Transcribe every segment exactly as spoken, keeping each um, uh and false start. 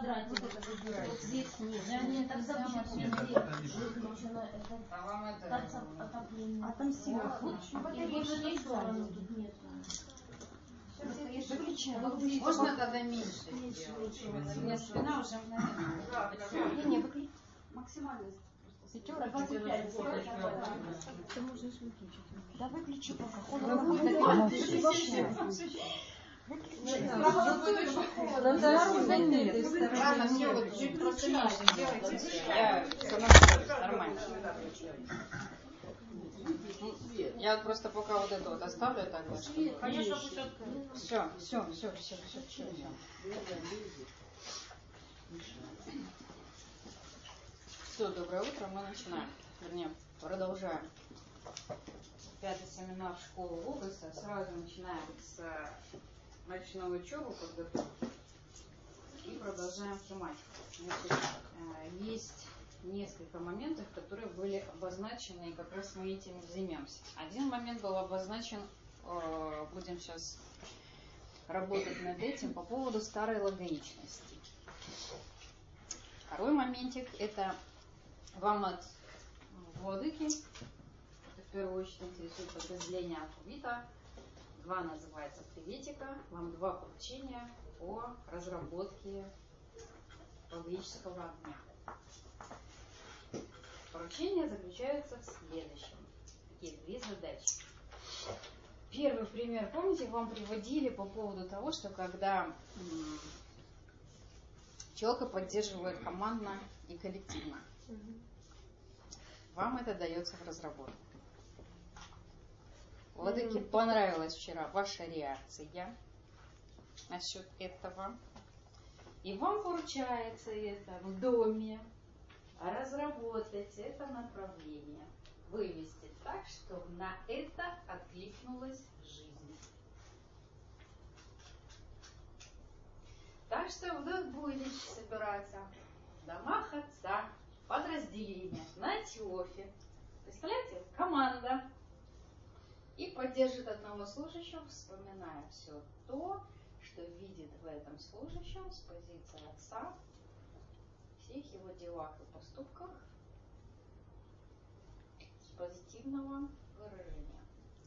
квадрате. Вот здесь нет. Я не так выключено. А вам это... Отопление. А там сила. И больше стороны тут нет. Можно тогда меньше сделать? У меня спина уже мгновенно. Не, не, выключи. Максимальность. Пятерка, двадцать пять. Ты можешь выключить. Да выключи пока. Он работает. Ладно, все, вот чуть просто меньше сделайте. Я сама нормально. Я вот просто пока вот это вот оставлю так вот. Конечно, все, все, все, все, все, все. Все, доброе утро, мы начинаем. Вернее, продолжаем. Пятый семинар школы Логоса. Сразу начинаем с ночной учебы подготовки и продолжаем тематику. Значит, есть несколько моментов, которые были обозначены, и как раз мы этим займемся. Один момент был обозначен, будем сейчас работать над этим, по поводу старой логоичности. Второй моментик – это вам от владыки, это в первую очередь интересует подразделение алфавита. Два называется приветика, вам два поручения по разработке логоического огня. Поручение заключается в следующем. Такие две задачи. Первый пример, помните, вам приводили по поводу того, что когда м, человека поддерживает командно и коллективно, вам это дается в разработку. Владыке понравилась вчера ваша реакция насчет этого. И вам поручается это в доме разработать это направление, вывести так, чтобы на это откликнулась жизнь. Так что вы будете собираться в домах отца, подразделения, на ТИОФе. Представляете? Команда. И поддержит одного служащего, вспоминая все то, что видит в этом служащем с позиции отца, всех его делах и поступках с позитивного выражения.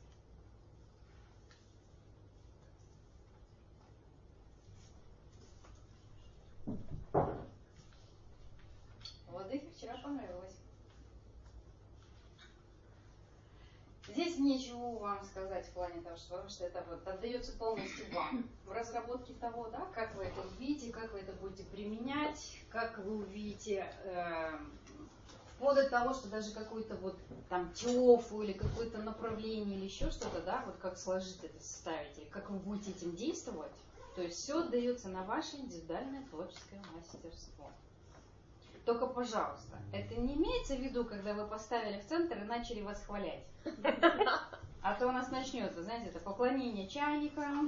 Владыке вчера понравилось. Здесь нечего вам сказать в плане того, что, что это вот отдается полностью вам. В разработке того, да, как вы это увидите, как вы это будете применять, как вы увидите, э, вплоть до того, что даже какой-то вот там ТИОФу или какое-то направление или еще что-то, да, вот как сложить это, составить, или как вы будете этим действовать, то есть все отдается на ваше индивидуальное творческое мастерство. Только, пожалуйста, это не имеется в виду, когда вы поставили в центр и начали восхвалять. А то у нас начнется, знаете, это поклонение чайникам,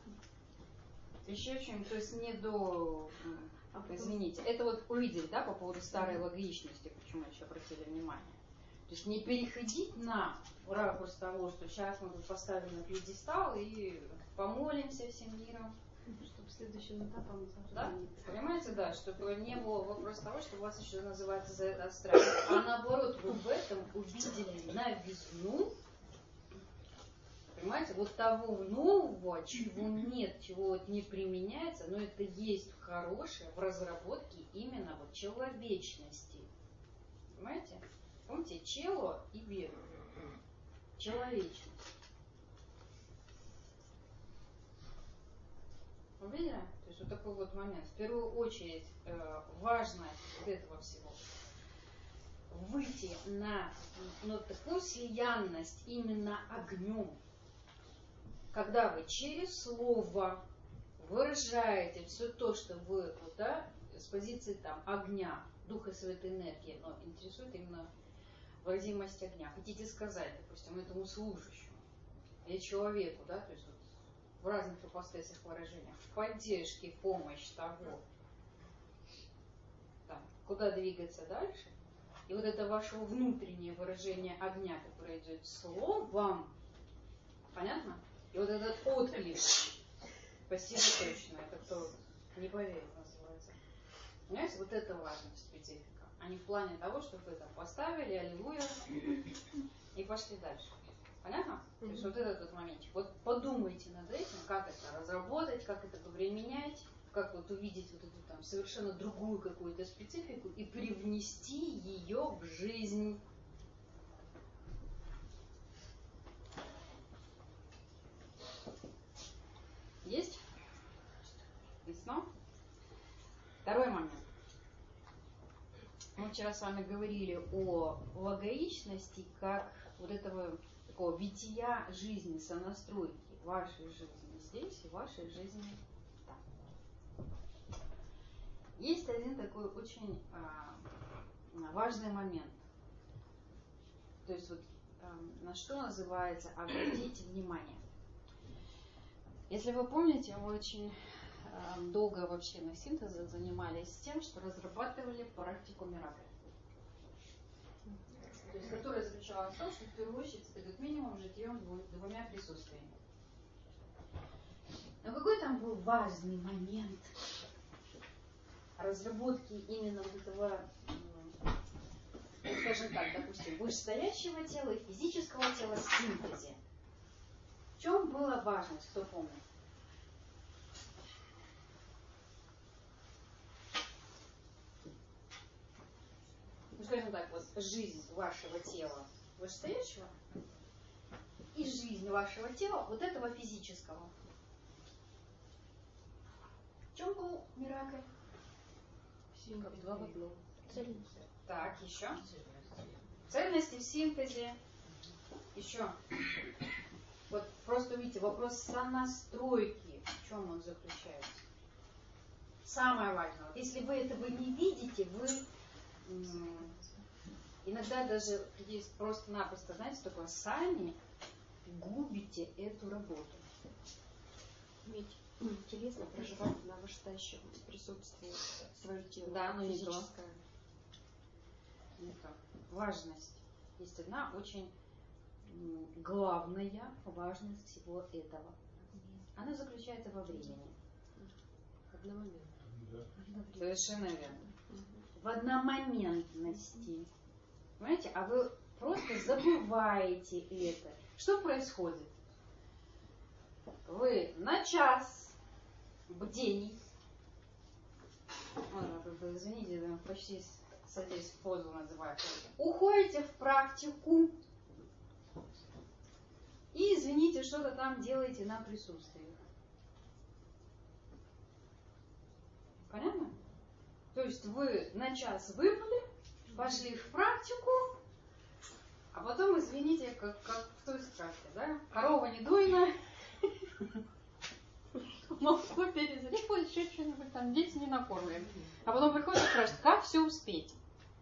еще чем-то, то есть не до... Извините, это вот увидели, да, по поводу старой логичности, почему еще обратили внимание. То есть не переходить на ракурс того, что сейчас мы тут поставим на пьедестал и помолимся всем миром. Чтобы следующим этапом... Да? Понимаете, да, чтобы не было вопроса того, что у вас еще называется за это страх. А наоборот, вы в этом увидели новизну, понимаете, вот того нового, чего нет, чего вот не применяется, но это есть хорошее в разработке именно вот человечности. Понимаете? Помните, чело и веру. Человечность. Увидели? То есть вот такой вот момент. В первую очередь э, важно от этого всего выйти на ну, такую слиянность именно огнем, когда вы через слово выражаете все то, что вы вот, да, с позиции там, огня, Духа Святой энергии, но интересует именно выразимость огня. Хотите сказать, допустим, этому служащему или человеку, да, то есть вот, в разных ипостасях выражения, в поддержке, помощь того, там, куда двигаться дальше. И вот это ваше внутреннее выражение огня, которое идет словом, понятно? И вот этот отклик, спасибо точно, это кто не поверит, называется. Понимаете, вот это важная специфика. А не в плане того, что вы там поставили, аллилуйя, и пошли дальше. Понятно? Mm-hmm. То есть вот этот вот моментчик. Вот подумайте над этим, как это разработать, как это повременять, как вот увидеть вот эту там совершенно другую какую-то специфику и привнести ее в жизнь. Есть? Ясно? Второй момент. Мы вчера с вами говорили о логоичности как вот этого такого бытия жизни, сонастройки вашей жизни здесь и вашей жизни там. Есть один такой очень а, важный момент. То есть вот а, на что называется обратите внимание. Если вы помните, мы очень а, долго вообще на синтезе занимались тем, что разрабатывали практику Миракл. То есть, которая заключалась в том, что в первую очередь это как минимум житьем двумя присутствиями. Но какой там был важный момент разработки именно вот этого, ну, скажем так, допустим, вышестоящего тела и физического тела в синтезе? В чем была важность, кто помнит? Ну, скажем так, вот жизнь вашего тела вышестоящего и жизнь вашего тела вот этого физического. В чем был Миракл? Как два в одном. Цельность. Так, еще. Цельности в синтезе. Еще. Вот просто видите, вопрос сонастройки. В чем он заключается? Самое важное. Вот если вы этого не видите, вы иногда даже есть просто-напросто, знаете, такое, сами губите эту работу. Ведь интересно проживать на вышестоящем присутствии свое тело. Да, но не то. Физическое. Не то. Важность. Есть одна очень главная важность всего этого. Она заключается во времени. Одномоментно. Совершенно верно. В одномоментности. Понимаете? А вы просто забываете это. Что происходит? Вы на час бдений, извините, почти садись в позу называю, уходите в практику и, извините, что-то там делаете на присутствии. Понятно? То есть вы на час выпали, пошли в практику, а потом, извините, как, как в той сказке, да? Корова не дойна, молоко перезрело, еще что-нибудь там, дети не накормлены. А потом приходят и спрашивают, как все успеть?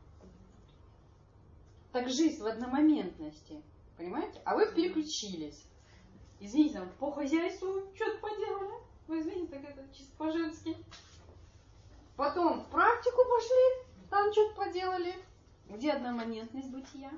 Так жизнь в одномоментности, понимаете? А вы переключились. Извините, там, по хозяйству что-то поделали. Вы извините, так это чисто по-женски. Потом в практику пошли, там что-то поделали. Где одномоментность бытия?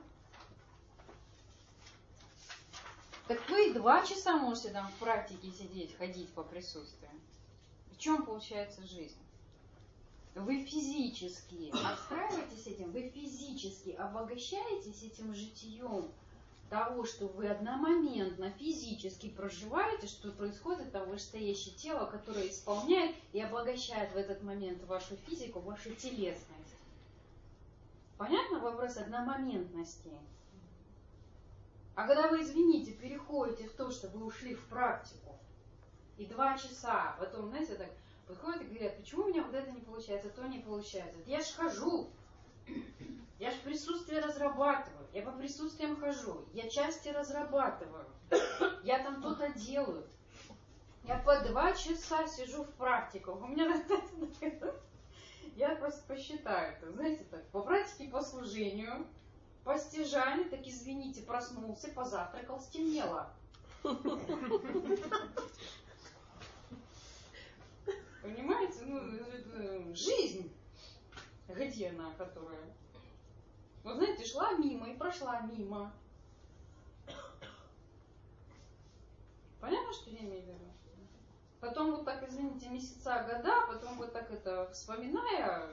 Так вы два часа можете там в практике сидеть, ходить по присутствию. В чем получается жизнь? Вы физически обстраиваетесь этим, вы физически обогащаетесь этим житием того, что вы одномоментно физически проживаете, что происходит там вышестоящее тело, которое исполняет и обогащает в этот момент вашу физику, вашу телесность. Понятно вопрос одномоментности? А когда вы, извините, переходите в то, что вы ушли в практику, и два часа, потом, знаете, так подходят и говорят, почему у меня вот это не получается, то не получается. Я ж хожу, я ж присутствие разрабатываю, я по присутствиям хожу, я части разрабатываю, я там то-то делаю. Я по два часа сижу в практиках. У меня, я просто посчитаю, это, знаете, так, по практике, по служению, по стяжанию, так извините, проснулся, позавтракал, стемнело. Понимаете? Ну, это жизнь. Где она, которая... Вот знаете, шла мимо и прошла мимо. Понятно, что я имею в виду? Потом вот так, извините, месяца, года, потом вот так это вспоминая,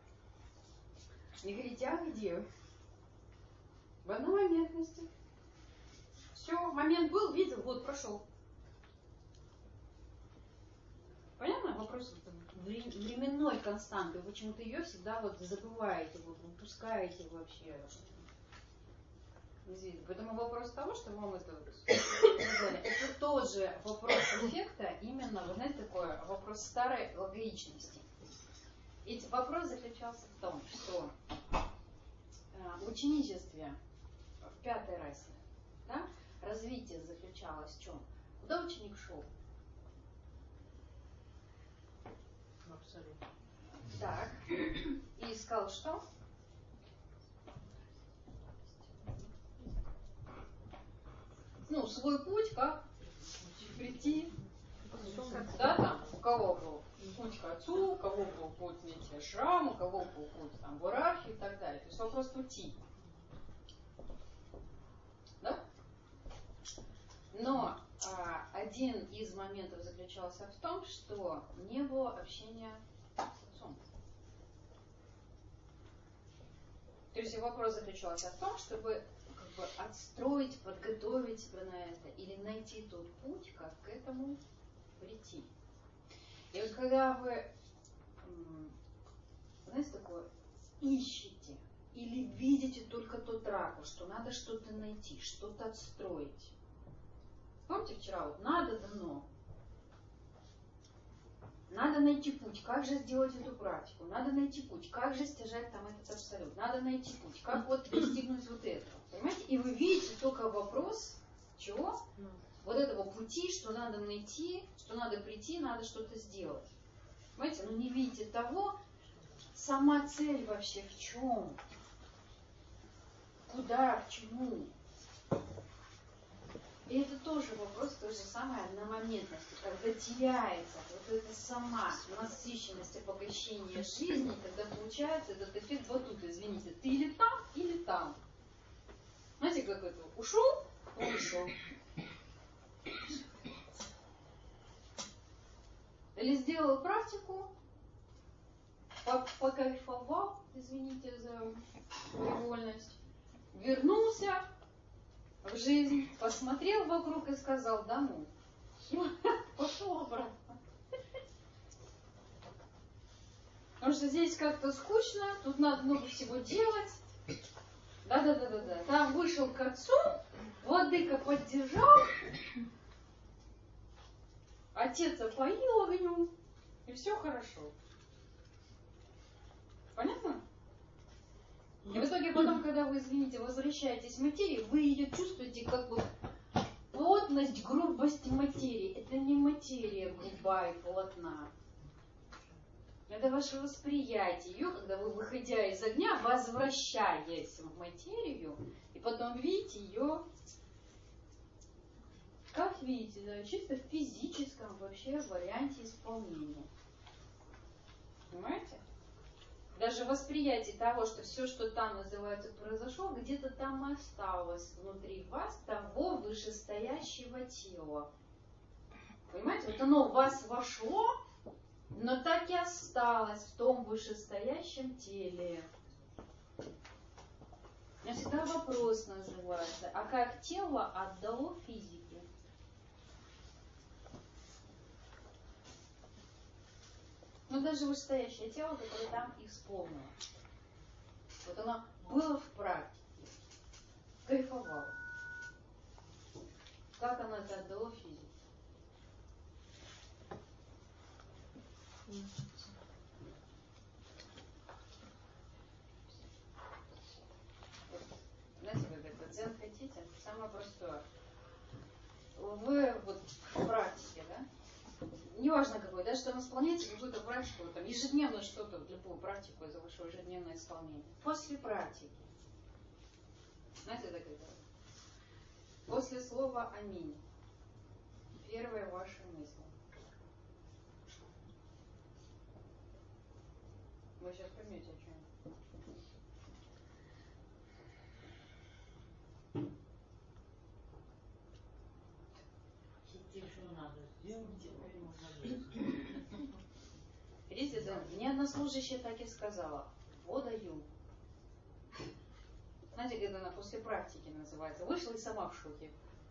и говорите, а где? В одномоментности. Все, момент был, видел, вот, прошел. Понятно? Вопрос временной константы. Вы почему-то ее всегда вот забываете, вот упускаете вообще. Поэтому вопрос того, что вам это сказали, это тоже вопрос эффекта, именно, вы знаете, такой вопрос старой логичности. Ведь вопрос заключался в том, что в ученичестве в пятой расе, да, развитие заключалось в чем? Куда ученик шел? Абсолютно. Так. И искал что? Ну, свой путь, как прийти, да, там, у кого был путь к отцу, у кого был путь найти ашрам, у кого был путь там, в иерархию и так далее. То есть вопрос пути. Да? Но а, один из моментов заключался в том, что не было общения с отцом. То есть вопрос заключался в том, чтобы как бы отстроить, подготовить себя на это или найти тот путь, как к этому прийти. И вот когда вы, знаете, такое, ищете или видите только тот ракурс, что надо что-то найти, что-то отстроить. Помните вчера, вот надо дано. Надо найти путь, как же сделать эту практику. Надо найти путь, как же стяжать там этот абсолют. Надо найти путь, как вот достигнуть вот этого. Понимаете? И вы видите только вопрос, чего? Вот этого пути, что надо найти, что надо прийти, надо что-то сделать. Понимаете? Но не видите того, сама цель вообще в чем? Куда, к чему? И это тоже вопрос той же самой одномоментности, когда теряется вот эта сама насыщенность обогащения жизни, когда получается этот эффект батута, извините, ты или там, или там. Знаете, как это? Ушел, вышел. Или сделал практику, покайфовал, извините за привольность, вернулся в жизнь, посмотрел вокруг и сказал, да ну, пошел обратно. Потому что здесь как-то скучно, тут надо много всего делать. Да-да-да-да-да. Там вышел к отцу, владыка поддержал, отец опоил огнем, и все хорошо. Понятно? И в итоге потом, когда вы, извините, возвращаетесь в материю, вы ее чувствуете как бы плотность, грубость материи. Это не материя грубая и плотна. Это ваше восприятие ее, когда вы, выходя из огня, возвращаясь в материю, и потом видите ее, как видите, да, чисто в физическом вообще варианте исполнения. Понимаете? Даже восприятие того, что все, что там называется произошло, где-то там осталось внутри вас, того вышестоящего тела. Понимаете? Вот оно в вас вошло, но так и осталось в том вышестоящем теле. У меня всегда вопрос называется, а как тело отдало физике? Но даже вышестоящее тело, которое там исполнило. Вот оно было в практике, кайфовало. Как оно это отдало физике? Знаете, как это, дзен хотите? Самое простое. Вы вот в практике, да? Неважно какой, да, что вы исполняете какую-то практику, там, ежедневно что-то, любую практику из вашего ежедневного исполнения. После практики. Знаете, это когда? После слова «Аминь». Первая ваша мысль. Вы сейчас поймете, о чем. Теперь что надо сделать, теперь можно Мне одна служащая так и сказала: водаю. Знаете, когда она после практики называется, вышла и сама в шоке.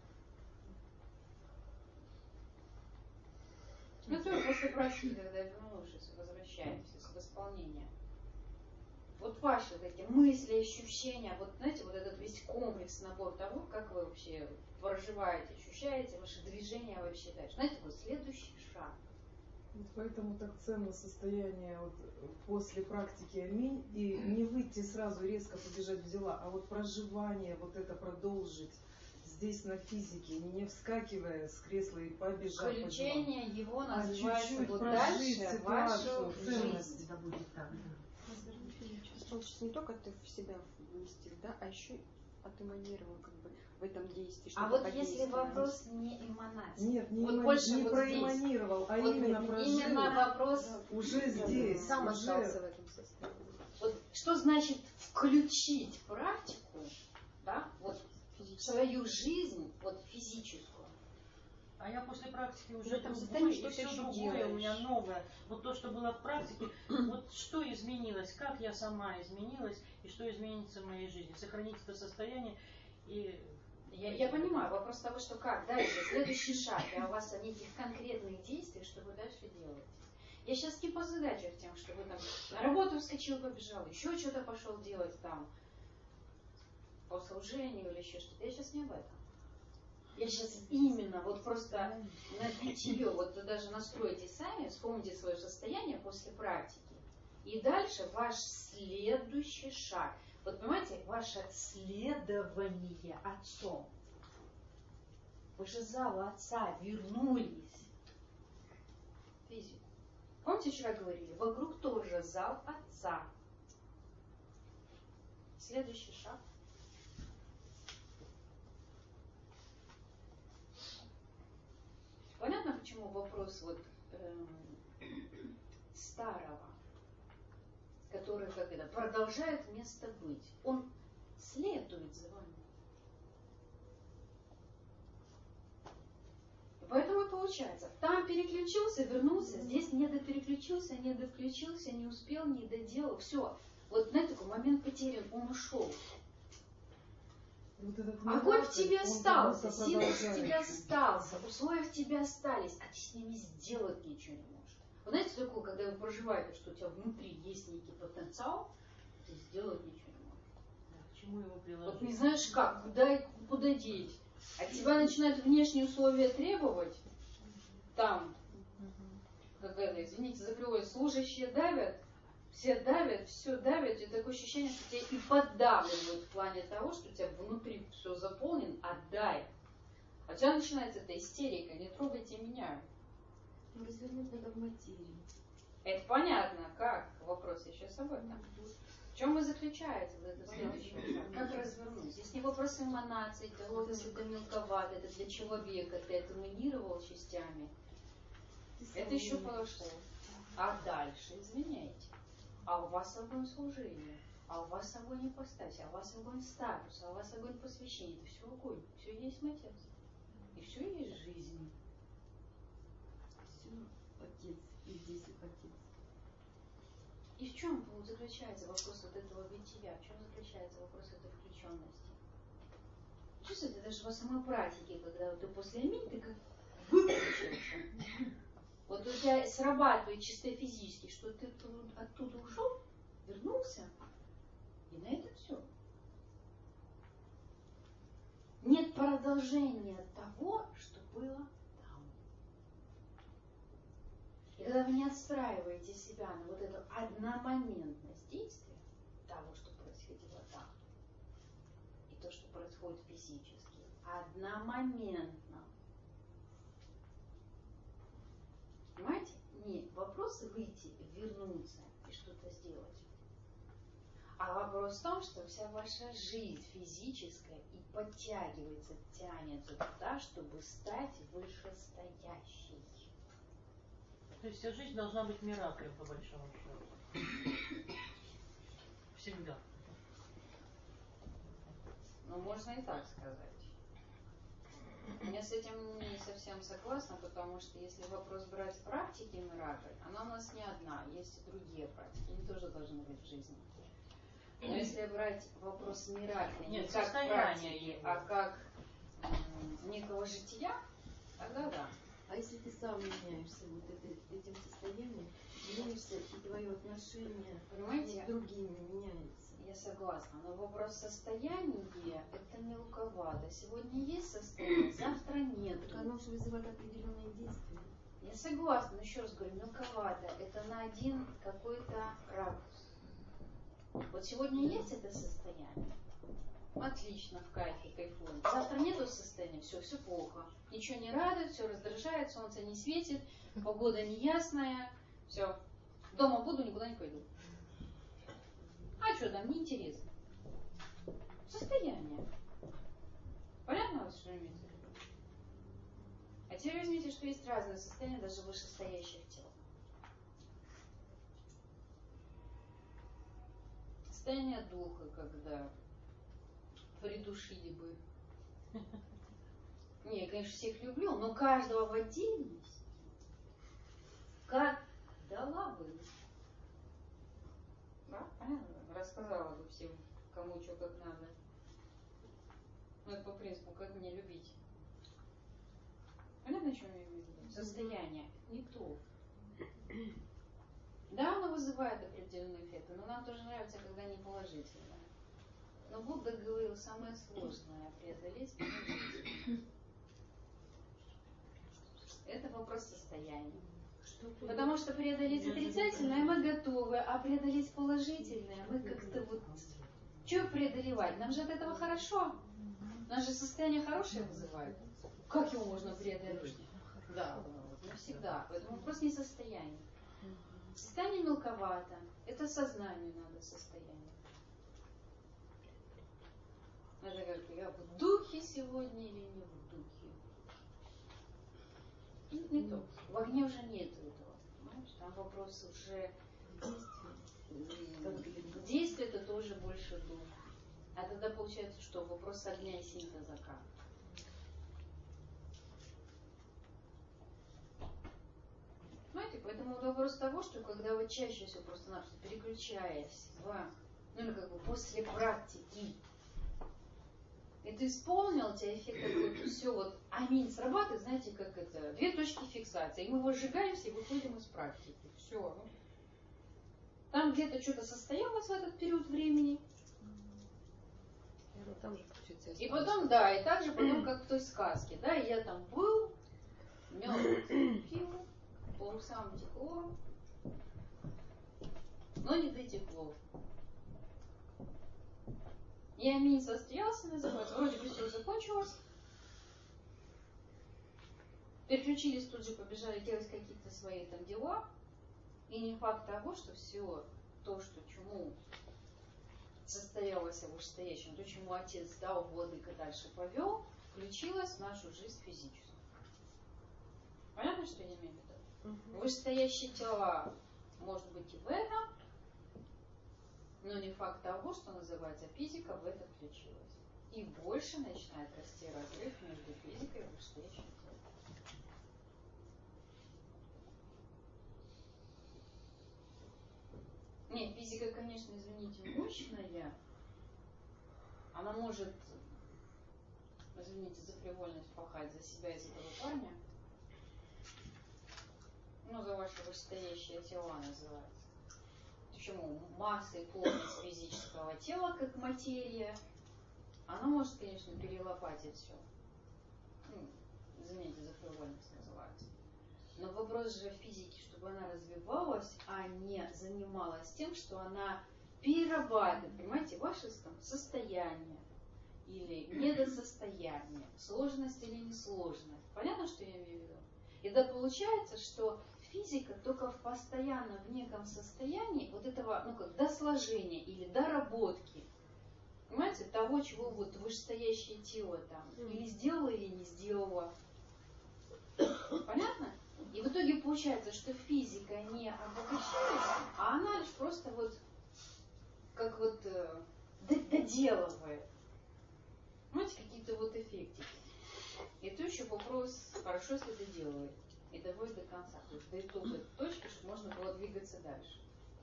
Ну, тоже после практики, когда вернувшись, возвращаемся с исполнения. Вот ваши вот эти мысли, ощущения, вот знаете, вот этот весь комплекс, набор того, как вы вообще проживаете, ощущаете, ваши движения вообще дальше. Знаете, вот следующий шаг. Вот поэтому так ценно состояние вот после практики аминь, и не выйти сразу резко побежать в дела, а вот проживание, вот это продолжить здесь на физике, не вскакивая с кресла и побежать. Включение его а называется чуть-чуть вот прожить дальше вашу ситуацию, жизнь. ценность. Это будет так. Получится не только ты в себя вместил, да, а еще и отэманировал как бы в этом действии. А чтобы вот если подействовать. вопрос не эманации. Нет, не, Вот эма- больше не вот проэманировал, а Вот именно прожил. именно вопрос. Уже здесь, Сам уже остался в этом состоянии. Вот что значит включить практику, да, вот в свою жизнь, вот физическую. А я после практики В уже этом другой, состоянии и что-то все еще другое у меня делаешь. новое. Вот то, что было в практике, вот что изменилось, как я сама изменилась, и что изменится в моей жизни. Сохранить это состояние и... Я, я понимаю, вопрос того, что как дальше, следующий шаг, и у вас неких конкретных действий, что вы дальше делаете. Я сейчас не по задачах тем, что вы там на работу вскочил, побежал, еще что-то пошел делать там, по служению или еще что-то. Я сейчас не об этом. Я сейчас именно вот просто на питье, вот вы даже настройтесь сами, вспомните свое состояние после практики. И дальше ваш следующий шаг. Вот понимаете, ваше следование отцом. Вы же зал отца вернулись. Физику. Помните, вчера говорили, вокруг тоже зал отца. Следующий шаг. Понятно, почему вопрос вот эм, старого, который как это, продолжает место быть, он следует за вами. Поэтому и получается, там переключился, вернулся, здесь не допереключился, не довключился, не успел, не доделал, все. Вот знаете, такой момент потерян, он ушел. Вот этот Огонь в мираж, тебе он остался, как будто сила в продолжается. тебе остался, условия в тебе остались, а ты с ними сделать ничего не можешь. Вы знаете, такое, когда вы проживаете, что у тебя внутри есть некий потенциал, ты сделать ничего не можешь. Да, к чему его приложить? Вот не знаешь как, куда, и куда деть. От тебя начинают внешние условия требовать, там, как это, извините за кривое, служащие давят, все давят, все давят, и такое ощущение, что тебя и поддавливают в плане того, что у тебя внутри все заполнен, отдай. А у тебя начинается эта истерика, не трогайте меня. Развернуть надо в материи. Это понятно, как? Вопрос еще с об этом. В чем и заключается вот это следующее шаг? Как развернуть? Здесь не вопрос эманации, это лотос, это мелковато, это для человека, ты это эманировал частями. Это еще пошло. А дальше, извиняйте, а у вас огонь служения, а у вас огонь ипостаси, а у вас огонь статуса, а у вас огонь посвящения. Это все огонь, все есть отец. И все есть жизнь. Все, отец, и здесь отец. И в чем заключается вопрос вот этого бытия? В чем заключается вопрос этой включенности? Чувствуете, даже во самой практике, когда вот ты после аминь, ты как выключился. Вот у тебя срабатывает чисто физически, что ты оттуда ушел, вернулся, и на этом все. Нет продолжения того, что было там. И когда вы не отстраиваете себя на вот эту одномоментность действия того, что происходило там, и то, что происходит физически, одномоментно. Понимаете? Не вопрос выйти, вернуться и что-то сделать. А вопрос в том, что вся ваша жизнь физическая и подтягивается, тянется туда, чтобы стать вышестоящей. То есть вся жизнь должна быть мираклем, по большому счету. Всегда. Ну, можно и так сказать. Я с этим не совсем согласна, потому что если вопрос брать практики Миракль, она у нас не одна, есть и другие практики, они тоже должны быть в жизни. Но если брать вопрос Миракля не Нет, как состояние практики, его. а как м, некого жития, тогда да. А если ты сам меняешься вот это, этим состоянием, меняешься, и твое отношение Понимаете? с другими меняется. Я согласна, но вопрос состояния это мелковато. Сегодня есть состояние, завтра нет. Так оно же вызывает определенные действия. Я согласна, но еще раз говорю, мелковато. Это на один какой-то ракурс. Вот сегодня есть это состояние. Отлично, в кайфе, кайфуем. Завтра нету состояния, все, все плохо. Ничего не радует, все раздражает, солнце не светит, погода неясная, все. Дома буду, никуда не пойду. А что там, неинтересно. Состояние. Понятно, вот что имеется в виду? А теперь возьмите, что есть разные состояния, даже вышестоящих тел. Состояние духа, когда придушили бы. Не, я, конечно, всех люблю, но каждого в отдельность. Как дала бы. Да, понятно? Рассказала бы всем, кому что как надо. Ну, это по принципу, как мне любить. Понятно, о чем я имею в виду? Состояние. Не то. Да, оно вызывает определенные эффекты, но нам тоже нравится, когда они положительные. Но Будда говорил, самое сложное преодолеть положительное. Это вопрос состояния. Потому что преодолеть отрицательное мы готовы, а преодолеть положительное мы как-то вот... Что преодолевать? Нам же от этого хорошо. Нам же состояние хорошее вызывает. Как его можно преодолеть? Да, навсегда. Поэтому вопрос не состояние. Состояние мелковато. Это сознанию надо состояние. Это как я в духе сегодня или не в духе. Нет, не то. В огне уже нет этого. Понимаешь? Там вопрос уже действия, это тоже больше дух. А тогда получается, что вопрос огня и синтеза как? Понимаете, поэтому вопрос того, что когда вы чаще всего просто-напросто переключаясь в, ну или как бы после практики, и ты исполнил, у тебя эффект такой, все вот, аминь, срабатывает, знаете, как это, две точки фиксации, и мы выжигаемся и выходим из практики, все. Там где-то что-то состоялось в этот период времени, Там же получится и потом, да, и так же потом, как в той сказке, да, и я там был, мед пил, по усам текло, но не дотекло. И аминь состоялся, называется, вроде бы все закончилось. Переключились, тут же побежали делать какие-то свои там дела. И не факт того, что все то, что чему состоялось вышестоящим, то, чему отец дал, владыка дальше повел, включилось в нашу жизнь физическую. Понятно, что я имею в виду? Угу. Вышестоящие тела, может быть, и в этом, но не факт того, что называется физика, в это включилась. И больше начинает расти разрыв между физикой и вышестоящим телом. Не, физика, конечно, извините, мощная. Она может, извините за фривольность, пахать за себя и за того парня. Ну, за ваши вышестоящие тела называется. Почему? Масса и плотность физического тела, как материя, она может, конечно, перелопатить все. Ну, извините за фривольность называется. Но вопрос же физики, чтобы она развивалась, а не занималась тем, что она перерабатывает, понимаете, ваше там состояние или недосостояние, сложность или несложность. Понятно, что я имею в виду? И да, получается, что физика только в постоянно в неком состоянии вот этого, ну как, досложения или доработки, понимаете, того, чего вот вышестоящее тело там или сделало, или не сделало. Понятно? И в итоге получается, что физика не обогащает, а она лишь просто вот как вот э, доделывает. Понимаете, какие-то вот эффектики. И то еще вопрос, хорошо, если это делает. И доводит до конца. То есть до итога точки, чтобы можно было двигаться дальше.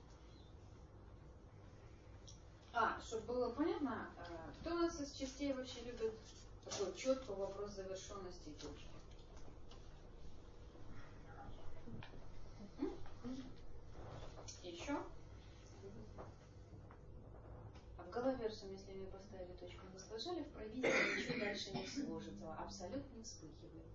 А, чтобы было понятно, кто у нас из частей вообще любит такой четкий вопрос завершенности и точки? Еще? А в головерсум, если мы поставили точку, не сложили, в провидении ничего дальше не сложится, абсолютно не вспыхивает.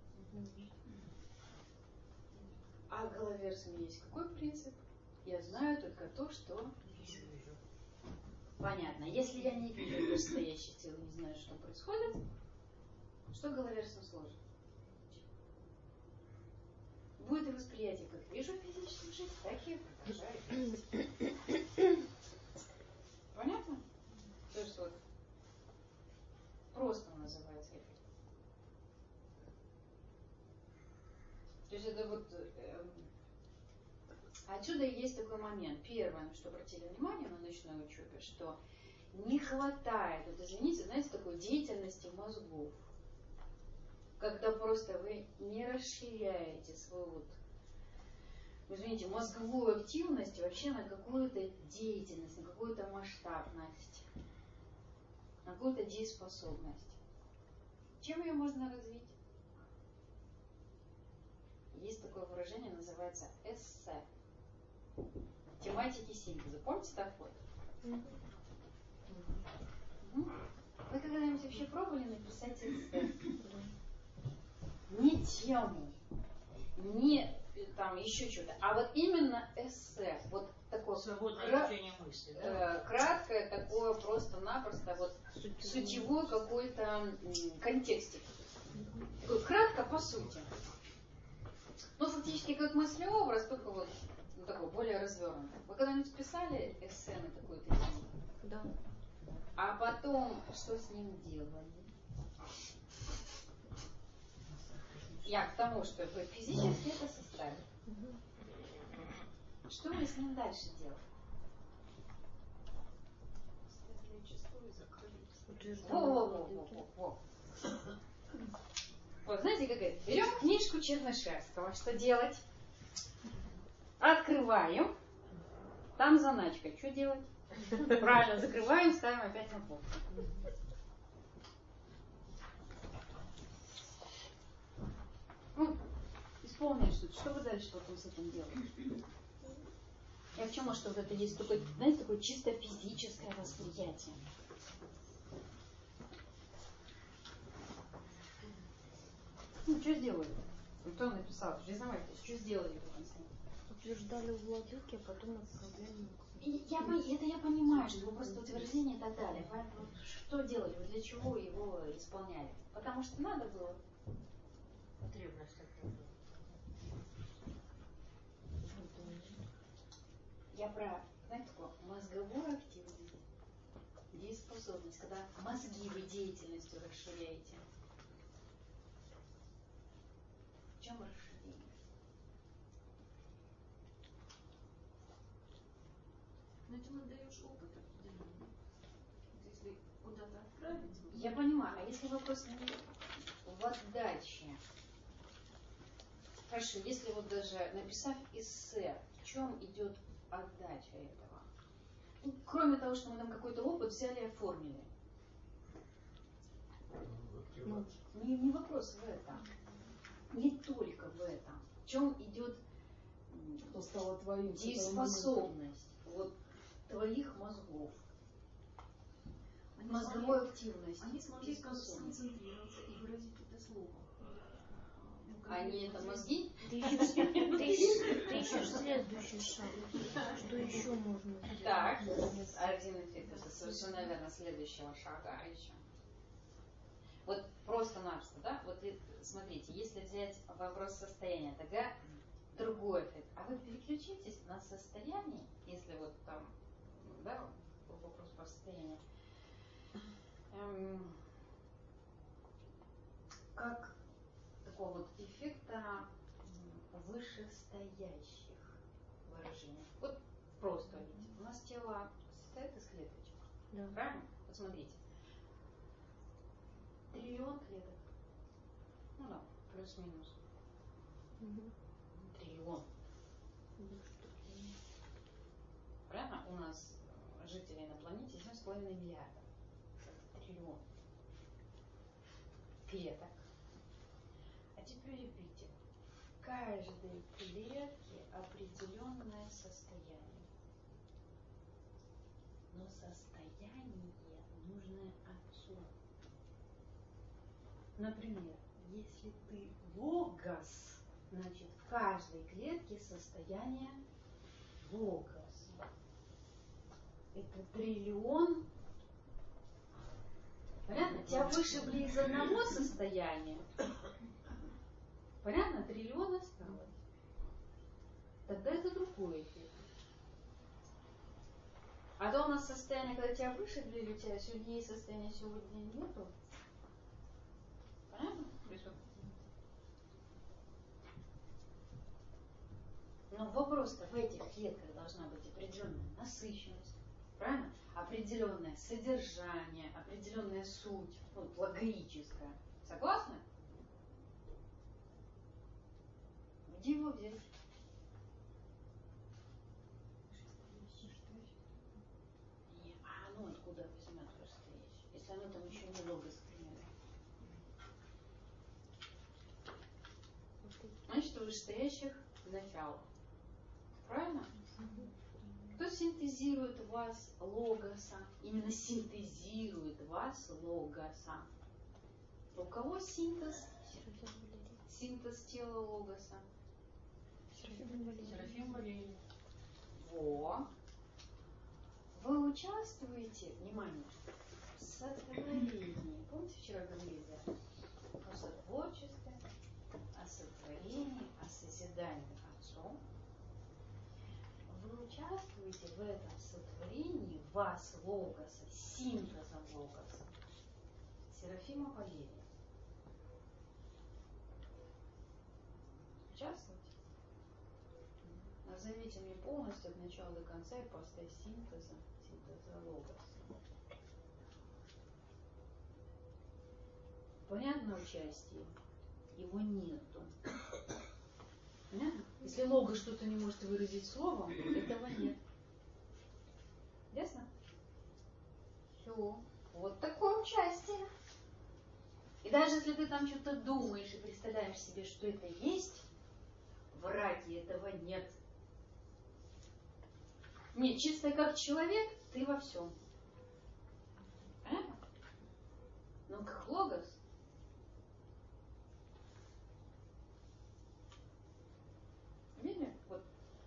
А в головерсуме есть какой принцип? Я знаю только то, что вижу. Понятно. Если я не вижу настоящее тело, не знаю, что происходит, что головерсум сложит? Будет и восприятие, как вижу физическую жизнь, так и продолжаю видеть. Понятно? То есть вот просто называется эффект. То есть это вот э, отсюда и есть такой момент. Первое, на что обратили внимание на ночной учебе, что не хватает, вот извините, знаете, такой деятельности мозгов. Когда просто вы не расширяете свою вот, извините, мозговую активность вообще на какую-то деятельность, на какую-то масштабность, на какую-то дееспособность. Чем ее можно развить? Есть такое выражение, называется эссе. Тематики синтеза. Помните такое? Mm-hmm. Mm-hmm. Вы когда-нибудь вообще пробовали написать эссе? Не тему, не там еще что-то, а вот именно эссе, вот такое свободное кра- течение мысли, да? э, краткое такое просто-напросто вот сутевой какой-то м, контекстик. Такой, кратко по сути. Ну, фактически как мыслеобраз, только вот ну, такой более развернутый. Вы когда-нибудь писали эссе на такую-то тему? Да. А потом что с ним делали? Я к тому, что вы физически это составили. Угу. Что вы с ним дальше делали? Во-во-во-во-во. Вот знаете, как это? Берем книжку Чернышевского. Что делать? Открываем. Там заначка. Что делать? Правильно, закрываем, ставим опять на полку. Ну, исполнили что-то. Что вы дальше потом с этим делаете? Я к чему, что вот это есть такое, знаете, такое чисто физическое восприятие. Ну, что сделали? Кто написал? Признавайтесь, что сделали в этом сне? Утверждали в владыке, а потом отправляли. И я, это я понимаю, что вы просто утверждение и так далее. Поэтому что делали? Вы для чего его исполняли? Потому что надо было. Потребность такая. Я про, знаете, такую мозговую активность, дееспособность, когда мозги вы деятельностью расширяете. В чем расширение? Но этим отдаешь опыт определенный. Если куда-то отправить... Я понимаю, а если вопрос не в отдаче? Хорошо, если вот даже написав эссе, в чем идет отдача этого? Ну, кроме того, что мы там какой-то опыт взяли и оформили. Ну, не, не вопрос в этом. Не только в этом. В чем идет Что стало твоим, дееспособность вот, твоих мозгов. Они Мозговой смогли, активности. Они смогли сконцентрироваться и выразить это словом. Они это мозги? Ты еще, ты еще, ты еще следующий шаг. Что еще можно сделать? Так, один эффект. Это совершенно верно следующего шага. А еще? Вот просто-напросто, да? Вот смотрите, если взять вопрос состояния, тогда другой эффект. А вы переключитесь на состояние, если вот там, да, вопрос по состоянию. Эм, как такого вот эффекта вышестоящих выражений. Вот просто видите. У нас тело состоит из клеточек. Да. Правильно? Вот смотрите. Триллион клеток. плюс-минус. Мгм. Триллион. Правильно? У нас жителей на планете семь с половиной миллиардов. Это триллион клеток. А теперь репите. В каждой клетке определенное состояние. Но состояние нужное отцу. Например, если ты логос, значит в каждой клетке состояние логос. Это триллион. Понятно? Тебя вышибли из одного состояния. Понятно? Триллион осталось. Тогда это другой эффект. А то у нас состояние, когда тебя вышибли, у тебя сегодня есть состояние, сегодня нету. Понятно? Но вопрос-то в этих клетках должна быть определенная насыщенность, правильно? Определенное содержание, определенная суть, ну, логическая. Согласны? Где его взять? Не, а оно откуда возьмет вышестоящее, если оно там еще не логос, к примеру? Значит, у вышестоящих начало. Правильно? Кто синтезирует в вас логоса? Именно синтезирует вас логоса. У кого синтез? Синтез тела логоса. Серафим Валерий. Во. Вы участвуете, внимание, в сотворении. Помните, вчера говорили о сотворчестве, о сотворении, о созидании Отцом? Вы участвуете в этом сотворении вас логоса, синтезом логоса. Серафима Валерия. Участвуете? Назовите мне полностью от начала до конца и поставь синтеза, синтеза логоса. Понятно участие? Его нету. Понятно? Если лого что-то не может выразить словом, этого нет. Ясно? Все. Вот такое участие. И даже если ты там что-то думаешь и представляешь себе, что это есть, в раке этого нет. Нет, чисто как человек, ты во всем. Понятно? Но как логос. Видели? Вот.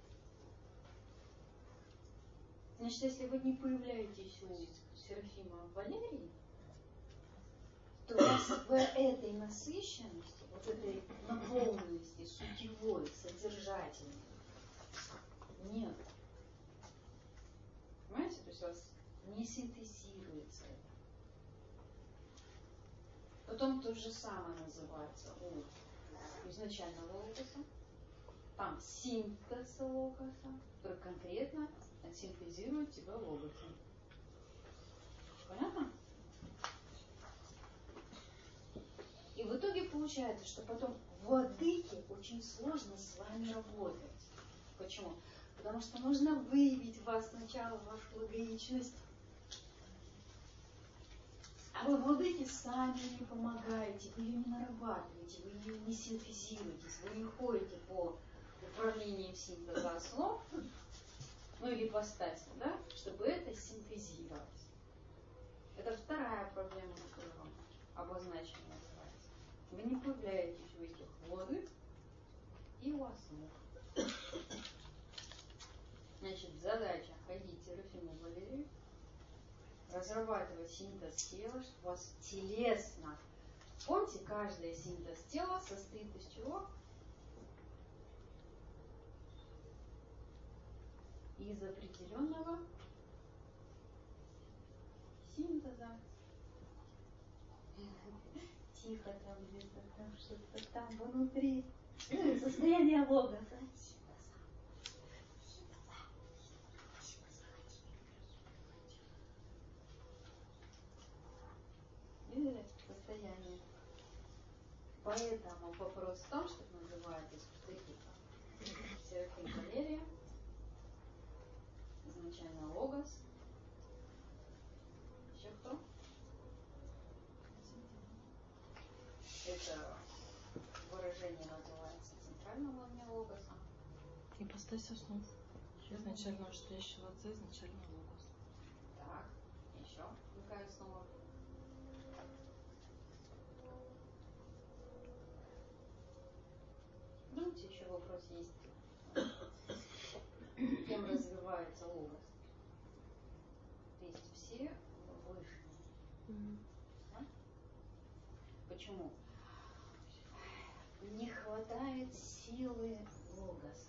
Значит, если вы не появляетесь у Серафима Валерии, то у вас в этой насыщенности, вот этой наполненности, сутевой, содержательной, нет. Понимаете? То есть у вас не синтезируется это. Потом то же самое называется у изначального логоса. Там синтез логоса, который конкретно синтезирует тебя логосом. Понятно? И в итоге получается, что потом в владыке очень сложно с вами работать. Почему? Потому что нужно выявить в вас сначала вашу логичность. А вы в владыке сами не помогаете, вы ее не нарабатываете, вы ее не синтезируетесь, вы не ходите по управлению синтеза слов, ну или по стасе, да, чтобы это синтезировать. Это вторая проблема, которую вам обозначена называется. Вы не появляетесь в этих владык и у вас нет. Значит, задача ходить Серафиму Валерию, разрабатывать синтез тела, чтобы у вас телесно. Помните, каждый синтез тела состоит из чего? Из определенного синтеза. Тихо там где-то, там что-то там внутри. Состояние логоса. Видели состояние? Поэтому вопрос в том, что называется Серафим Валерия, изначально Логос. Еще кто? Это выражение называется центральным во мне Логосом. Ипостась основ. Изначально настоящего отца, изначально логос. Так, еще какая основа? Думаете, еще вопрос есть? Кем развивается логос? То есть все выше. Mm-hmm. Да? Почему? Не хватает силы логоса.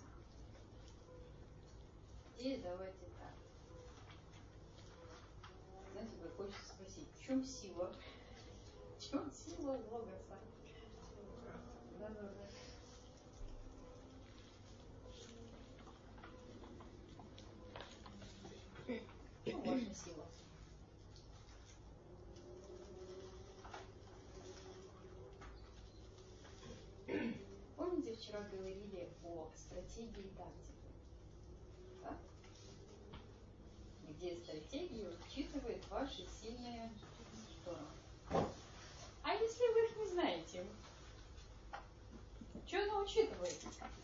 И давайте так. Знаете, как хочется спросить, в чем сила? В чем сила логоса? Да-да-да. В чем ваша сила? Помните, вчера говорили о стратегии и тактике? Да? Где стратегия учитывает ваши сильные стороны. А если вы их не знаете? Что она учитывает?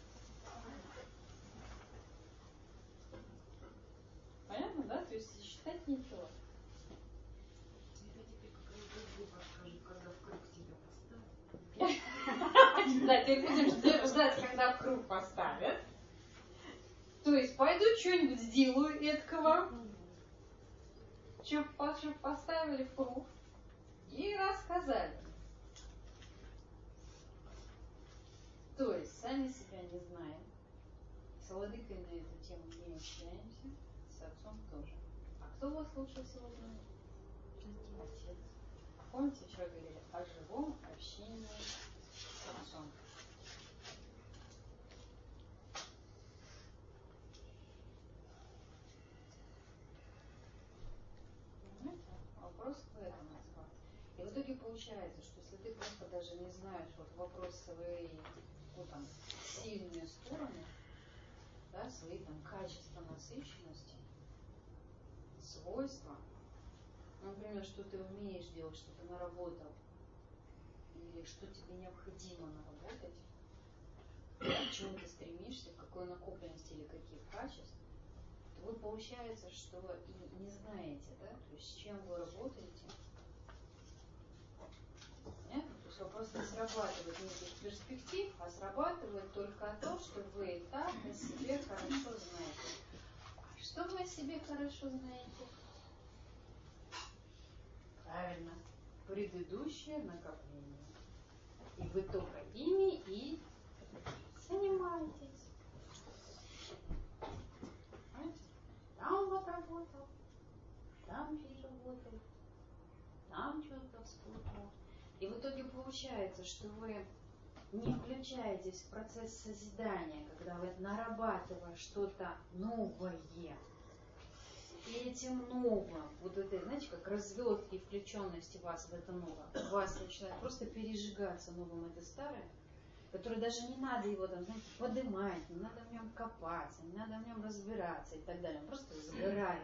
Понятно, да? То есть считать ничего. Да, теперь будем ждать, когда в круг поставят. То есть пойду что-нибудь сделаю эткого. Что поставили в круг и рассказали. То есть сами себя не знаем. С владыкой на эту тему не общаемся. С отцом тоже. А кто вас лучше всего знает? Отец. Помните, вчера говорили о живом общении с отцом? Понимаете? Вопрос в этом называется. И в итоге получается, что если ты просто даже не знаешь вот вопрос своей, ну там, сильные стороны, да, свои там качества насыщенности, свойства, например, что ты умеешь делать, что ты наработал, или что тебе необходимо наработать, к чему ты стремишься, к какой накопленности или каких качеств, то вы получается, что и не знаете, да, то есть с чем вы работаете. Понятно? То есть вопрос не срабатывает никаких перспектив, а срабатывает только то, что вы и так о себе хорошо знаете. А что вы о себе хорошо знаете? Правильно. Предыдущее накопление. И вы только ими и занимаетесь. Понимаете? Там вот работал, там переработал, там что-то вспомнил. И в итоге получается, что вы не включаетесь в процесс созидания, когда вы нарабатывая что-то новое. И этим новым, вот это, знаете, как развертки и включенности вас в это новое, у вас начинает просто пережигаться новым это старое, которое даже не надо его там, знаете, поднимать, не надо в нем копаться, не надо в нем разбираться и так далее. Он просто сгорает.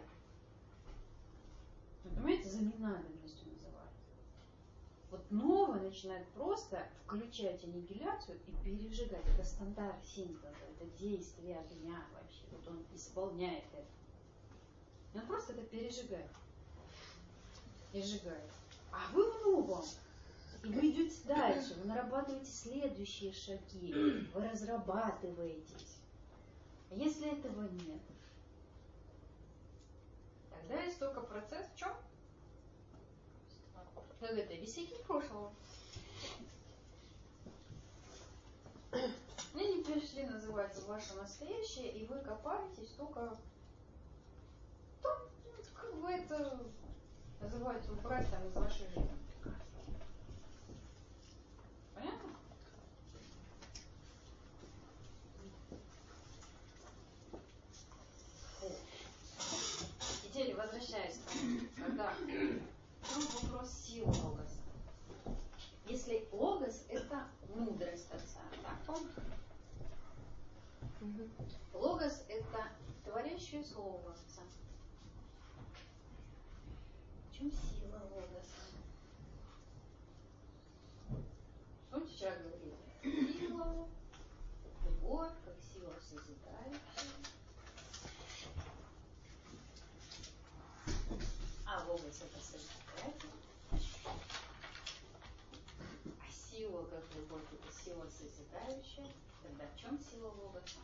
Вы понимаете, за ненадобностью называют. Вот новое начинает просто включать аннигиляцию и пережигать. Это стандарт синтеза, это действие огня вообще. Вот он исполняет это. И он просто это пережигает. И сжигает. А вы в новом. И вы идете дальше, вы нарабатываете следующие шаги, вы разрабатываетесь. А если этого нет, тогда есть только процесс в чем? Как это, висяки прошлого. Они не перешли называться ваше настоящее, и вы копаетесь только там, как вы это называете, убрать там из вашей жизни. Понятно? И теперь возвращаясь к тому, когда в чем вопрос силы логоса. если логос это мудрость Отца, так, помните? Мгм. Логос это творящее слово Отца. В чем сила логоса? Помните, вчера говорили? Сила, любовь, как сила созидающая. А логос это созидатель. А сила, как любовь, это сила созидающая. Тогда в чем сила логоса?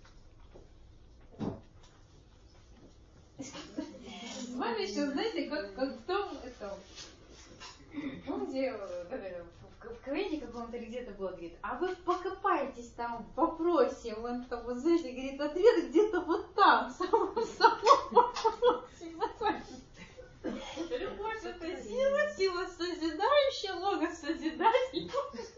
С вами еще, знаете, как, как в том, этом, помните, в КВН каком-то или где-то было, говорит, а вы покопаетесь там в вопросе, вон там, вот знаете, говорит, ответ где-то вот там, в самом, в самом вопросе. Любовь это сила, сила созидающая, логос созидатель.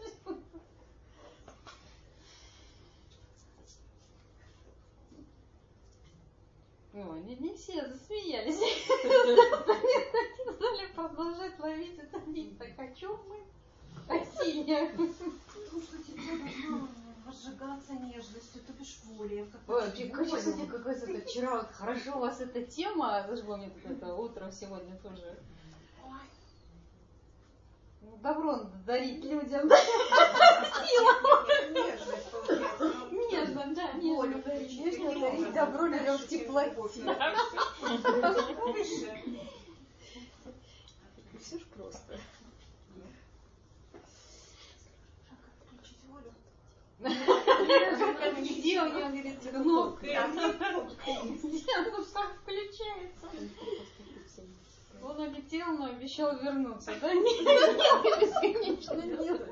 Ой, не, не все засмеялись. Они стали продолжать ловить это нить. Так о чем мы? О силе. Ну, что тебе должно разжигаться нежностью, то бишь волей. Ой, кстати, какой-то вчера вот хорошо у вас эта тема зашло мне тут это утром сегодня тоже. Ну, добро дарить людям. Нежно, да, нежно дарить. Нежно дарить добро людям в теплоте. Все ж просто. Где у него, говорит, кнопка? Где оно так включается? Он улетел, но обещал вернуться, да? Нет, нет, бесконечно нет.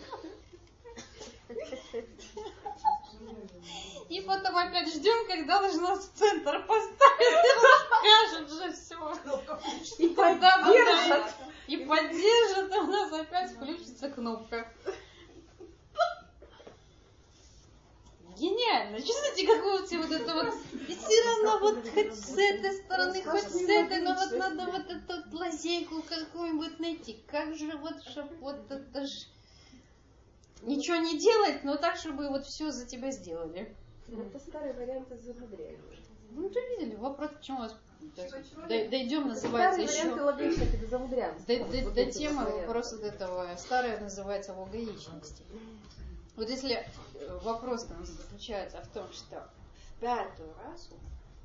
И потом опять ждем, когда должна в центр поставить, и расскажет же все. И поддержит, и поддержит, у нас опять включится кнопка. Гениально. Чувствуете, какую вот вот это вот. И все равно вот хоть с этой стороны, хоть с этой, но вот надо вот эту вот лазейку какую-нибудь найти. Как же вот, чтобы вот это ж ничего не делать, но так, чтобы вот все за тебя сделали. Это старый вариант из замудрения. Ну, уже видели, вопрос, почему у вас дойдем, называется еще. Старый вариант логичности, это замудрянство. До, до, до темы вопроса вот этого. Старое называется логоичности. Вот если вопрос там заключается в том, что в пятую расу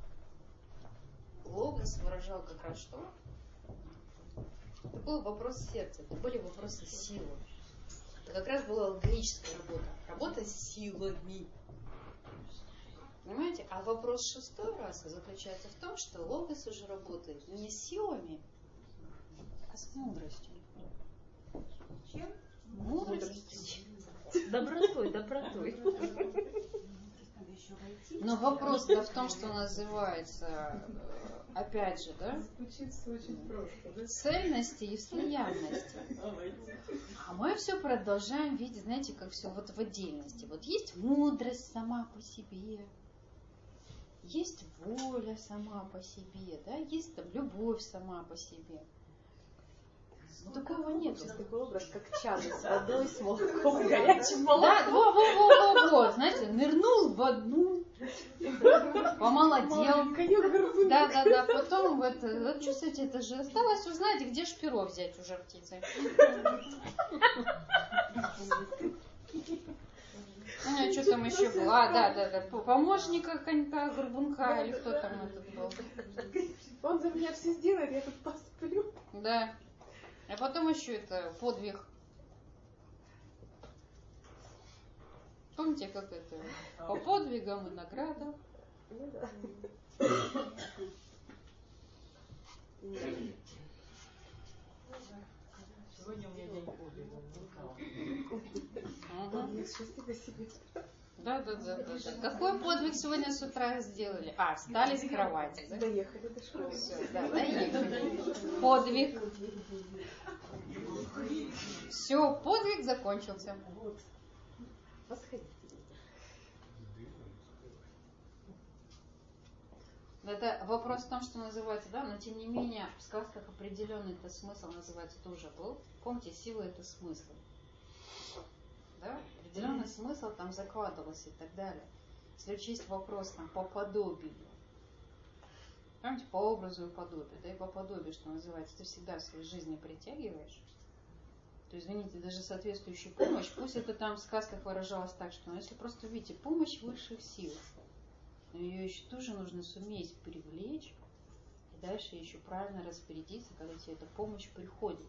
логос выражал как раз что? Это был вопрос сердца, это были вопросы силы. Это как раз была логическая работа. Работа с силами. Понимаете? А вопрос шестой расы заключается в том, что логос уже работает не с силами, а с мудростью. Чем? Мудростью. Добротой, добротой. Но вопрос-то в том, что называется, опять же, да? Звучит очень просто, да? Цельности и слиянности. А мы все продолжаем видеть, знаете, как все вот в отдельности. Вот есть мудрость сама по себе, есть воля сама по себе, да, есть там любовь сама по себе. Ну, такого нет. Сейчас такой образ, как чан с водой, с молоком, с горячим молоком. Да, во-во-во-во-во, знаете, нырнул в одну, помолодел. Да, да, да, потом вот, вот чувствуете, это же осталось узнать, где ж перо взять у жар птицы. Ну, что там еще было? А, да, да, да, помощника конька, горбунка, или кто там этот был. Он за меня все сделает, я тут посплю. Да. А потом еще это подвиг. Помните, как это? По подвигам и наградам. Ну да. Сегодня у меня день подвига. Ага. Спасибо себе. Да, да, да, да, да. Какой подвиг сегодня с утра сделали? А, встали с кровати. Да? Доехали до школы. Все, да, доехали. Подвиг. Все, подвиг закончился. Восходите. Это вопрос в том, что называется, да, но тем не менее в сказках определенный это смысл называется тоже был. Помните, сила это смысл. да? Определенный смысл там закладывался и так далее. Если учесть вопрос там, по подобию, понимаете, по образу и подобию, да и по подобию, что называется, ты всегда в своей жизни притягиваешь, то, извините, даже соответствующую помощь, пусть это там в сказках выражалось так, что, ну, если просто видите, помощь высших сил, но ее еще тоже нужно суметь привлечь, и дальше еще правильно распорядиться, когда тебе эта помощь приходит.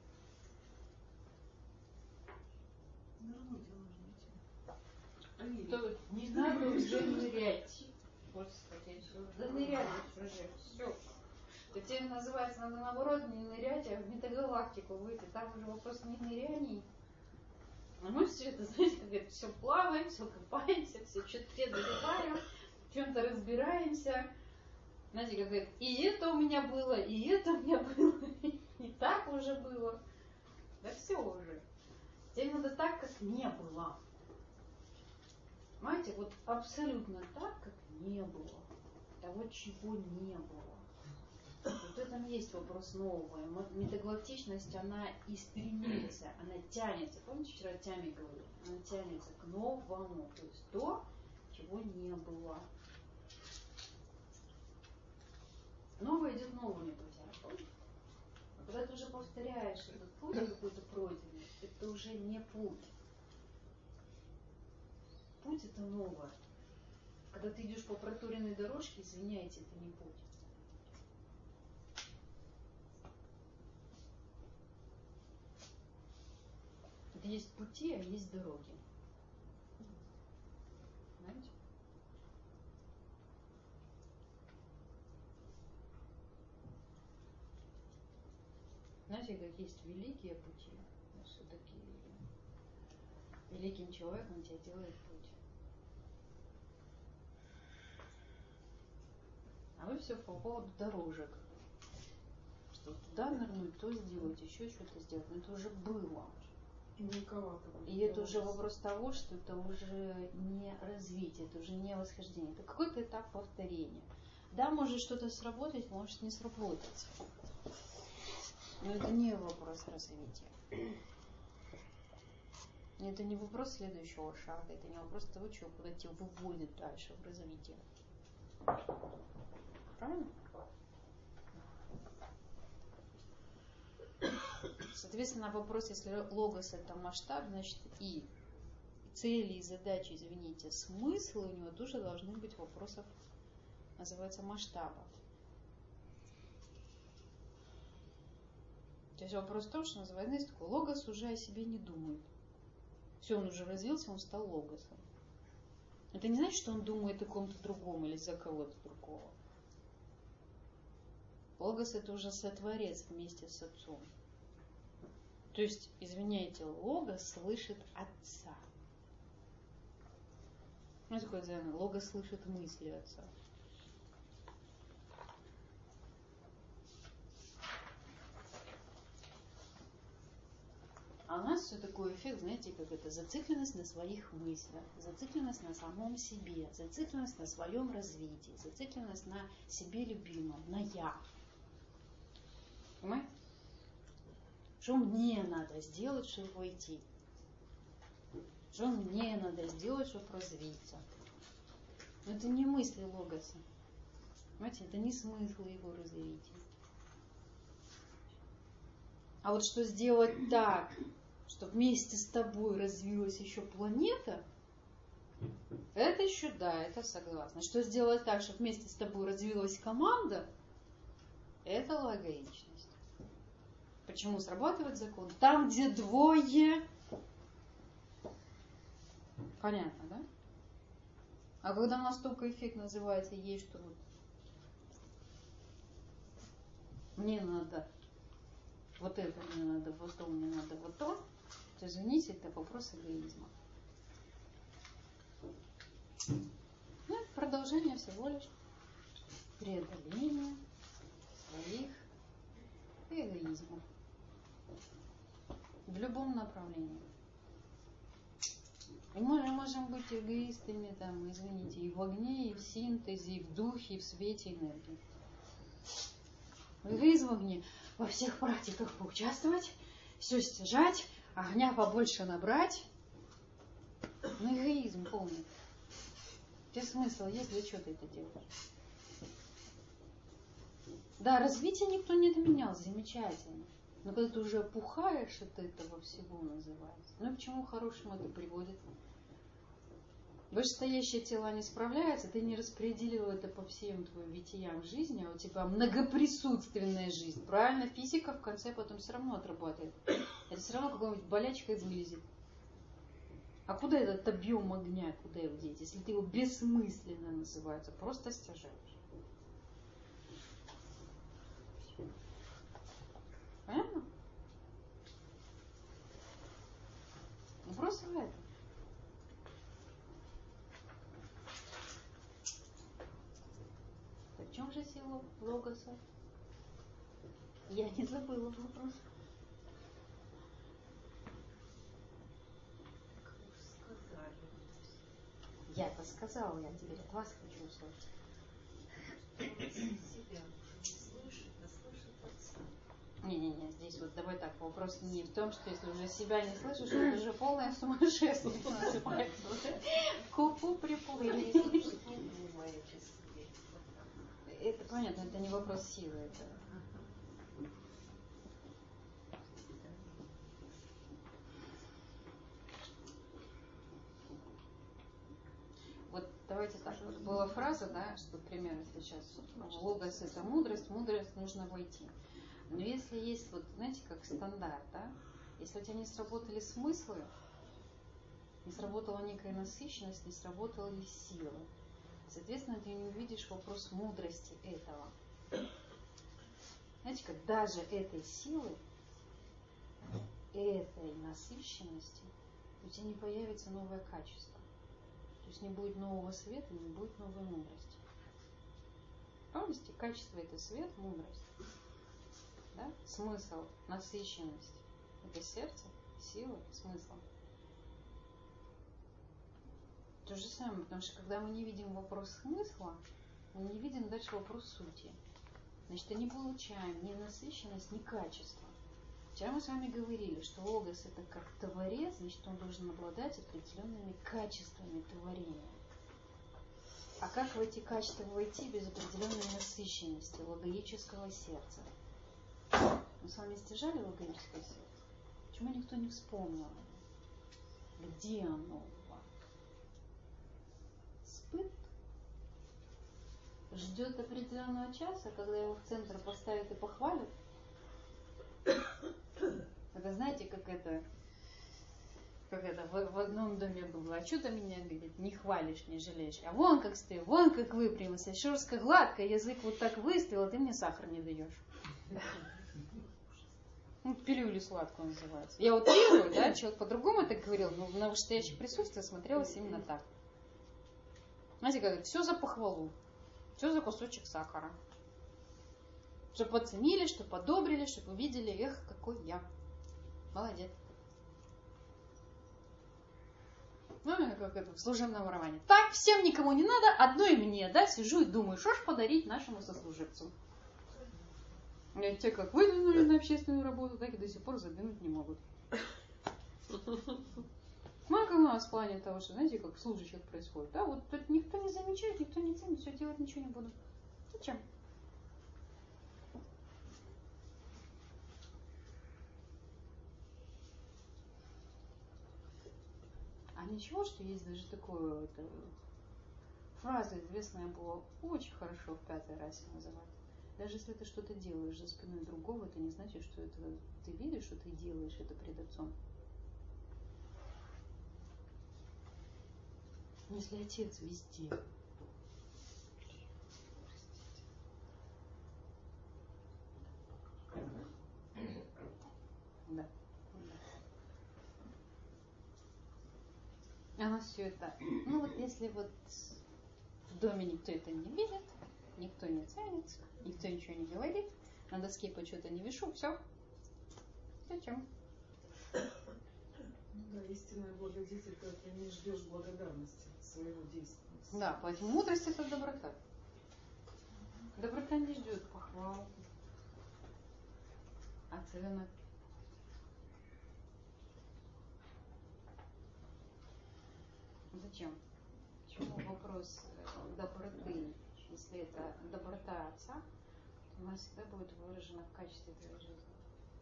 То не надо уже нырять. Господи, да нырять уже, все. То теперь называется, надо наоборот не нырять, а в метагалактику выйти. Там уже вопрос не ныряний. А мы все это, знаете, как это, все плаваем, все копаемся, все что-то преодолеваем, в чем-то разбираемся. Знаете, как говорит, и это у меня было, и это у меня было, и так уже было. Да все уже. Теперь надо так, как не было. Понимаете, вот абсолютно так, как не было. Того, чего не было. Вот в этом есть вопрос нового. Метагалактичность, она и стремится, она тянется. Помните, вчера Тями говорила? Она тянется к новому. То есть то, чего не было. Новое идет новыми путями. Помните? А когда ты уже повторяешь этот путь какой-то пройденный, это уже не путь. Путь это новое. Когда ты идешь по проторенной дорожке, извиняйте, это не путь. Это есть пути, а есть дороги. Знаете? Знаете, как есть великие пути, все-таки великим человеком тебя делает путь. А вы все по поводу дорожек. Что туда нырнуть, то сделать, еще что-то сделать. Но это уже было. И это уже вопрос того, что это уже не развитие, это уже не восхождение. Это какой-то этап повторения. Да, может что-то сработать, может не сработать. Но это не вопрос развития. Это не вопрос следующего шага, это не вопрос того, чего куда тебя выводит дальше в развитие. Правильно? Соответственно, вопрос, если логос это масштаб, значит и цели, и задачи, извините, смыслы у него тоже должны быть вопросов, называется, масштаба. То есть вопрос в том, что называется, знаете, такой логос уже о себе не думает. Все, он уже развился, он стал логосом. Это не значит, что он думает о ком-то другом или за кого-то другого. Логос это уже сотворец вместе с отцом. То есть, извиняйте, логос слышит отца. Ну, такое, наверное, логос слышит мысли отца. А у нас все такой эффект, знаете, как это, зацикленность на своих мыслях, зацикленность на самом себе, зацикленность на своем развитии, зацикленность на себе любимом, на я. Понимаете? Что мне надо сделать, чтобы войти? Что мне надо сделать, чтобы развиться? Но это не мысли логоса. Понимаете, это не смысл его развития. А вот что сделать так, чтобы вместе с тобой развилась еще планета, это еще да, это согласна. Что сделать так, чтобы вместе с тобой развилась команда, это логичность. Почему срабатывает закон? Там, где двое, понятно, да? А когда у нас только эффект называется, есть что вот мне надо вот это, мне надо вот то, мне надо вот то, то, извините, это вопрос эгоизма. Ну, это продолжение всего лишь преодоления своих эгоизмов в любом направлении. И мы можем быть эгоистами, там, извините, и в огне, и в синтезе, и в духе, и в свете энергии. Эгоизм в огне во всех практиках поучаствовать, все стяжать, огня побольше набрать, Ну, эгоизм полный. Без смысла есть, для чего ты это делаешь? Да, развитие никто не отменял, замечательно. Но когда ты уже опухаешь от этого всего, называется. Ну и к чему хорошему это приводит? Вышестоящее тело не справляется, ты не распределил это по всем твоим витиям жизни, а у тебя многоприсутственная жизнь. Правильно, физика в конце потом все равно отработает. Это все равно какой-нибудь болячкой вылезет. А куда этот объем огня, куда его деть, если ты его бессмысленно называется, просто стяжаешь? Понятно? Ну просто в этом. В чем же сила логоса? Я не забыла вопрос. Я это сказала, я теперь от вас хочу услышать. Не-не-не, здесь вот давай так, вопрос не в том, что если уже себя не слышишь, это уже полное сумасшествие называется. Купу приплыли. Это понятно, это не вопрос силы. Это... Вот давайте так, вот была фраза, да, что примерно сейчас логос это мудрость, мудрость нужно войти. Но если есть, вот знаете, как стандарт, да, если у тебя не сработали смыслы, не сработала некая насыщенность, не сработала ли сила, соответственно, ты не увидишь вопрос мудрости этого. Знаете, как даже этой силы, этой насыщенности у тебя не появится новое качество. То есть не будет нового света, не будет новой мудрости. Помните, качество это свет, мудрость. Да? Смысл, насыщенность. Это сердце, сила, смысл. То же самое, потому что когда мы не видим вопрос смысла, мы не видим дальше вопрос сути. Значит, мы не получаем ни насыщенность, ни качество. Вчера мы с вами говорили, что логос это как творец, значит, он должен обладать определенными качествами творения. А как в эти качества войти без определенной насыщенности логоического сердца? Мы с вами стяжали логоическое сердце? Почему никто не вспомнил? Где оно у вас? Спыт ждет определенного часа, когда его в центр поставят и похвалят. Это знаете, как это, как это в, в одном доме было. А что ты меня, говорит, не хвалишь, не жалеешь? А вон как стою, вон как выпрямился, шерстка гладкая, язык вот так выставил, а ты мне сахар не даешь. Ну, пилюли сладкую называется. Я вот утрирую, да, человек по-другому так говорил, но на вышестоящее присутствие смотрелось именно так. Знаете, как все за похвалу, все за кусочек сахара. Чтобы оценили, чтобы одобрили, чтобы увидели, эх, какой я. Молодец. Ну, как это в служебном романе. Так, всем никому не надо, одной мне, да, сижу и думаю, что ж подарить нашему сослуживцу. И те, как выдвинули на общественную работу, так и до сих пор задвинуть не могут. Ну, как у нас в плане того, что, знаете, как в служащих происходит. Да, вот тут никто не замечает, никто не ценит, все делать ничего не буду. Зачем? А ничего, что есть даже такое, это, фраза известная была, очень хорошо в пятой расе называть. Даже если ты что-то делаешь за спиной другого, это не значит, что это ты видишь, что ты делаешь это пред отцом. Но если отец везде. Да. А у нас все это, ну вот если вот в доме никто это не видит, никто не ценит, никто ничего не говорит, на доске почему-то не вешу, все. Зачем? Да, истинная благодетель, когда ты не ждешь благодарности своего действия. Да, поэтому мудрость это доброта. Доброта не ждет похвал, оценок. Зачем? Почему вопрос э, доброты? Если это доброта Отца, то она всегда будет выражена в качестве твоей жизни.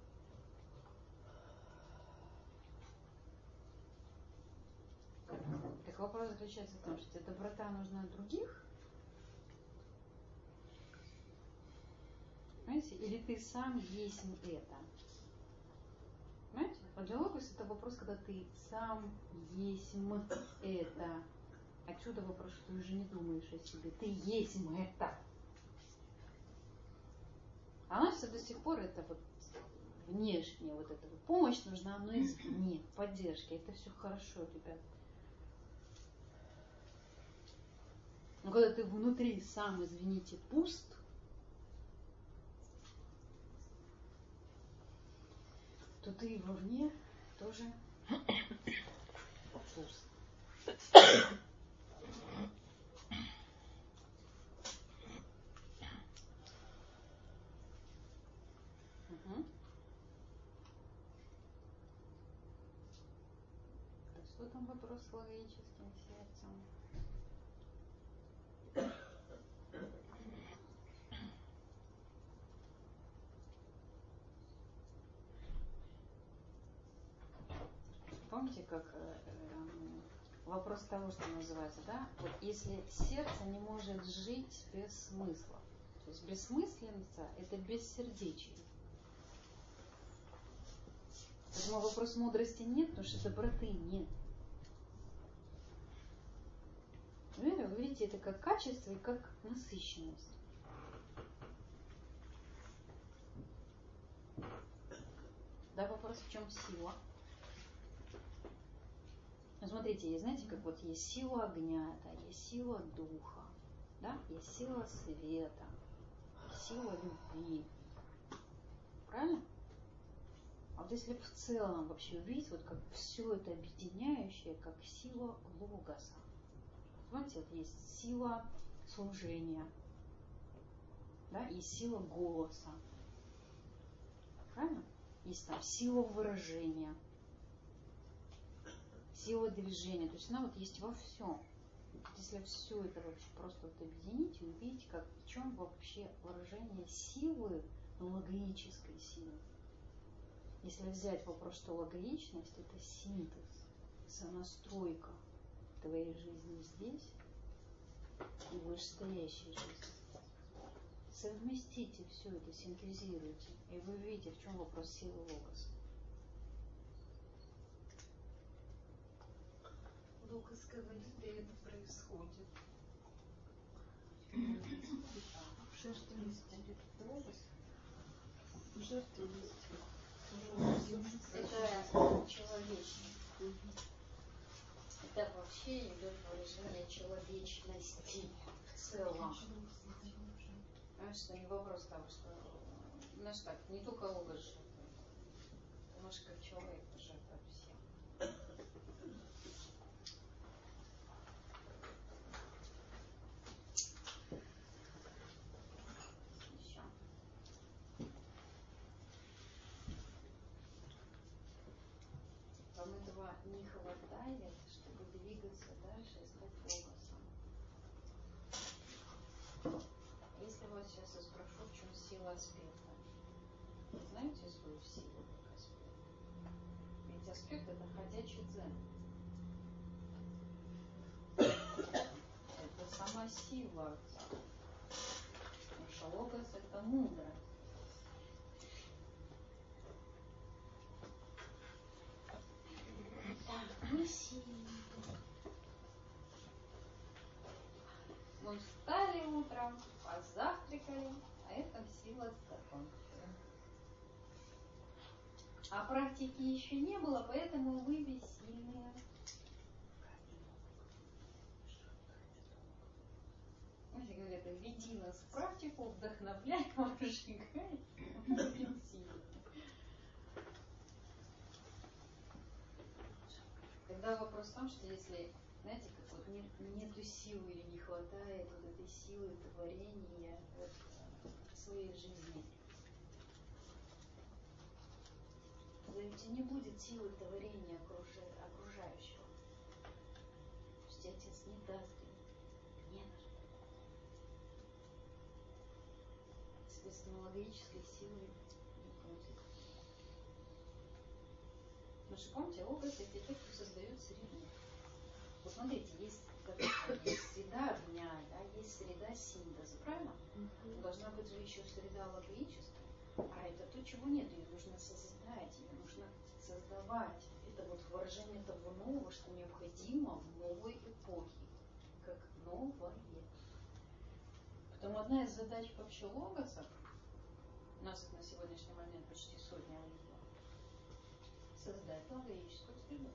Так вопрос заключается в том, что тебе доброта нужна от других, понимаете, или ты сам есть это. Понимаете? А для логоса это вопрос, когда ты сам есть это. Отсюда вопрос, что ты уже не думаешь о себе. Ты есть это. А у нас все до сих пор это вот внешняя вот эта вот помощь нужна, но извне, поддержки. Это все хорошо, ребят. Но когда ты внутри сам, извините, пуст, то ты и вовне тоже пуст. Угу. Так что там вопрос с логическим сердцем? Помните, как э, э, вопрос того, что называется, да? Вот если сердце не может жить без смысла, то есть бессмысленность – это бессердечие. Поэтому вопрос мудрости нет, потому что доброты нет. Вы видите, это как качество и как насыщенность. Да, вопрос в чем сила? Ну, смотрите, знаете, как вот есть сила огня, да, есть сила духа, да, есть сила света, сила любви. Правильно? А вот если в целом вообще увидеть, вот как все это объединяющее, как сила логоса. Понимаете, вот есть сила служения, да, есть сила голоса. Правильно? Есть там сила выражения, сила движения. То есть она вот есть во всем. Если все это вообще просто вот объединить и увидеть, как в чем вообще выражение силы, логической силы. Если взять вопрос, что логичность – это синтез, сонастройка твоей жизни здесь и вышестоящей жизни. Совместите все это, синтезируйте, и вы увидите, в чем вопрос силы логоса. Логос говорит, и это происходит. В жертвенности логос. В жертвенности. Это человечность. Это вообще идет выражение человечности в целом. Понимаешь, что не вопрос того, что, знаешь так, не только логос жертвует. Ты можешь как человек жертвовать всем. Еще. Вам этого не хватает, чтобы двигаться дальше и стать логосом. Если вас сейчас я спрошу, в чем сила аспекта, вы знаете свою силу как аспект? Ведь аспект – это ходячий дзен. Это сама сила Отца. Потому что логос – это мудрость. Мы сильны. Мы встали утром, позавтракали, а это сила закончилась. А практики еще не было, поэтому вы бессильные. Знаете, говорят, введи нас в практику, вдохновляй, разжигай, бессильные. Тогда вопрос в том, что если, знаете, как вот нет, нету силы или не хватает вот этой силы творения вот, в своей жизни, то ведь не будет силы творения окружающего. отец не даст ему. Не на что. Соответственно, логической силы не будет. Потому что, помните, логос — это те, кто создает среду. Вот смотрите, есть, есть среда огня, да, есть среда синтеза, правильно? Mm-hmm. Должна быть же еще среда логическая. А это то, чего нет, ее нужно создать, ее нужно создавать. Это вот выражение того нового, что необходимо в новой эпохе, как новое. Поэтому одна из задач вообще логосов, у нас на сегодняшний момент почти сотня видео, создать логическую среду.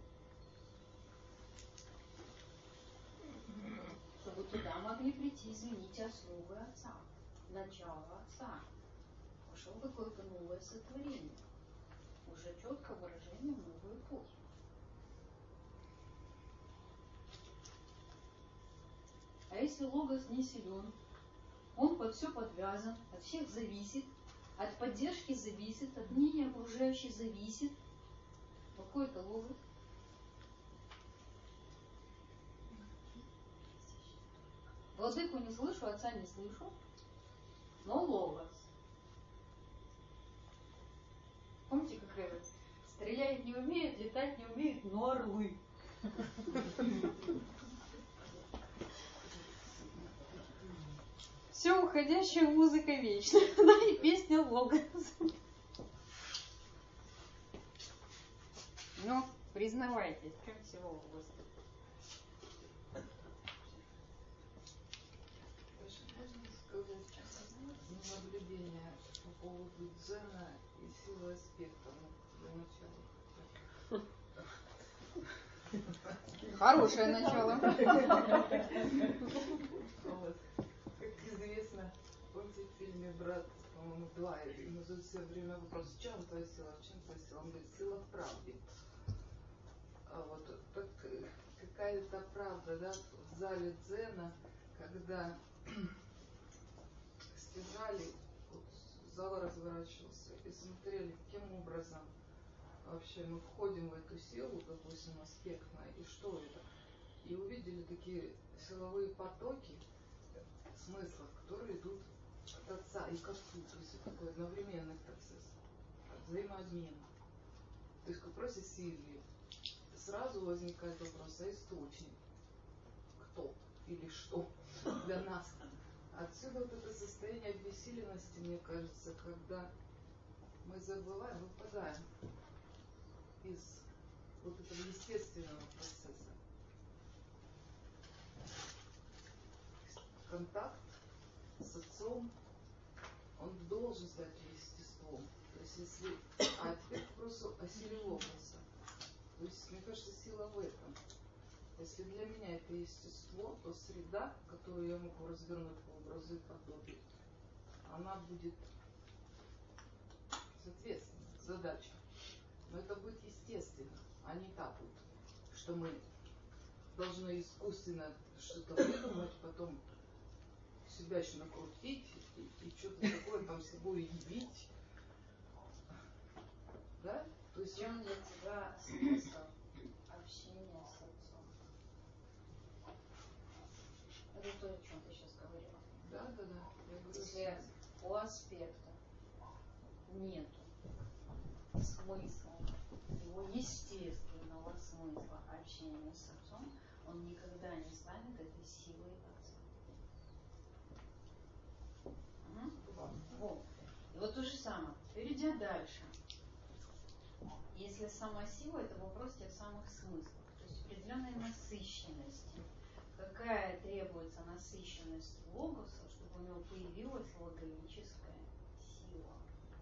Чтобы туда могли прийти, извините, основы Отца, начало Отца. Пошло какое-то новое сотворение. Уже четкое выражение новой эпохи. А если логос не силен, он под все подвязан, от всех зависит, от поддержки зависит, от мнения окружающих зависит. Какой это логос? Владыку не слышу, отца не слышу, но логос. Помните, как это? Стрелять не умеют, летать не умеют, но орлы. Все уходящая музыка вечна, да, и песня логос. Ну, признавайтесь, как всего у вас. Наблюдение по поводу дзена и силы аспекта, ну, для начала. Хорошее начало. Вот. Как известно, помните в фильме «Брат», по-моему, два, ему задают все время вопрос, в чем твоя сила, в чем твоя сила? Он говорит, сила в правде. А вот так, какая-то правда, да, в зале дзена, когда стяжали, вот, зал разворачивался и смотрели, каким образом вообще мы входим в эту силу, допустим, аспектно, и что это. И увидели такие силовые потоки смыслов, которые идут от Отца и к Отцу. То есть это такой одновременный процесс взаимообмена. То есть в вопросе Сильвии сразу возникает вопрос, а источник? Кто или что для нас? Отсюда вот это состояние обессиленности, мне кажется, когда мы забываем, выпадаем из вот этого естественного процесса. Контакт с Отцом, он должен стать естеством. То есть если... А теперь к вопросу о силе логоса. То есть, мне кажется, сила в этом. Если для меня это естество, то среда, которую я могу развернуть по образу и подобию, она будет соответственно задача. Но это будет естественно, а не так вот, что мы должны искусственно что-то выдумать, потом себя еще накрутить и, и что-то такое там с собой явить. Да? То есть В чем для тебя смысл общения с Отцом? Это то, о чем ты сейчас говорила. Да, да, да. Я говорю, если у аспекта нету смысла, его естественного смысла общения с Отцом, он никогда не станет этой силой Отца. Угу. Вот. И вот то же самое. Перейдя дальше. Если сама сила, это вопрос тех самых смыслов, то есть определенной насыщенности. Какая требуется насыщенность логоса, чтобы у него появилась логическая сила?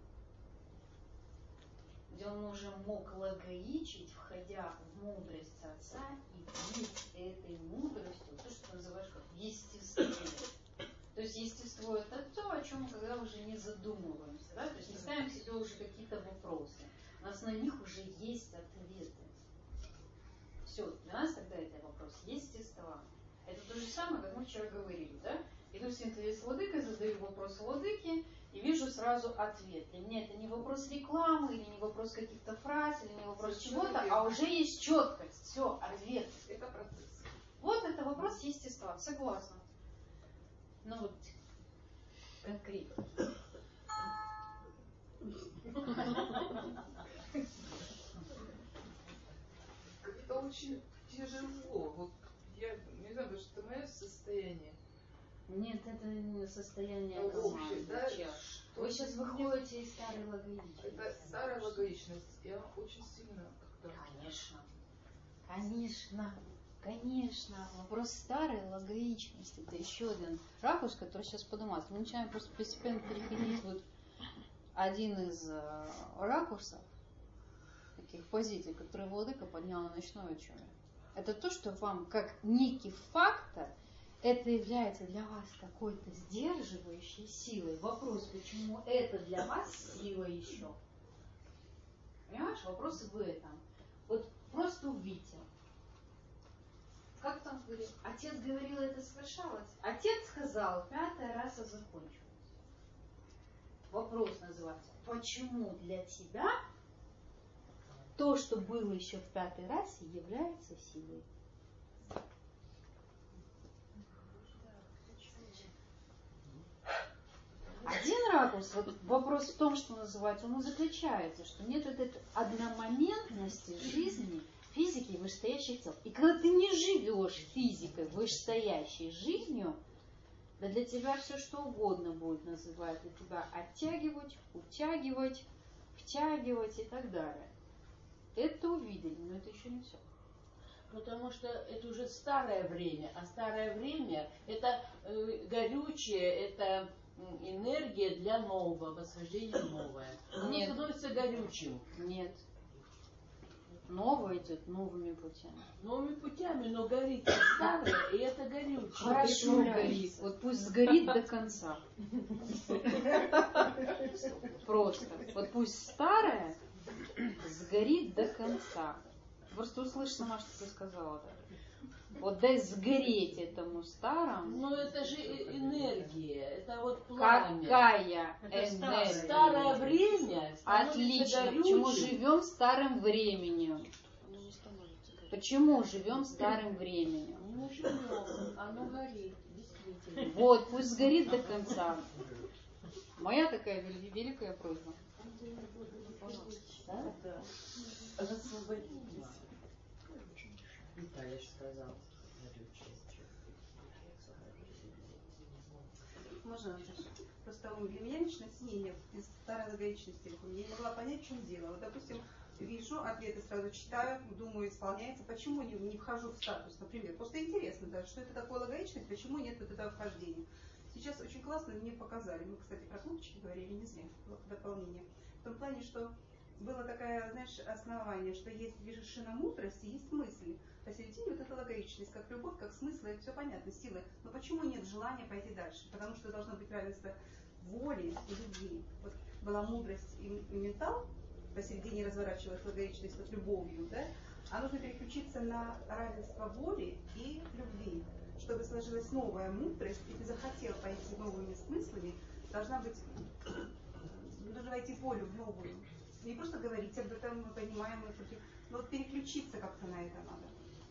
Где он уже мог логоичить, входя в мудрость Отца и быть этой мудростью, то, что ты называешь как естество. То есть естество — это то, о чем мы когда уже не задумываемся, да? То есть не ставим себе уже какие-то вопросы. У нас на них уже есть ответы. Все, для нас тогда это вопрос естества. Это то же самое, как мы вчера говорили, да? Иду в синтез с владыкой, задаю вопрос владыке и вижу сразу ответ. Для меня это не вопрос рекламы, или не вопрос каких-то фраз, или не вопрос чего-то, а уже есть четкость. Все, ответ. это процесс. Вот это вопрос естества, согласна. Ну вот, конкретно. Это очень тяжело. Вот я не знаю, потому что это мое состояние. Нет, это не состояние Ну, команды. общее, да? Сейчас. Вы сейчас выходите из старой логичности. Это старая логичность. Я очень сильно как-то... Конечно. Конечно. Конечно. Вопрос старой логичности. Это еще один ракурс, который сейчас поднимается. Мы начинаем просто постепенно переходить вот один из э, ракурсов, таких позиций, которые Владыка поднял на ночной учебе. Это то, что вам как некий фактор, это является для вас какой-то сдерживающей силой. Вопрос, почему это для вас сила еще? Понимаешь, вопрос в этом. Вот просто увидите. Как там говорит? Отец говорил, это совершалось. Отец сказал, пятый раз и закончилось. Вопрос называется, почему для тебя то, что было еще в пятый раз, является силой? Один ракурс, вот вопрос в том, что называется, он и заключается, что нет этой одномоментности жизни, физики вышестоящих тел. И когда ты не живешь физикой, вышестоящей жизнью, да для тебя все что угодно будет называть, для тебя оттягивать, утягивать, втягивать и так далее. Это увидели, но это еще не все. Потому что это уже старое время, а старое время это э, горючее, это энергия для нового, восхождения новое. Оно Нет. становится горючим. Нет. Новое идет новыми путями. Новыми путями, но горит старое, и это горючее. Хорошо горит. Вот пусть сгорит до конца. Просто. Вот пусть старое сгорит до конца. Просто услышь сама, что ты сказала. Вот дай сгореть этому старому. Но это же энергия, это вот пламя. Какая Это энергия? Старое время становится Отлично. горючим. Почему живем старым временем? Оно не становится горячим. Почему живем старым временем? Не живем, оно горит, действительно. Вот, пусть сгорит до конца. Моя такая вел- великая просьба. Да? Да. Освободитесь. Виталий сказал. Можно просто для меня лично снение из старой логичности. Я не могла понять, в чем дело. Вот, допустим, вижу ответы, сразу читаю, думаю, исполняется. Почему не, не вхожу в статус, например? Просто интересно, да, что это такое логичность, почему нет вот этого вхождения. Сейчас очень классно мне показали. Мы, кстати, про клубчики говорили, не зря, вот дополнение. В том плане, что было такое, знаешь, основание, что есть вершина мудрости, есть мысли. Посередине вот эта логичность, как любовь, как смысл, это все понятно, силы. Но почему нет желания пойти дальше? Потому что должно быть равенство воли и любви. Вот была мудрость и, и ментал, посередине разворачивалась логичность вот любовью, да? А нужно переключиться на равенство воли и любви. Чтобы сложилась новая мудрость, и ты захотел пойти новыми смыслами, должна быть, нужно войти в волю в новую. Не просто говорить об этом, мы понимаем, мы против, но вот переключиться как-то на это надо.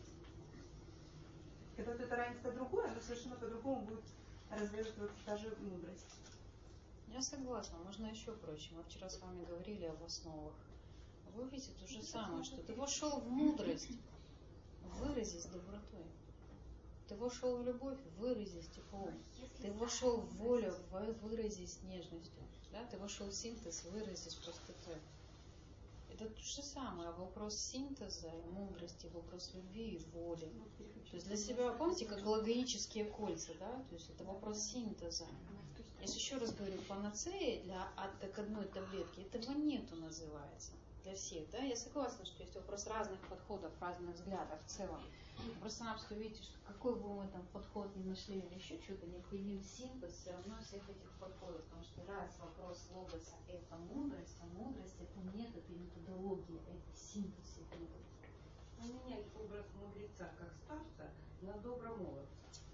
Когда вот это равенство другое, оно совершенно по-другому будет развиваться та же мудрость. Я согласна, можно еще проще. Мы вчера с вами говорили об основах. Вы видите то же самое, что ты вошел в мудрость, выразись добротой. Ты вошел в любовь, выразись теплом. Ты вошел в волю, выразись нежностью. Да? Ты вошел в синтез, выразись простотой. Это то же самое. Вопрос синтеза и мудрости, вопрос любви и воли. То есть для себя, помните, как логические кольца, да? То есть это вопрос синтеза. Если еще раз говорю, панацеи для от, как одной таблетки, этого нету называется. Для всех, да? Я согласна, что есть вопрос разных подходов, разных взглядов в целом. Просто-напросто видите, что какой бы мы там подход ни нашли или еще что-то, необходим синтез все равно всех этих подходов. Потому что раз вопрос логоса – это мудрость, а мудрость – это метод и методология, это синтез всех методов. Поменять образ мудреца как старца на добромолодца.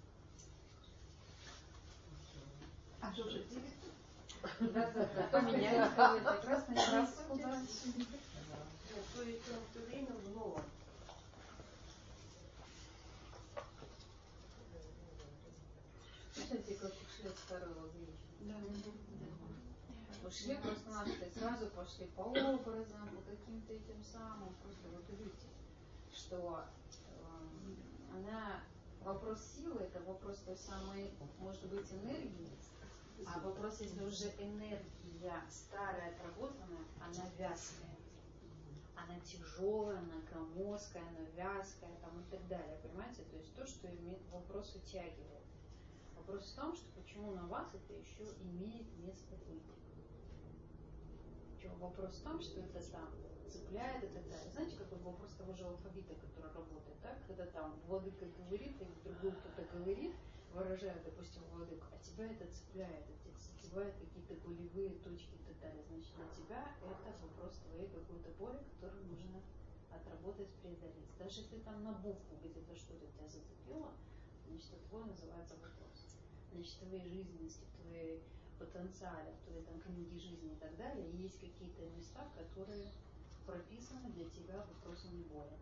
А что же Да-да-да. Поменять кого-то красный раз куда? То есть он все время в новом. помните, как ушли от старого вечера? Да. Ушли просто-напросто и сразу пошли по образам, по каким-то этим самым. Просто вот увидите, что э, она, вопрос силы, это вопрос той самой, может быть, энергии, а вопрос, если уже энергия старая, отработанная, она вязкая. Она тяжелая, она громоздкая, она вязкая там, и так далее. Понимаете? То есть то, что имеет вопрос утягивает. Вопрос в том, что почему на вас это еще имеет место быть. Причем вопрос в том, что это там цепляет и так далее. Знаете, какой вопрос того же алфавита, который работает, так? Когда там владыка говорит, или другой кто-то говорит, выражает, допустим, владыку, а тебя это цепляет, это задевает какие-то болевые точки и так далее. Значит, для тебя это вопрос твоей какой-то боли, которую нужно отработать, преодолеть. Даже если там на букву где-то что-то тебя зацепило, значит, это твой называется вопрос. Значит, в твоей жизненности, в твоей потенциале, в твоей там книге жизни и так далее, есть какие-то места, которые прописаны для тебя вопросами боли.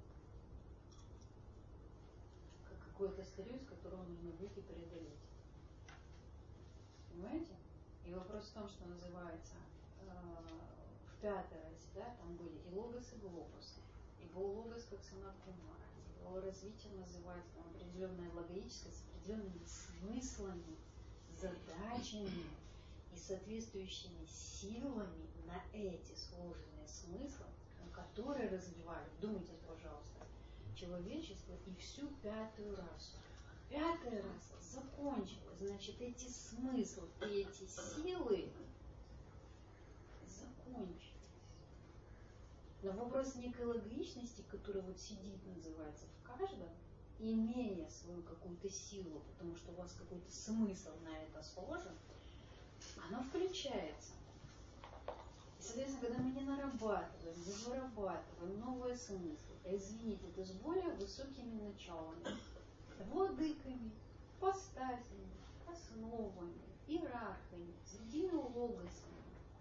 Как какое-то старье, с которого нужно выйти преодолеть. Понимаете? И вопрос в том, что называется э, в пятой разе, да, там были и логос, и глобус. И был логос как санат кумара. Его развитие называется там, определенное логическое, с определенными смыслами, задачами и соответствующими силами на эти сложные смыслы, которые развивали, думайте, пожалуйста, человечество и всю пятую расу. Пятая раса закончила, значит, эти смыслы и эти силы закончились. Но вопрос некой логичности, которая вот сидит, называется, в каждом, имея свою какую-то силу, потому что у вас какой-то смысл на это сложен, оно включается. И, соответственно, когда мы не нарабатываем, не вырабатываем новые смыслы, а извините, это с более высокими началами, владыками, постасями, основами, иерархами, с единым логосом,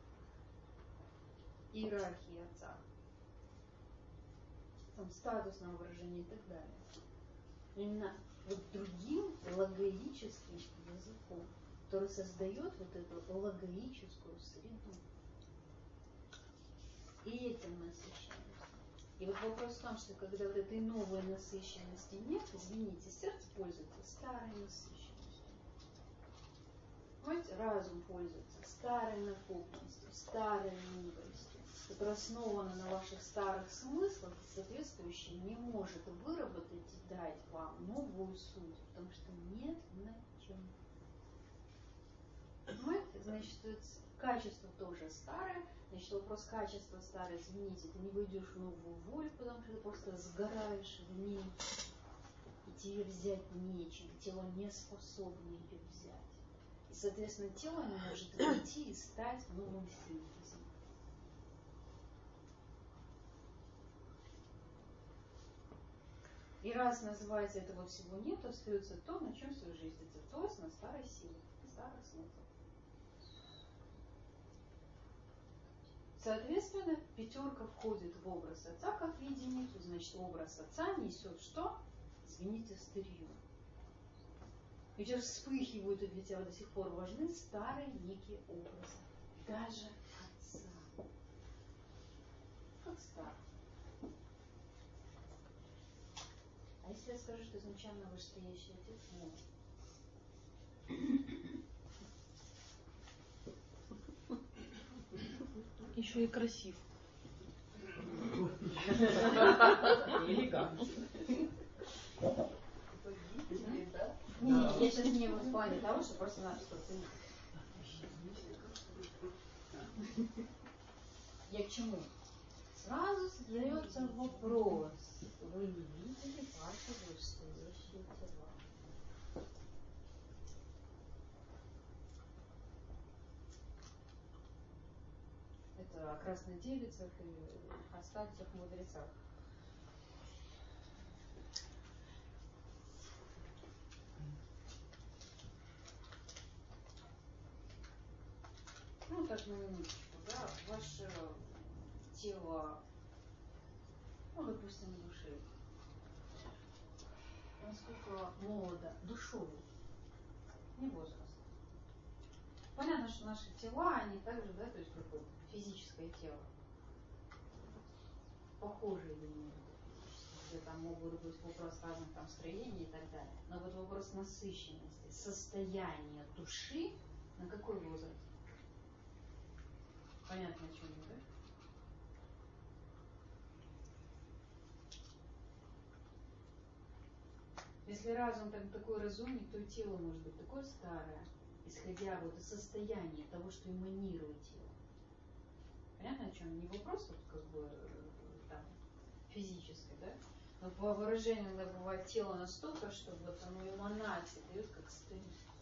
иерархии отца, там, статусного выражения и так далее. Именно вот другим логоическим языком, который создает вот эту логоическую среду. И этим насыщенностью. И вот вопрос в том, что когда вот этой новой насыщенности нет, извините, сердце пользуется старой насыщенностью. Понимаете, разум пользуется старой накопленностью, старой мудростью, которая основана на ваших старых смыслах и соответствующей не может выработать и дать вам новую суть, потому что нет на чем. Понимаете? Значит, качество тоже старое. Значит, вопрос качества старое, извините, ты не войдешь в новую волю, потому что ты просто сгораешь в ней, и тебе взять нечем, тело не способно ее взять. И, соответственно, тело не может войти и стать новым синтезом. И раз называется этого всего нет, остается то, на чем свою жизнь держит, то есть на старой силе, старых смыслах. Соответственно, пятерка входит в образ отца как видение, то значит образ отца несет что? Извините, старье. Ведь вспыхивают и для тебя до сих пор важны старые некие образы. Даже отца. Как старый. А если я скажу, что изначально вышестоящий отец мой? Еще и красив. Элегантно. Не, я сейчас не в плане того, что просто надо что-то. Я к чему? Сразу задается вопрос. Вы не видели ваши вышестоящие тела? Это о красных девицах и о статусах мудрецах. Ну, так на минуточку, да, ваше тело, ну, допустим, души, насколько молодо, душой, не возраст. Понятно, что наши тела, они также, да, то есть как бы физическое тело, похожие друг на друга физически, где там могут быть вопрос разных там строений и так далее. Но вот вопрос насыщенности, состояния души, на какой возраст? Понятно, о чем я, да? Если разум там такой разумный, то и тело может быть такое старое, исходя вот из состояния того, что эманирует тело. Понятно, о чем? Не вопрос вот как бы там физическое, да? Но по выражению иногда бывает тело настолько, что вот оно эманации дает как стыд.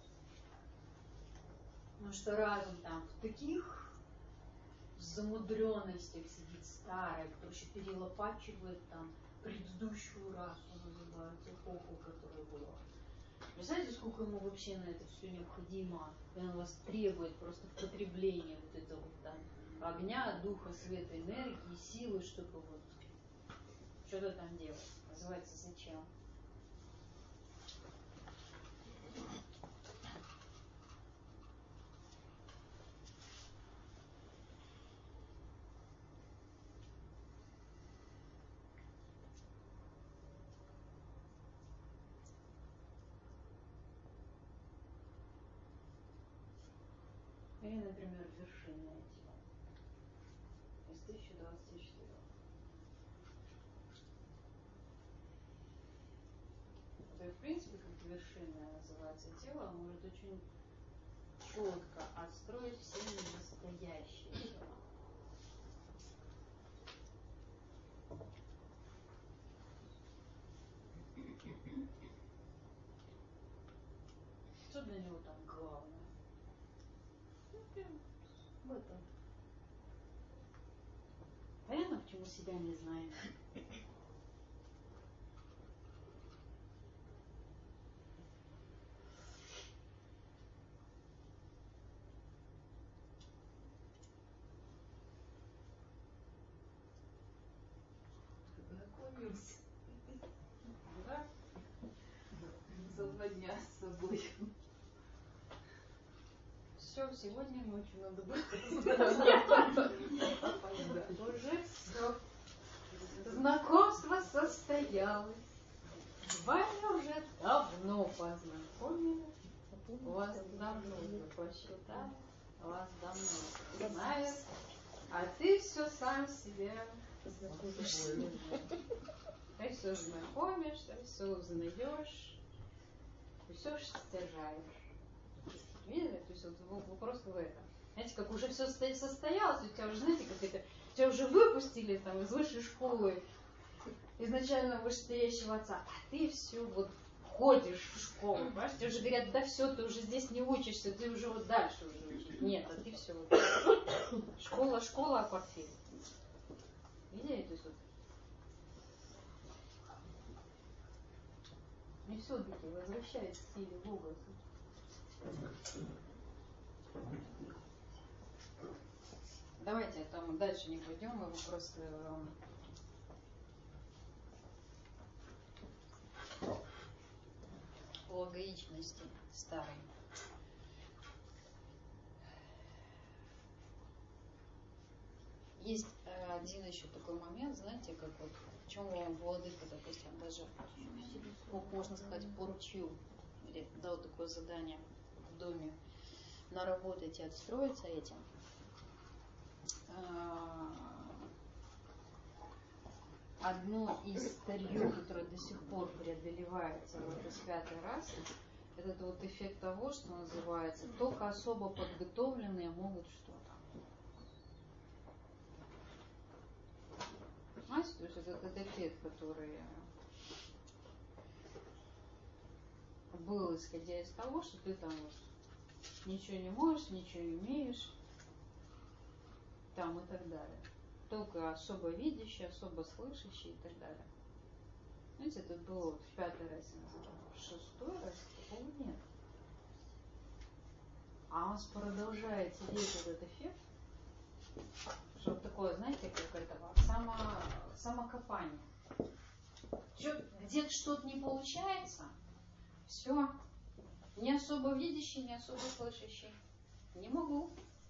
Потому что разум там в таких замудренностях сидит старое, кто еще перелопачивает там предыдущую расу, называется, эпоху, которая была. Представляете, сколько ему вообще на это все необходимо? И он вас требует просто в потреблении вот этого вот там огня, духа, света, энергии, силы, чтобы вот что-то там делать. Называется зачем? Или, например, вершинное тело из тысяча двадцати четырёх. Это, в принципе, как вершинное называется тело, может очень четко отстроить все настоящие тела. Что для него там главное? В этом. Понятно, почему себя не знаем? Наклонился. Да? За два дня с собой. Все, сегодня ночью надо будет. Уже все. Знакомство состоялось. С вами уже давно познакомились. Вас давно уже посчитали. Вас давно знают. А ты все сам себя знакомишься. Ты все знакомишься, все узнаешь, и все стяжаешь. Видели? То есть вот вопрос в этом. Знаете, как уже все состоялось, у тебя уже, знаете, как это, тебя уже выпустили там из высшей школы, изначально вышестоящего отца, а ты все вот ходишь в школу, понимаешь? Тебе уже говорят, да все, ты уже здесь не учишься, ты уже вот дальше уже учишь. Нет, а ты все вот школа, школа, а портфель. Видели? То есть вот. И все-таки возвращаясь к силе Бога. Давайте там дальше не пойдем, мы просто о логоичности старой. Есть один еще такой момент, знаете, как вот в чем вам владыка, допустим, даже, можно сказать, поручил, или дал такое задание в доме, наработать и отстроиться этим. Одно из старье, которое до сих пор преодолевается в этой святой расе, это вот эффект того, что называется, только особо подготовленные могут что-то. Знаете, то есть этот, этот эффект, который был, исходя из того, что ты там вот ничего не можешь, ничего не умеешь, там и так далее. Только особо видящий, особо слышащий и так далее. Знаете, это было вот в пятой расе называем. В шестой расе такого нет. А у нас продолжает сидеть этот эффект, что вот такое, знаете, как этого само, самокопание. Где-то что-то не получается, все, Не особо видящий, не особо слышащий. Не могу.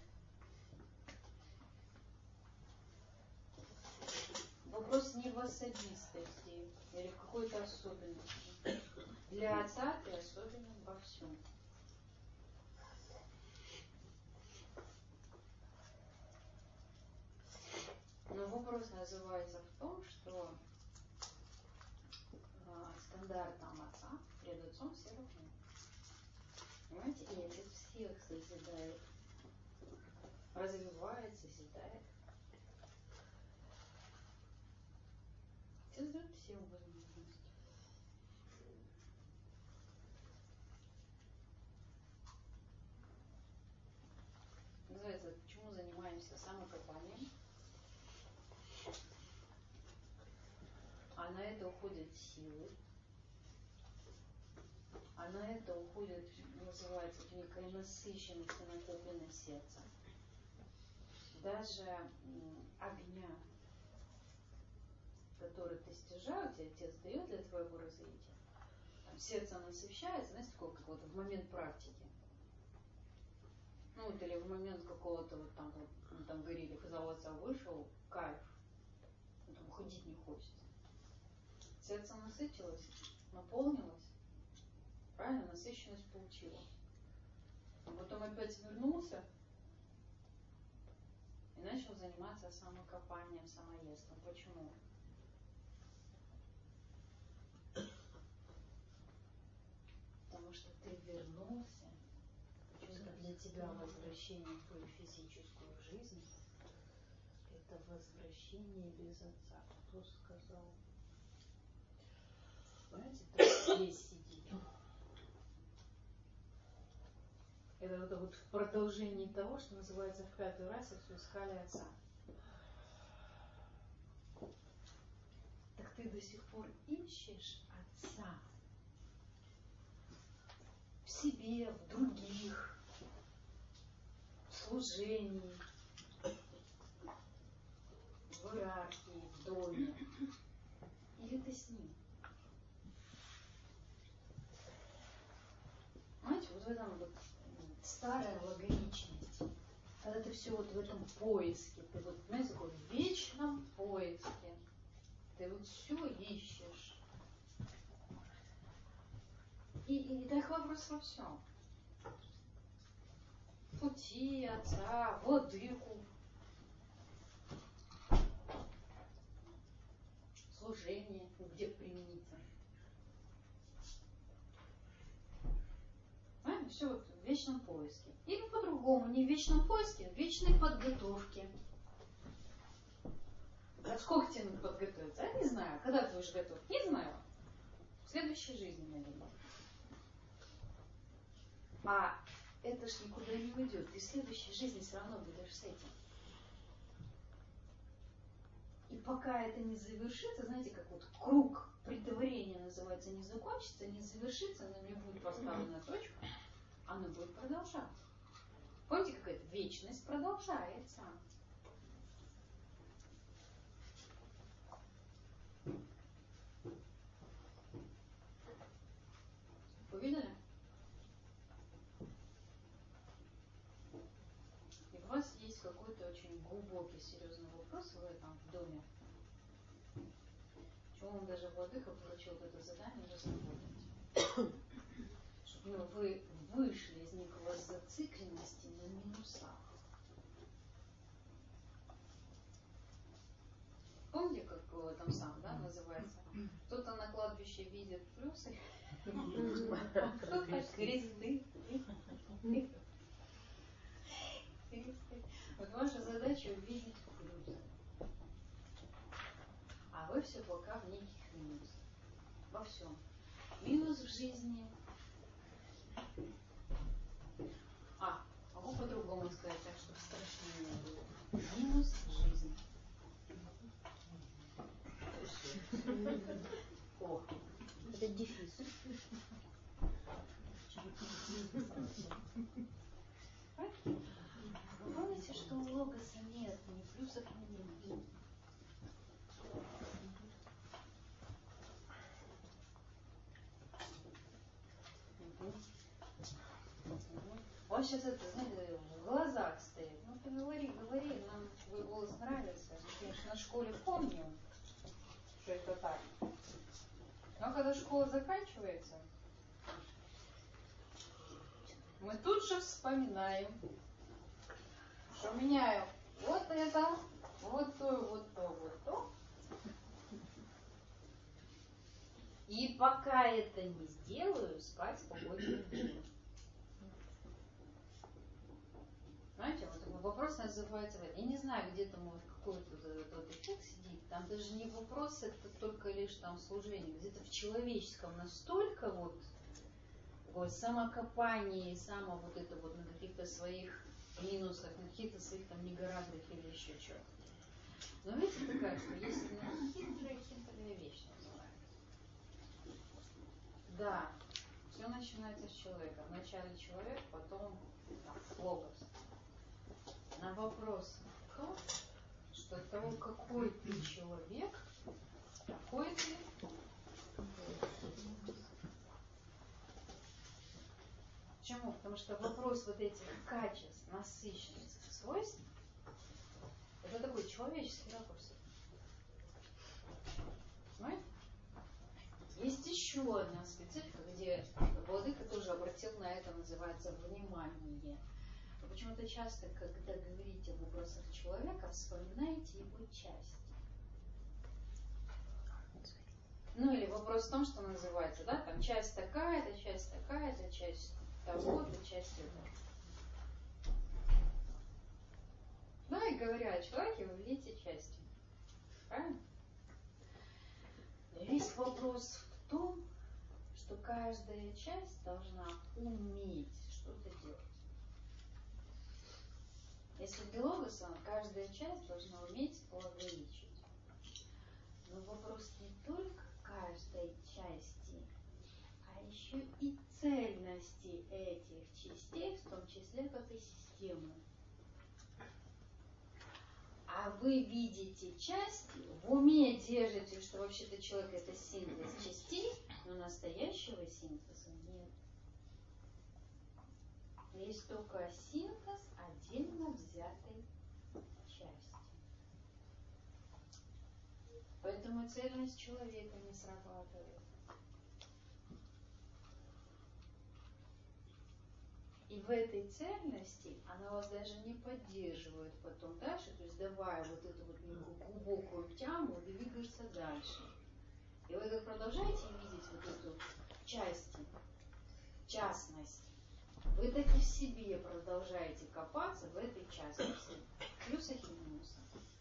Вопрос не в особистости или в какой-то особенности. Для отца ты особенен во всем. Но вопрос называется в том, что э, стандартом отца пред отцом все равны. Понимаете? И отец всех созидает, развивает, созидает. Отец дает всем возможности. Называется, почему занимаемся самокопанием. А на это уходят силы. А на это уходит, называется, некая насыщенность и накопленность сердца. Даже м, огня, который ты стяжаешь, тебе отец дает для твоего развития. Там, сердце насыщается, знаете, такое, как вот в момент практики. Ну, вот, или в момент какого-то вот там, вот, мы там говорили, казалось, а вышел, кайф. Ну, там ходить не хочется. Сердце насытилось, наполнилось, правильно, насыщенность получила. А потом опять вернулся и начал заниматься самокопанием, самоедством. Почему? Потому что ты вернулся, это для тебя возвращение в твою физическую жизнь, это возвращение без отца. Кто сказал? Понимаете, ты здесь сидит. Это вот, вот в продолжении того, что называется в пятый раз, все искали отца. Так ты до сих пор ищешь отца в себе, в других, в служении, в иерархии, в доме. Или ты с ним? Понимаете, вот в этом вот старая логичность, когда ты все вот в этом поиске, ты вот, знаете, такой в вечном поиске, ты вот все ищешь. И, и так вопрос во всем. Пути отца, владыку, служение, где примениться. Понимаете, все вот в вечном поиске. Или по-другому, не в вечном поиске, а в вечной подготовке. А сколько тебе надо подготовиться? Я не знаю. Когда ты будешь готов? Не знаю. В следующей жизни, наверное. А это ж никуда не уйдет. Ты в следующей жизни все равно будешь с этим. И пока это не завершится, знаете, как вот круг притворения называется, не закончится, не завершится, но не будет поставлена точка, оно будет продолжаться. Помните, какая-то вечность продолжается. Увидели? И у вас есть какой-то очень глубокий, серьезный вопрос в этом доме. Почему вам даже владыка поручил вот это задание разработать? Чтобы ну, вы вышли из некого зацикленности на минусах. Помните, как там сам, да, называется? Кто-то на кладбище видит плюсы, а кто-то кресты. Вот ваша задача увидеть плюсы. А вы все пока в неких минусах. Во всем. Минус в жизни. А, могу по-другому сказать, так чтобы страшнее не было. Минус в жизни. О, Это дефис. Вы помните, что у логоса нет ни плюсов, ни минусов? сейчас это, знаете, в глазах стоит. Ну ты говори, говори, нам твой голос нравится. Мы, конечно, на школе помним, что это так. Но когда школа заканчивается, мы тут же вспоминаем, что меняю вот это, вот то, вот то, вот то. И пока это не сделаю, спать спокойно не буду. Знаете, вот такой вопрос называется, я не знаю, где там вот какой-то вот, вот эффект сидит, там даже не вопрос, это только лишь там служение, где-то в человеческом настолько вот такое самокопание, само вот это вот на каких-то своих минусах, на каких-то своих там негораздах или еще что-то. Но видите, такая, что есть ну, хитрая, хитрая вещь называется. Да, все начинается с человека. Вначале человек, потом логос. На вопрос как, что от того, какой ты человек, такой ты. Почему? Потому что вопрос вот этих качеств, насыщенности, свойств, это такой человеческий ракурс. Понимаете? Есть еще одна специфика, где владыка тоже обратил на это, называется внимание. Вы почему-то часто, когда говорите об образах человека, вспоминаете его части. Ну или вопрос в том, что называется, да, там часть такая-то, часть такая-то, часть того-то, часть этого. Ну и говоря о человеке, вы видите части. Правильно? Весь вопрос в том, что каждая часть должна уметь что-то делать. Если для логоса, каждая часть должна уметь благовещать. Но вопрос не только каждой части, а еще и цельности этих частей, в том числе как и системы. А вы видите части, в уме держите, что вообще-то человек это синтез частей, но настоящего синтеза нет. Есть только синтез отдельно взятой части. Поэтому цельность человека не срабатывает. И в этой цельности она вас даже не поддерживает потом дальше, то есть давая вот эту вот некую глубокую тягу, двигаться дальше. И вы как продолжаете видеть вот эту часть, частность, вы так и в себе продолжаете копаться в этой частности. Плюсах и минусах.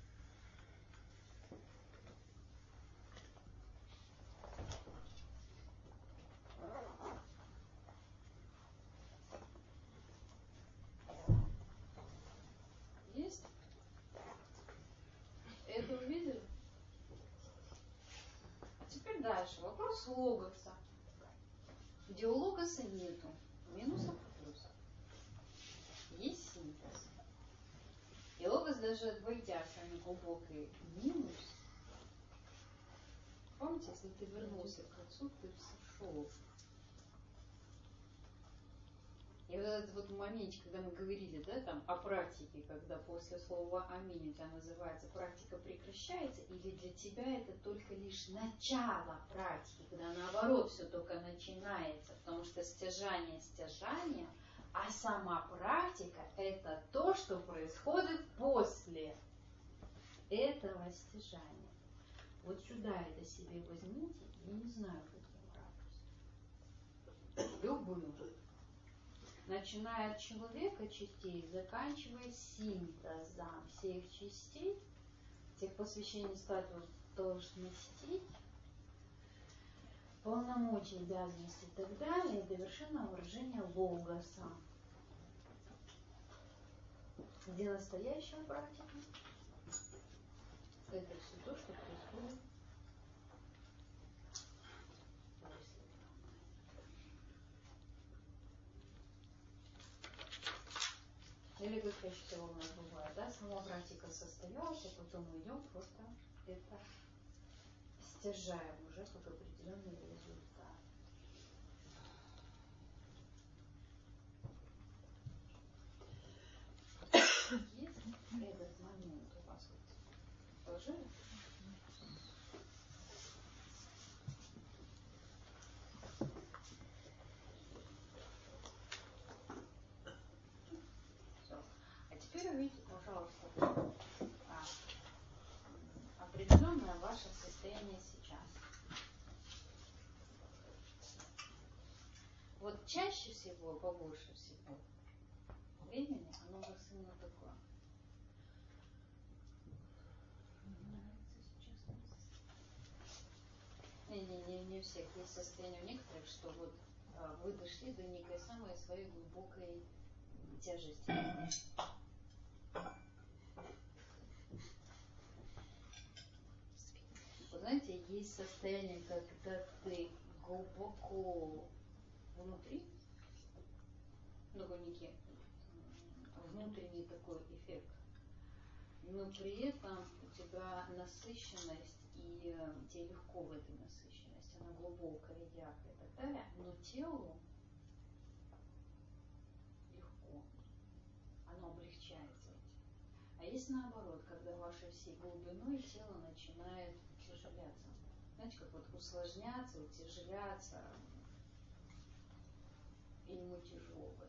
Есть? Это увидели? Теперь дальше. Вопрос логоса. Где у логоса нету минусов и плюсов. Есть синтез. И логос, даже войдя в самый глубокий минус, помните, если ты вернулся к отцу, ты сошел. И вот этот вот момент, когда мы говорили, да, там, о практике, когда после слова «Аминь» у тебя называется «практика прекращается», или для тебя это только лишь начало практики, когда наоборот все только начинается, потому что стяжание стяжание, а сама практика – это то, что происходит после этого стяжания. Вот сюда это себе возьмите, я не знаю, каким ракурсом. Любым. Начиная от человека частей, заканчивая синтезом всех частей, всех посвящений статус должностей, полномочий, обязанностей и так далее, до вершинного выражения логоса. Где настоящая практика? Это все то, что происходит после. Или как чаще всего у нас бывает, да, сама практика состоялась, а потом мы идем просто это стяжаем уже как определенный результат. Положили? Все. А теперь увидите, пожалуйста, а, определенное ваше состояние сейчас. Вот чаще всего, побольше всего, времени оно у вас именно такое. Не-не-не, не у всех. Есть состояние у некоторых, что вот а, вы дошли до некой самой своей глубокой тяжести. Вы знаете, есть состояние, когда ты глубоко внутри, такой некий внутренний такой эффект, но при этом у тебя насыщенность, и э, тебе легко в этой насыщенности, она глубокая, яркая и так далее, но телу легко, оно облегчается этим. А есть наоборот, когда вашей всей глубиной тело начинает утяжеляться. Знаете, как вот усложняться, утяжеляться, и ему тяжело в этом.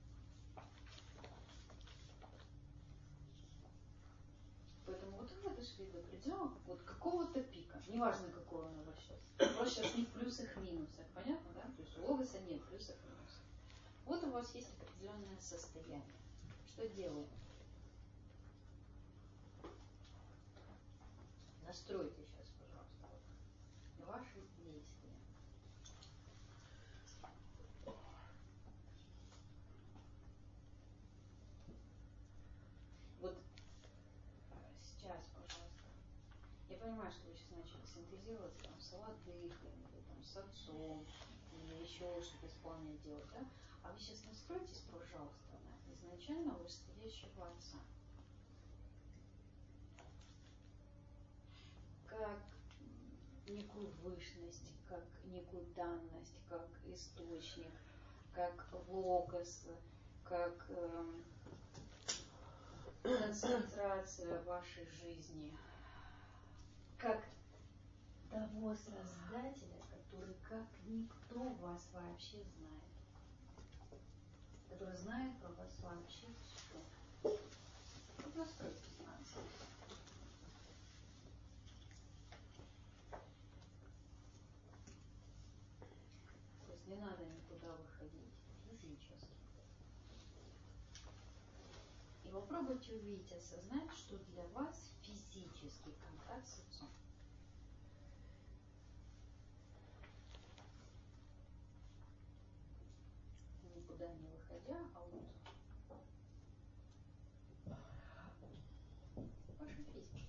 Поэтому вот вы дошли до предела вот какого-то пика, неважно какой он у вас сейчас. У вас сейчас не в плюсах, минусах, понятно, да? То есть у логоса нет плюсов, минусов. Вот у вас есть определенное состояние. Что делаем? Настройте сейчас, пожалуйста, вот, ваши действия. Вот сейчас, пожалуйста. Я понимаю, что вы сейчас начали синтезироваться там, с Ладыхой, или там, с отцом, или еще что-то исполнять делать, да? А вы сейчас настройтесь, пожалуйста, на изначально вышестоящего отца. Как некую вышность, как некую данность, как источник, как логос, как э, концентрация вашей жизни, как того Создателя, который как никто вас вообще знает, который знает про вас вообще все. Вот настройтесь на это. То есть не надо никуда выходить физически. И попробуйте увидеть, осознать, что для вас физический контакт с отцом. Никуда не выходя, а вот ваша физика.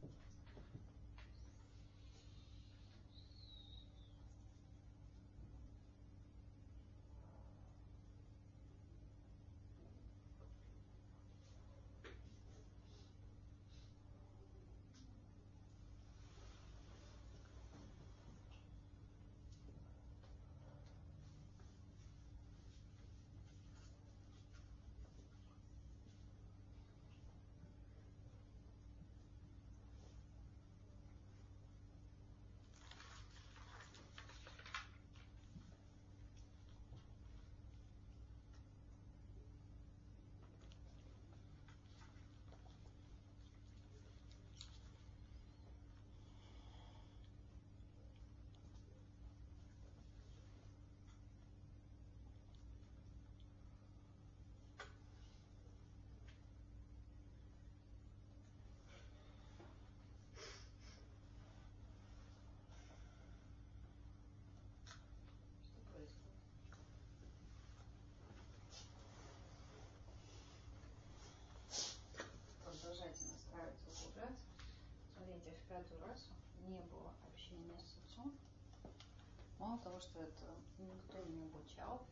Продолжайте настраиваться, углубляться. Смотрите, в пятую расу не было общения с отцом. Мало того, что это никто не обучал,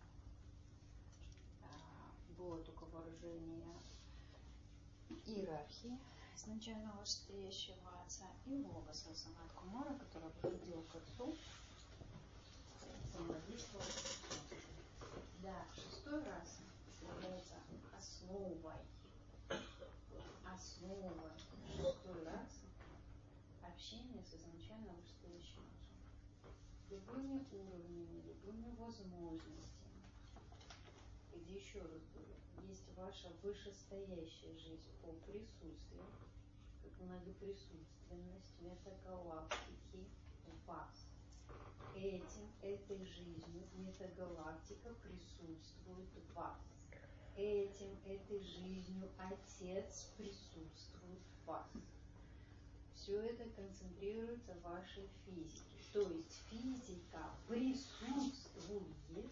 было только выражение иерархии изначально вышестоящего отца и логоса Санат Кумара, который выходил к отцу, взаимодействовал с отцом. Для шестой расы является основой, основой шестой расы любыми уровнями, любыми возможностями, где, еще раз говорю, есть ваша вышестоящая жизнь по присутствию, как многоприсутственность метагалактики в вас. Этим, этой жизнью метагалактика присутствует в вас. Этим, этой жизнью Отец присутствует в вас. Все это концентрируется в вашей физике. То есть физика присутствует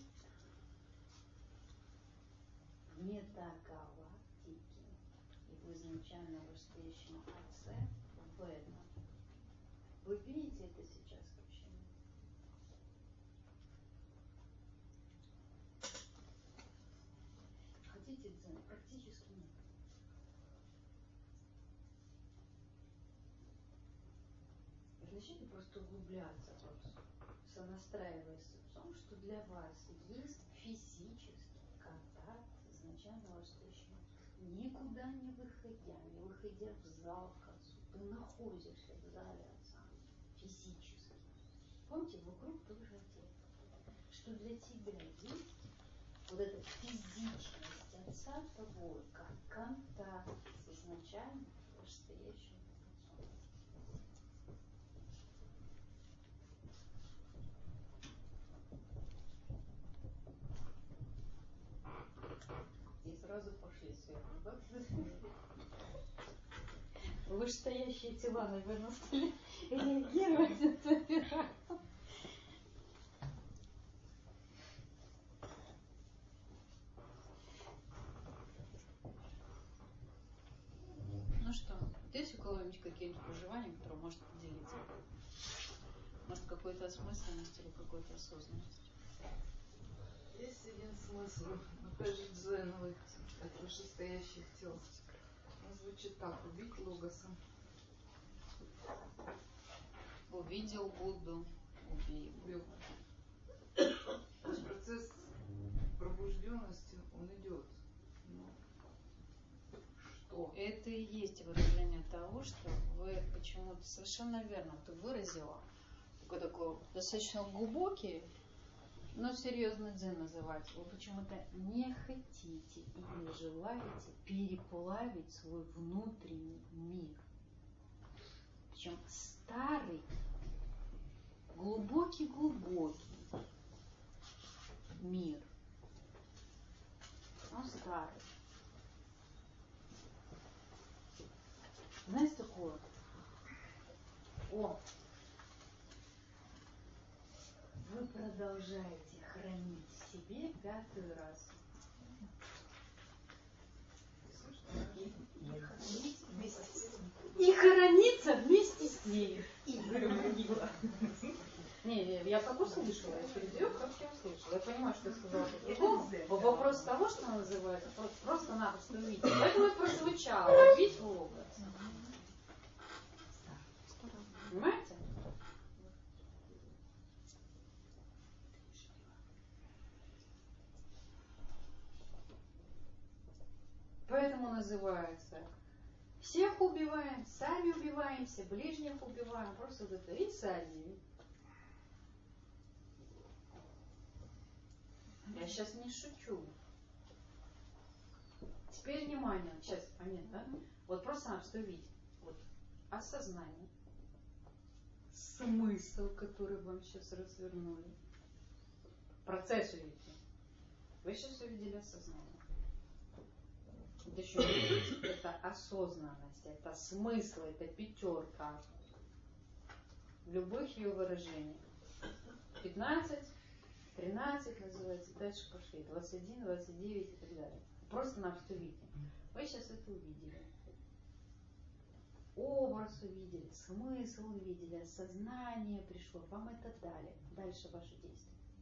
в метагалактике и в изначально вышестоящем Отце в этом. Вы видите это сейчас вообще? Хотите дзен? Практически нет. Начните просто углубляться, вот, сонастраиваясь с отцом, что для вас есть физический контакт с изначально вышестоящим отцом. Никуда не выходя, не выходя в зал к отцу, ты находишься в зале отца физически. Помните, вокруг тоже отец. Что для тебя есть вот эта физичность отца тобой, как контакт с изначально вышестоящим. И сразу пошли сверху. Да? Вышестоящие тела, наверное, стали реагировать на эту операцию. Ну что, есть у кого-нибудь какие-нибудь проживания, которые может поделиться? Может, какой-то осмысленность или какой-то осознанность? Есть один смысл, опять же, дзеновый, от вышестоящих тел. Он звучит так: убить логосом. Увидел Будду, убей. Убил. То есть процесс пробужденности, он идет. Но что? Это и есть выражение того, что вы почему-то совершенно верно ты выразила такой, такой достаточно глубокий, но серьезный дзен называть. Вы почему-то не хотите и не желаете переплавить свой внутренний мир. Причем старый, глубокий-глубокий мир. Он старый. Знаете такое? О! Вы продолжаете хранить в себе пятый раз. И храниться вместе с ней. И говорила. Не, не, я как услышала, я передаю, как я услышала. Я понимаю, что я сказала по-другому. Вопрос того, что она называется, просто-напросто увидеть. Поэтому это прозвучало. Убить логос. Понимаете? Поэтому называется всех убиваем, сами убиваемся, ближних убиваем. Просто вот это рицание. Я сейчас не шучу. Теперь внимание. Сейчас, понятно, да? Вот просто надо что видеть. Вот осознание. Смысл, который вам сейчас развернули. Процесс увидите. Вы сейчас увидели осознание. Это еще это осознанность, это смысл, это пятерка. В любых ее выражениях. пятнадцать, тринадцать называется, дальше пошли. двадцать один, двадцать девять и так далее. Просто на что видите. Вы сейчас это увидели. Образ увидели, смысл увидели, осознание пришло. Вам это дали. Дальше ваши действия.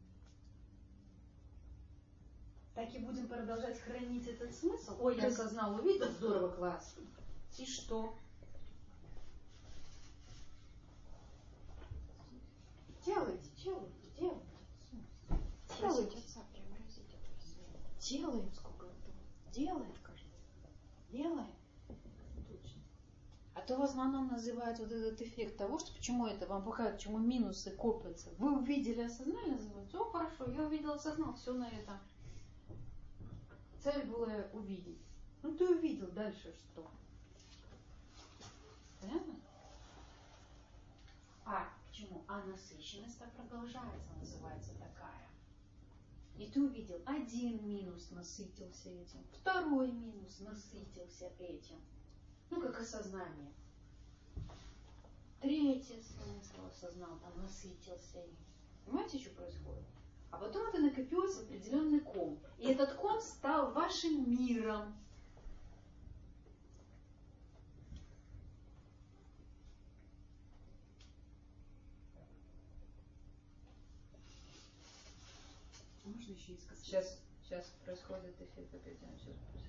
Так и будем продолжать хранить этот смысл. Ой, я осознал, увидел, здорово, класс. И что? Делайте, делайте, делайте. Делайте. Делаем сколько этого. Делаем, кажется. Делаем. Точно. А то в основном называется вот этот эффект того, что почему это вам показывают, почему минусы копятся. Вы увидели, осознали, называется, о, хорошо, я увидел, осознал, все на этом. Цель была увидеть. Ну ты увидел, дальше что? Понятно? А почему? А насыщенность так продолжается, называется такая. И ты увидел один минус, насытился этим, второй минус, насытился этим. Ну, как осознание. Третий смысл осознал, там насытился им. Понимаете, что происходит? А потом это накопилось в определенный ком. И этот ком стал вашим миром. Можно еще и сказать? Сейчас, сейчас происходит эффект опять. Сейчас происходит.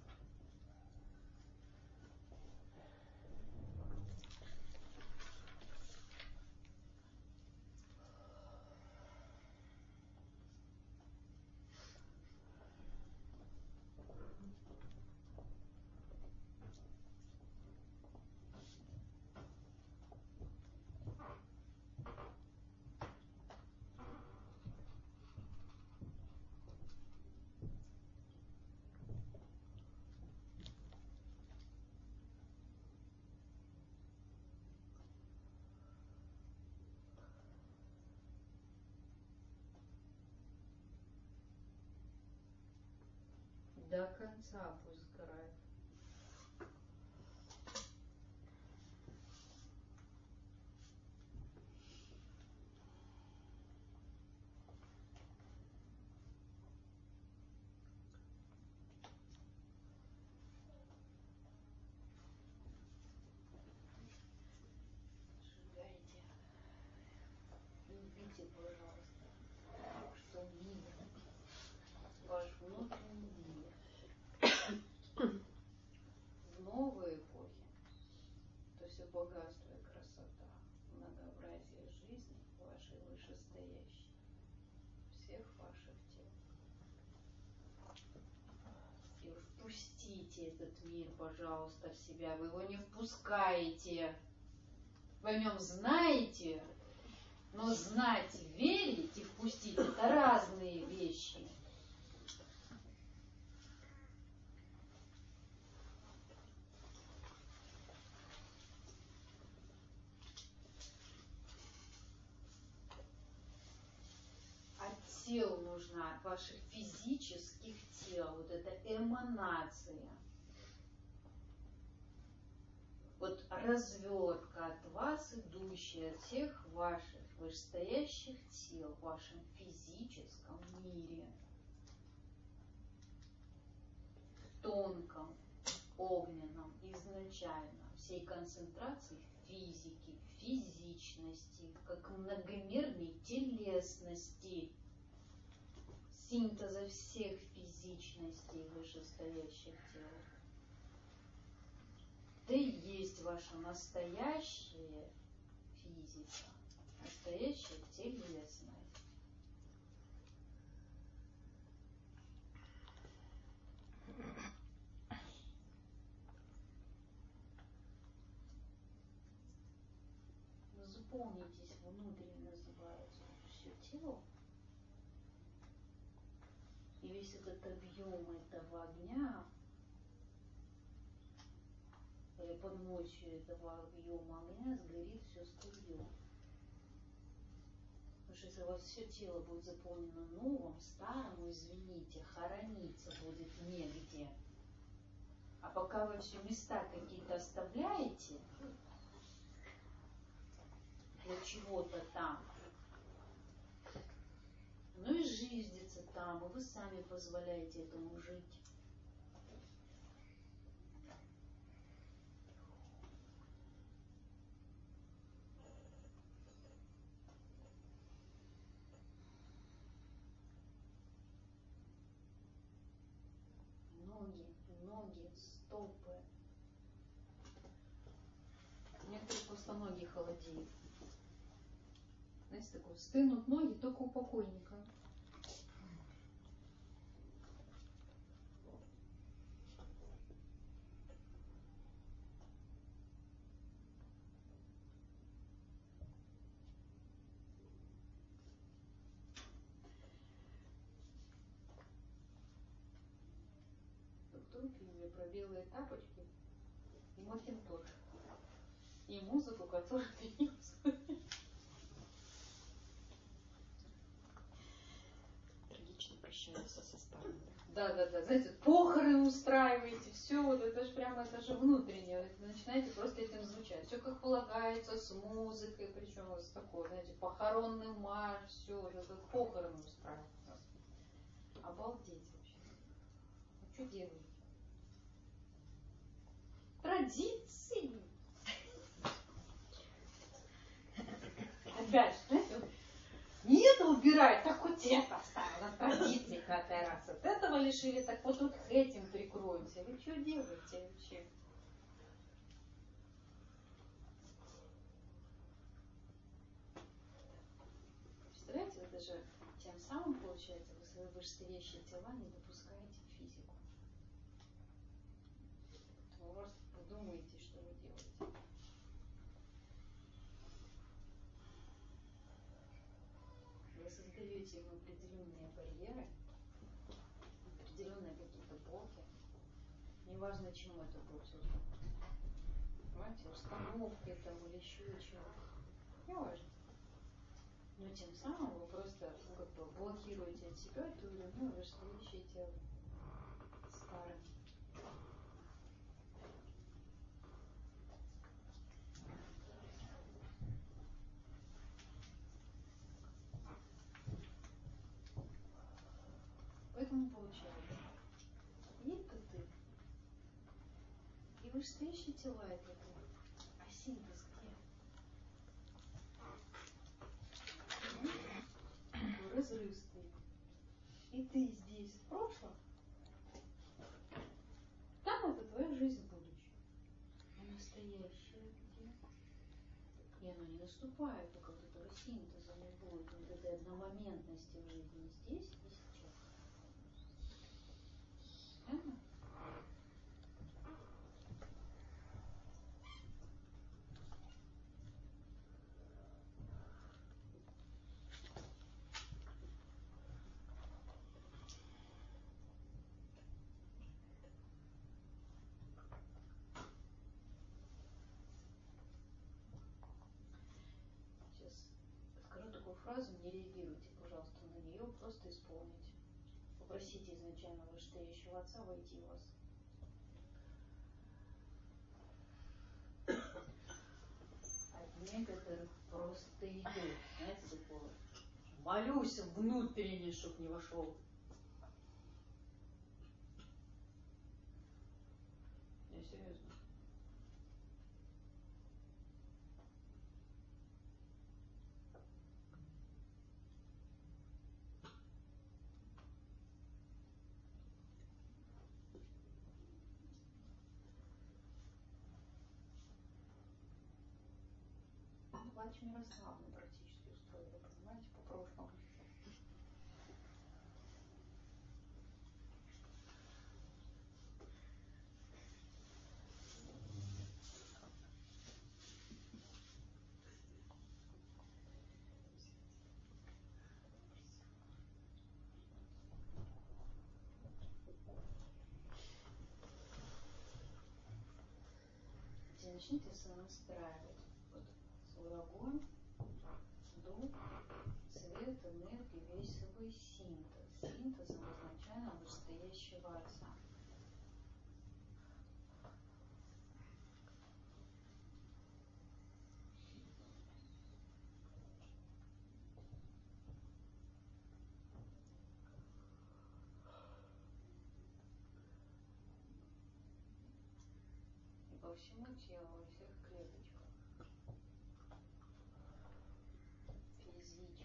До конца пусть сгорает. Сжигайте. Любите, пожалуйста, что мир, ваш внутренний мир. В новой эпохе то все богатство и красота, многообразие жизни вашей вышестоящей, всех ваших тел. И впустите этот мир, пожалуйста, в себя. Вы его не впускаете. Вы о нем знаете, но знать, верить и впустить — это разные вещи. Тел нужна, от ваших физических тел, вот эта эманация. Вот развертка от вас, идущая от всех ваших вышестоящих тел в вашем физическом мире. В тонком, огненном, изначально, всей концентрации физики, физичности, как многомерной телесности. Синтеза всех физичностей вышестоящих тел. Это и есть ваша настоящая физика, настоящая телесность. Заполнитесь внутренне, называется, все тело. И весь этот объем этого огня, или под мощью этого объема огня сгорит все студио. Потому что если у вас все тело будет заполнено новым, старым, извините, хорониться будет негде. А пока вы все места какие-то оставляете для чего-то там, ну и жизнится там, и вы сами позволяете этому жить. Ноги, ноги, стопы. Некоторые просто ноги холодеют. Знаете, такое, стынут ноги только у покойника. тупенькие, про белые тапочки и макинтош. И музыку, которую ты не услышишь. Трагично прощаются со старым. Да, да, да, знаете, похороны устраиваете, все, вот это же прямо, это же внутреннее, вы начинаете просто этим звучать. Все как полагается, с музыкой, причем с такой, знаете, похоронный марш, все, уже как похороны устраивать. Обалдеть вообще. Ну что делаете? Традиции. Опять же, знаете, вот не это убирать, так вот это оставила, традиции пятый раз. От этого лишили, так вот тут этим прикроемся. Вы что делаете вообще? Представляете, это же тем самым, получается, вы свои вышестоящие тела не допускаете в физику. Вы просто подумайте, что вы делаете. Вы создаете им определенные барьеры, определенные какие-то блоки. Неважно, чему это будет создано. Понимаете, установкой там или еще чего-то. Неважно. Но тем самым вы просто как бы блокируете от себя эту ну, вышестоящее тело старым. Поэтому получается, есть-то ты, и вышестоящие тела это ты. А синтез где? Такой разрыв стоит. И ты здесь в прошлом, там это твоя жизнь в будущем. А настоящее где? И оно не наступает, пока вот этого синтеза не будет, вот этой одномоментности в жизни здесь и сейчас. Понятно? Сейчас скажу такую фразу, не реагируйте, пожалуйста, на нее, просто исполните. Попросите изначально вышестоящего отца войти в вас. От некоторых просто идет, знаете, такое. Молюсь внутренне, чтоб не вошел. Я серьезно. Плач Мирославны практически устроили, понимаете, по прошлому. Начните сонастраивать вот свой огонь, дух, свет, энергию, весь свой синтез. Синтезом изначально вышестоящего отца. И по всему телу, во всех клеточках. Физически.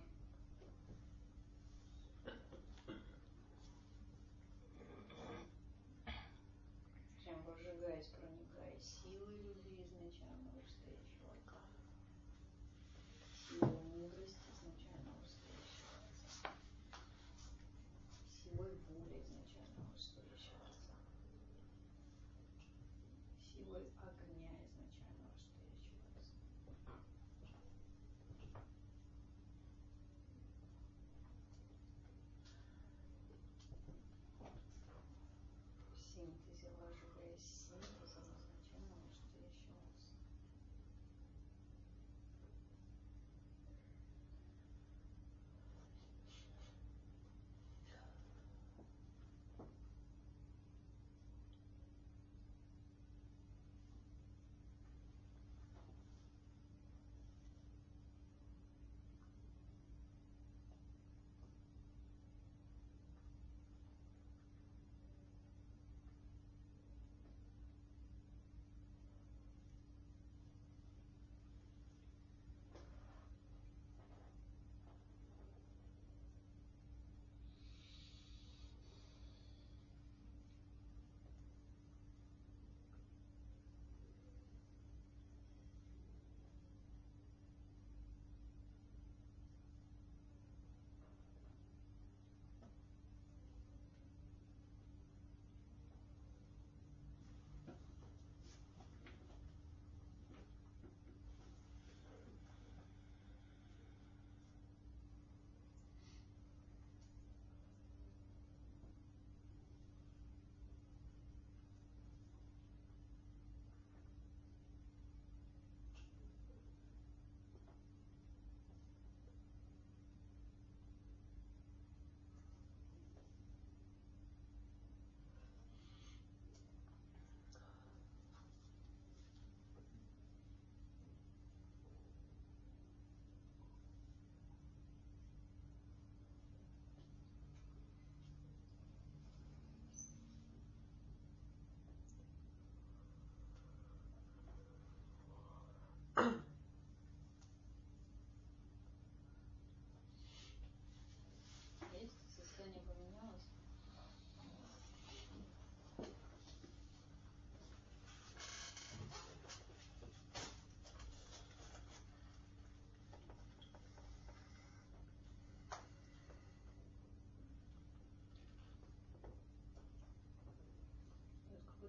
Прям выжигаясь, проникая силой любви изначально вышестоящего отца. Силой мудрости изначально вышестоящего отца. Силой воли изначально вышестоящего отца. Силой огня изначально вышестоящего отца. Всем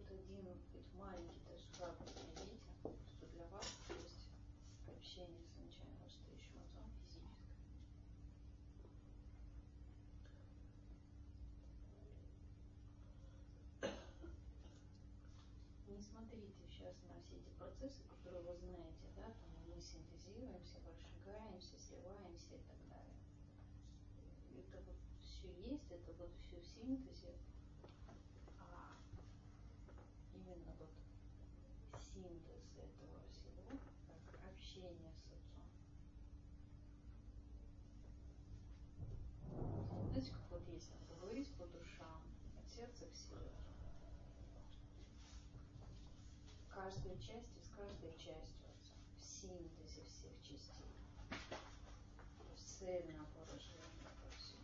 один хоть маленький даже шаг найдите, что для вас есть общение с замечанием вышестоящим отцом физическое. Не смотрите сейчас на все эти процессы, которые вы знаете, да, там мы синтезируемся, разжигаемся, сливаемся и так далее. Это вот все есть, это вот все в синтезе, а именно вот синтез этого всего, как общение с отцом. Знаете, как вот есть, там, поговорить по душам, от сердца к сердцу. Каждая часть с каждой частью отца, в синтезе всех частей, в цельном выражении по всему.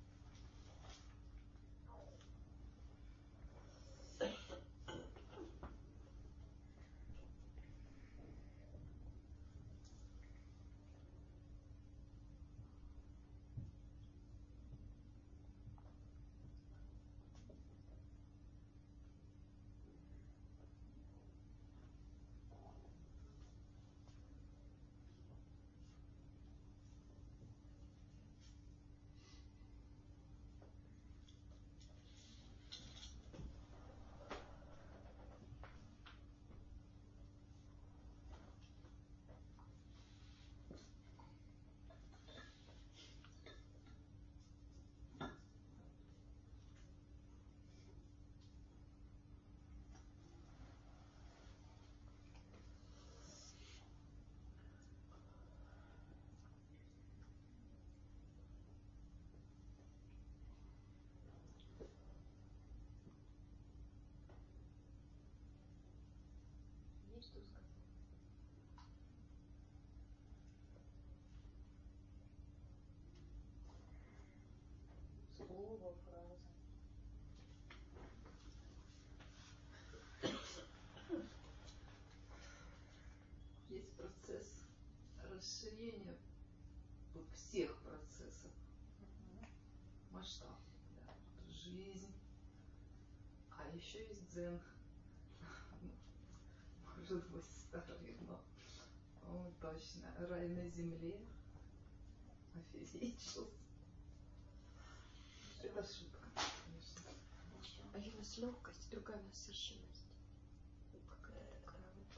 Есть что сказать? Слово, фраза. Есть процесс расширения вот всех процессов. Масштаб, да. Жизнь. А еще есть дзен. Может быть старый, но о, точно. Рай на земле. Офигеть. Это шутка, конечно. А у нас легкость, другая насыщенность. Какая-то такая вот.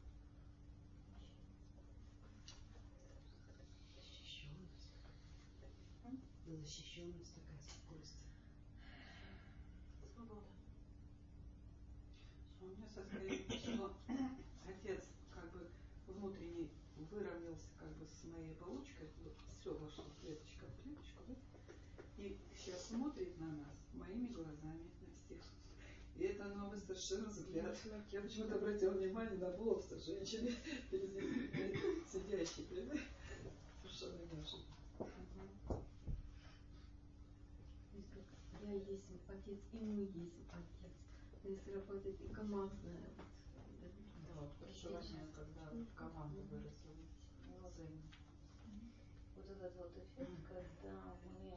Защищенность. Защищенность такая, спокойствие. Свобода. У меня состоит, что отец как бы внутренне выровнялся как бы с моей получкой, вот все вошло клеточка в клеточку, да? И сейчас смотрит на нас моими глазами, на всех. И это новый совершенно взгляд. Я почему-то обратила внимание на волосы женщины, перед ним сидящей, совершенно неожиданно. Я есть отец, и мы есть отец. То есть работает и командная. Да, вот проживание, когда в команду выросло, взаимно. Вот этот вот эффект, когда мы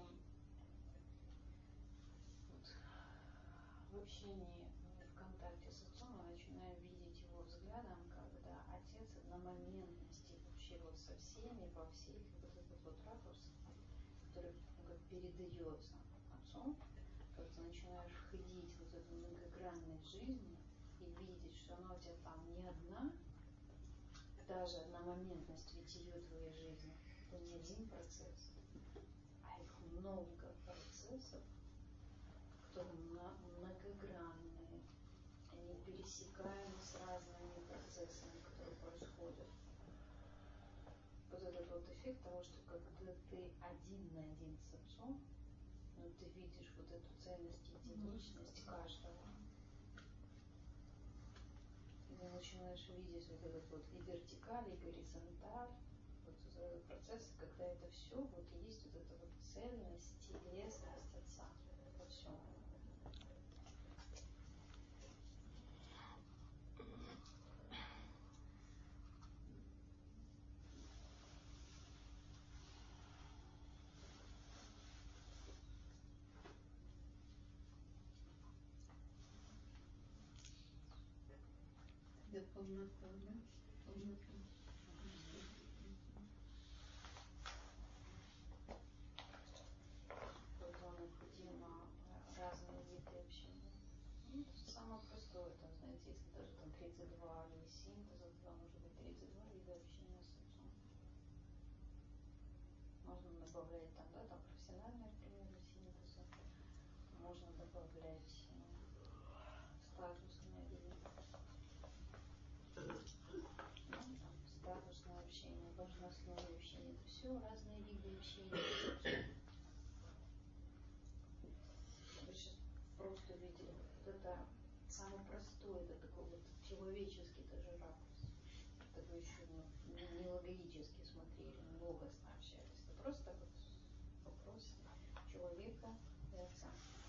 вот, в общении, в контакте с отцом мы начинаем видеть его взглядом, когда отец одномоментности вообще вот со всеми, во всех, вот этот вот ракурс, который ну, как передается отцом, как ты начинаешь входить в вот эту многогранность жизни и видеть, что она у тебя там не одна, даже одномоментность витие твоей жизни, это не один процесс, а их много процессов, которые многогранные, они пересекаемы с разными процессами, которые происходят. Вот этот вот эффект того, что когда ты один на один с отцом, но ты видишь вот эту ценность, единичность каждого. И ты начинаешь видеть вот этот вот и вертикаль, и горизонталь, вот этот процесс, когда это все, вот и есть вот эта вот цельность, телесность отца во всем. чувствует полноту, да? Полноту. Поэтому необходимо разные виды общения. Ну, это самое простое, там, знаете, если даже там тридцать два или синтеза, тогда может быть тридцать два вида общения с отцом. Можно добавлять там, да, там профессиональные примеры синтеза. Можно добавлять э, статусные виды. Ну, там, статусное общение, должностное общение. Это все разные виды общения. Вы сейчас просто увидели вот это самое простое, это такой вот человеческий даже ракурс. Это вы еще ну, не логически смотрели, не логосно общались. Это просто вот вопрос человека и отца.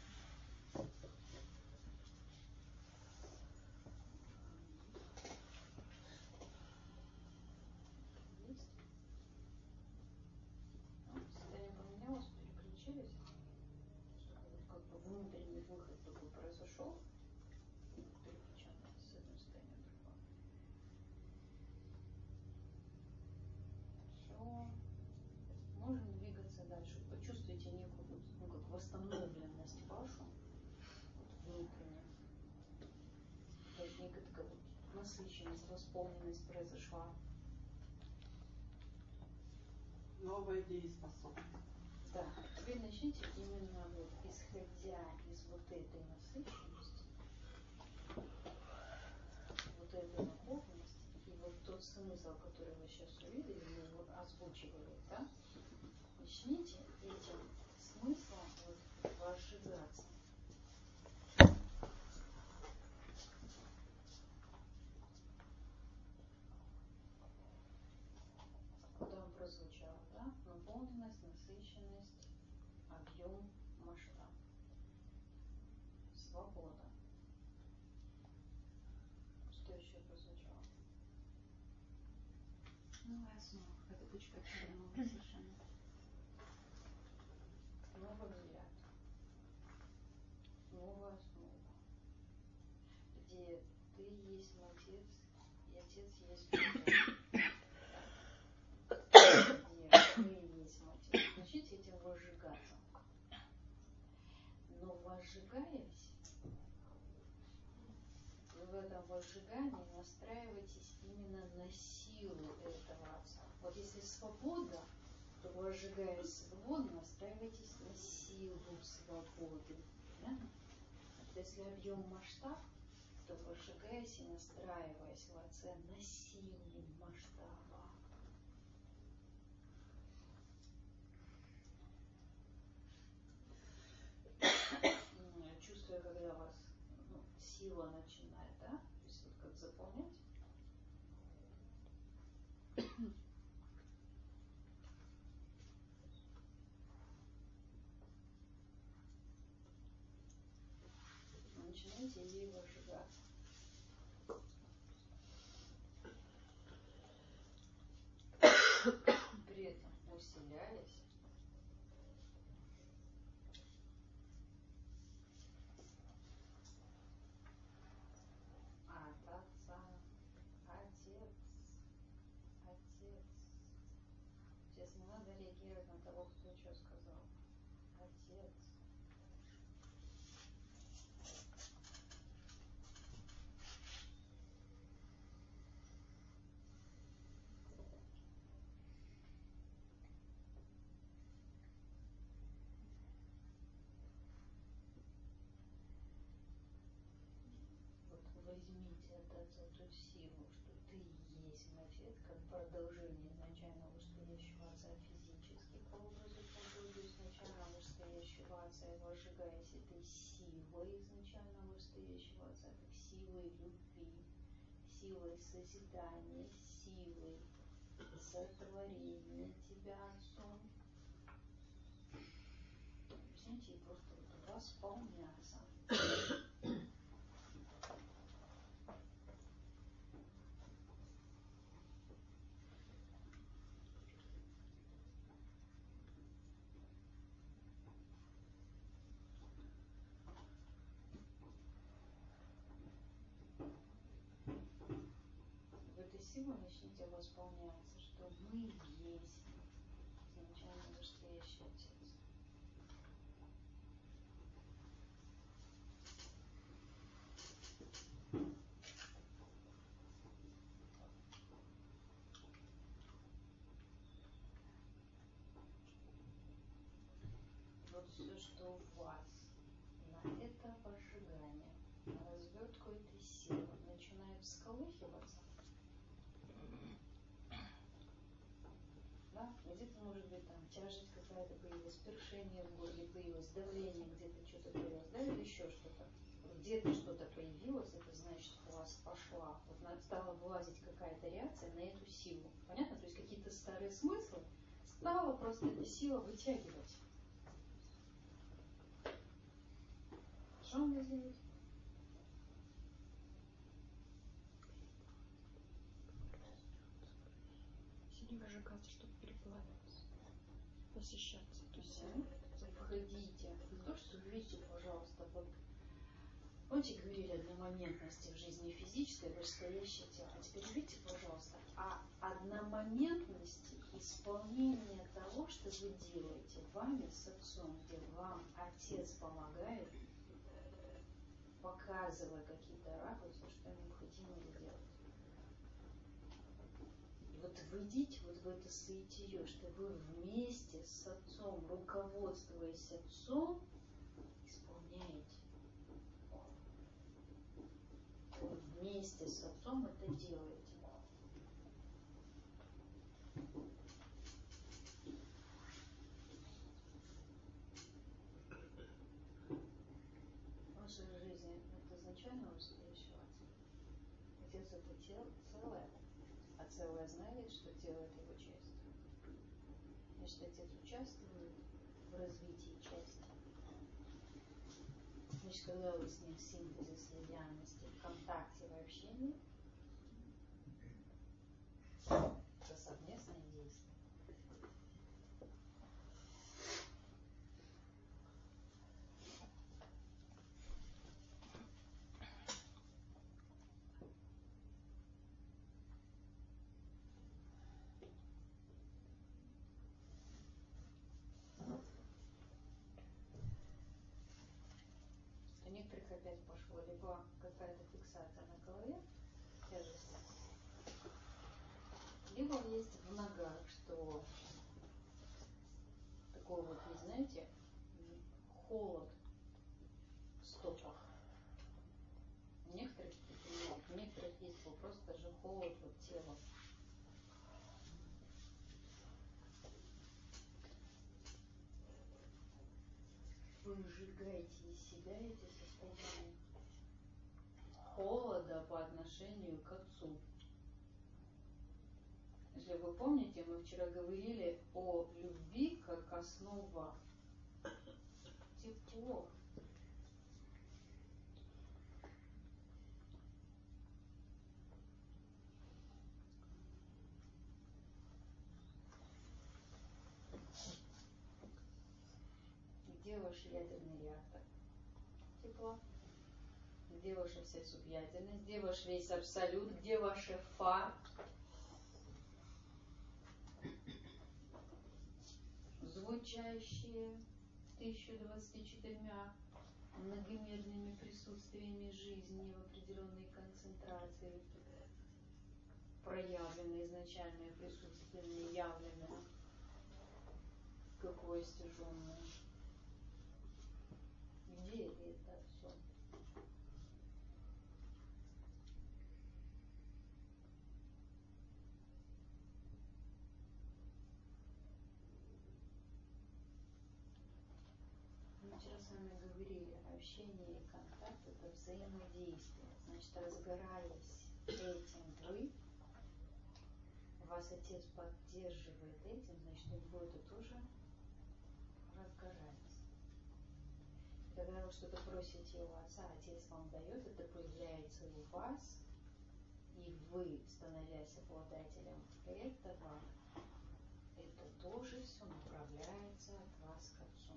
Есть? Ну, состояние поменялось, переключились, чтобы вот как бы внутренний выход такой произошел, переключенный с одной стороны в другую. Все. Можем двигаться дальше. Почувствуйте некую вот, ну, как восстановленность вашу, вот, внутреннюю. То есть некая такая вот насыщенность, восполненность произошла. Новая дееспособность. Да. Теперь начните именно вот исходя из вот этой насыщенности, вот этой наполненности, и вот тот смысл, который вы сейчас увидели, мы его озвучивали, да? Начните этим смыслом вот возжигаться. Куда он прозвучал, да? Наполненность, насыщенность, объем, масштаб. Свобода. Что еще прозвучало? Новая основа, какая-то точка отсчета новая совершенно. Новый взгляд. Новая основа. Где ты есть отец, и отец есть ребенок. Где мы есть отец. Начните этим возжигаться. Но возжигаясь, вы в этом возжигании настраиваетесь именно на силу этого отца. Вот если свобода, то возжигаясь свободу, настраивайтесь на силу свободы. Да? Если объем масштаб, то возжигаясь и настраиваясь в отце на силу масштаба. Я чувствую, когда вас ну, сила начинает, да? То есть вот как заполнять. Начинаете ей возжигаться. При этом усиляясь. От отца. Отец. Отец. Сейчас не надо реагировать на того, кто что сказал. Отец. Вот возьмите от отца ту силу, что ты есть отец, как продолжение изначально вышестоящего отца физически, по образу подобию изначально вышестоящего отца, и возжигаясь этой силой изначально вышестоящего отца, как силой любви, силой созидания, силой сотворения тебя отцом. Начните просто вот восполняться. сила начните восполняться, что мы есть изначально настоящий Отец. Вот все, что у вас на это пожигание, на развертку этой силы начинает всколыхиваться, да, где-то, может быть, там тяжесть какая-то появилась, першение в горле появилось, давление где-то что-то появилось, да, или еще что-то. Где-то что-то появилось, это значит, у вас пошла, вот на- стала вылазить какая-то реакция на эту силу. Понятно? То есть какие-то старые смыслы стала просто эта сила вытягивать. Что надо сделать? Сильно выжигаться, чтобы переплавиться, насыщаться. То есть Входите. Не то, что видите, пожалуйста, вот помните, говорили одномоментности в жизни физической, вышестоящее тело. А теперь видите, пожалуйста, о одномоментности исполнения того, что вы делаете вами с Отцом, где вам Отец помогает, показывая какие-то ракурсы, что необходимо делать. И вот войдите вот в это соитие, что вы вместе с Отцом, руководствуясь Отцом, исполняете. Вы вместе с Отцом это делаете. Ваша жизнь — это изначально настоящего Отца. Отец — это тело, целое, а целое знает, что делает его часть. Значит, Отец участвует в развитии части. Значит, когда вы с ним в синтезе, слиянности, в контакте, в общении, это совместное действие. У некоторых опять пошло либо какая-то фиксация на голове, тяжесть, либо есть в ногах, что такой вот, не знаете, холод в стопах. У некоторых, у некоторых есть просто даже холод вот тела. Вы выжигаете из себя эти состояния холода по отношению к Отцу. Если вы помните, мы вчера говорили о любви как основа тепло. Где ваш ядерный реактор? Тепло. Где ваша вся субъядерность? Где ваш весь абсолют? Где ваше фа? Звучащие тысяча двадцать четырьмя многомерными присутствиями жизни в определенной концентрации, проявленные изначальное присутственное, явленное, какое стяженное. Где это все? Мы вчера с вами говорили, общение и контакт — это взаимодействие. Значит, разгораясь этим вы, вас Отец поддерживает этим, значит, у него это тоже разгорается. И когда вы что-то просите у Отца, Отец вам дает, это появляется у вас, и вы, становясь обладателем этого, это тоже все направляется от вас к Отцу.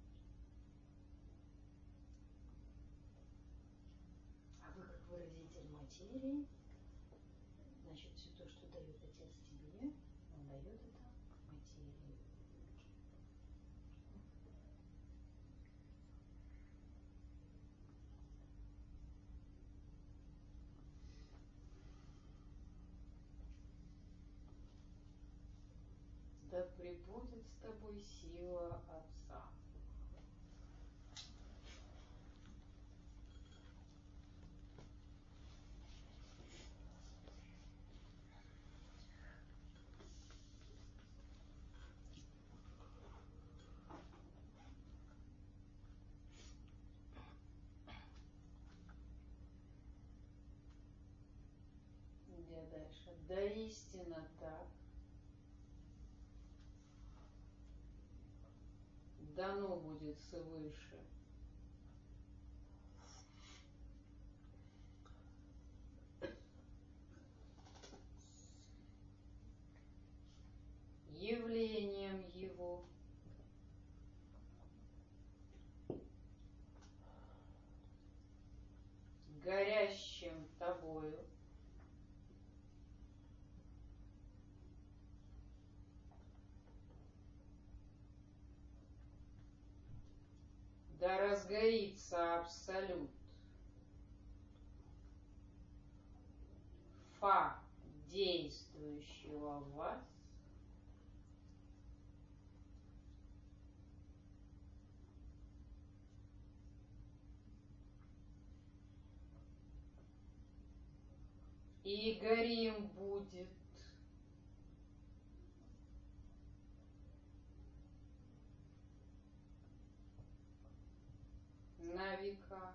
А вы, как выразитель материи. Значит, все то, что дает Отец тебе, Он дает это материи. Да пребудет с тобой сила Отца. Где дальше? Да истинно так. Дано будет свыше. Явлением Его. Горящим тобою. Да разгорится абсолют. Фа, действующего в вас. И горим будет на века.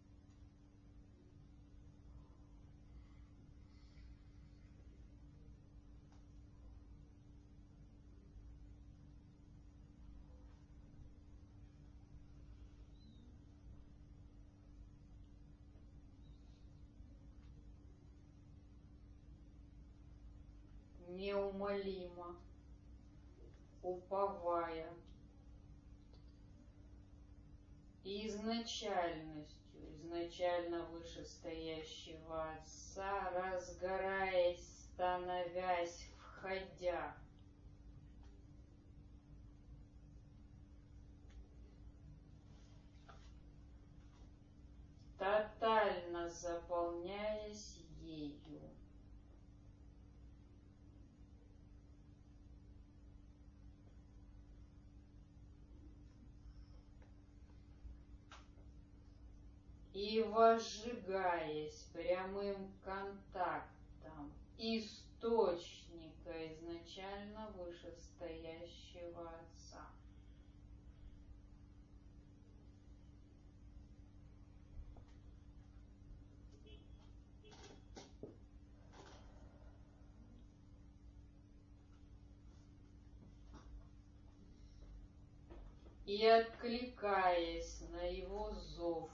Неумолимо, уповая изначальностью, изначально вышестоящего Отца, разгораясь, становясь, входя. Тотально заполняясь ею. И возжигаясь прямым контактом источника изначально вышестоящего Отца. И откликаясь на Его зов,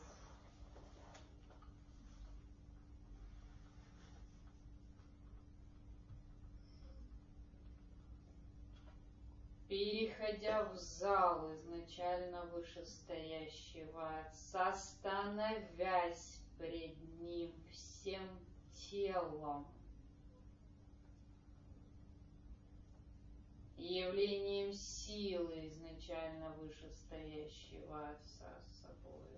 переходя в зал изначально вышестоящего Отца, становясь пред Ним всем телом, явлением силы изначально вышестоящего Отца с собою.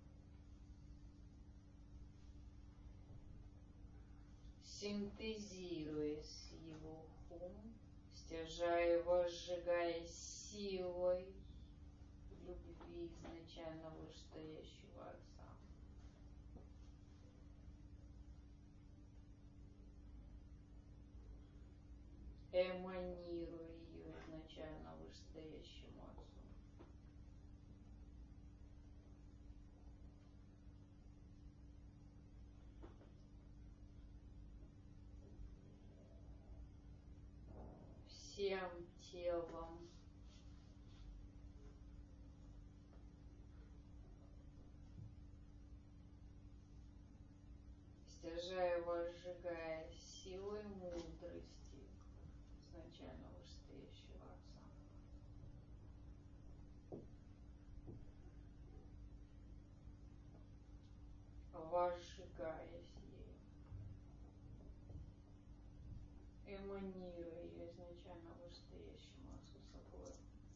Синтезируя с Его хум, стяжая, возжигая силой любви изначально вышестоящего Отца. Эманируя ее изначально вышестоящему Отцу. Всем телом. Стяжая, возжигая силой мудрости изначально вышестоящего Отца. Возжигаясь ею. эманируя ее изначально вышестоящему отцу собой.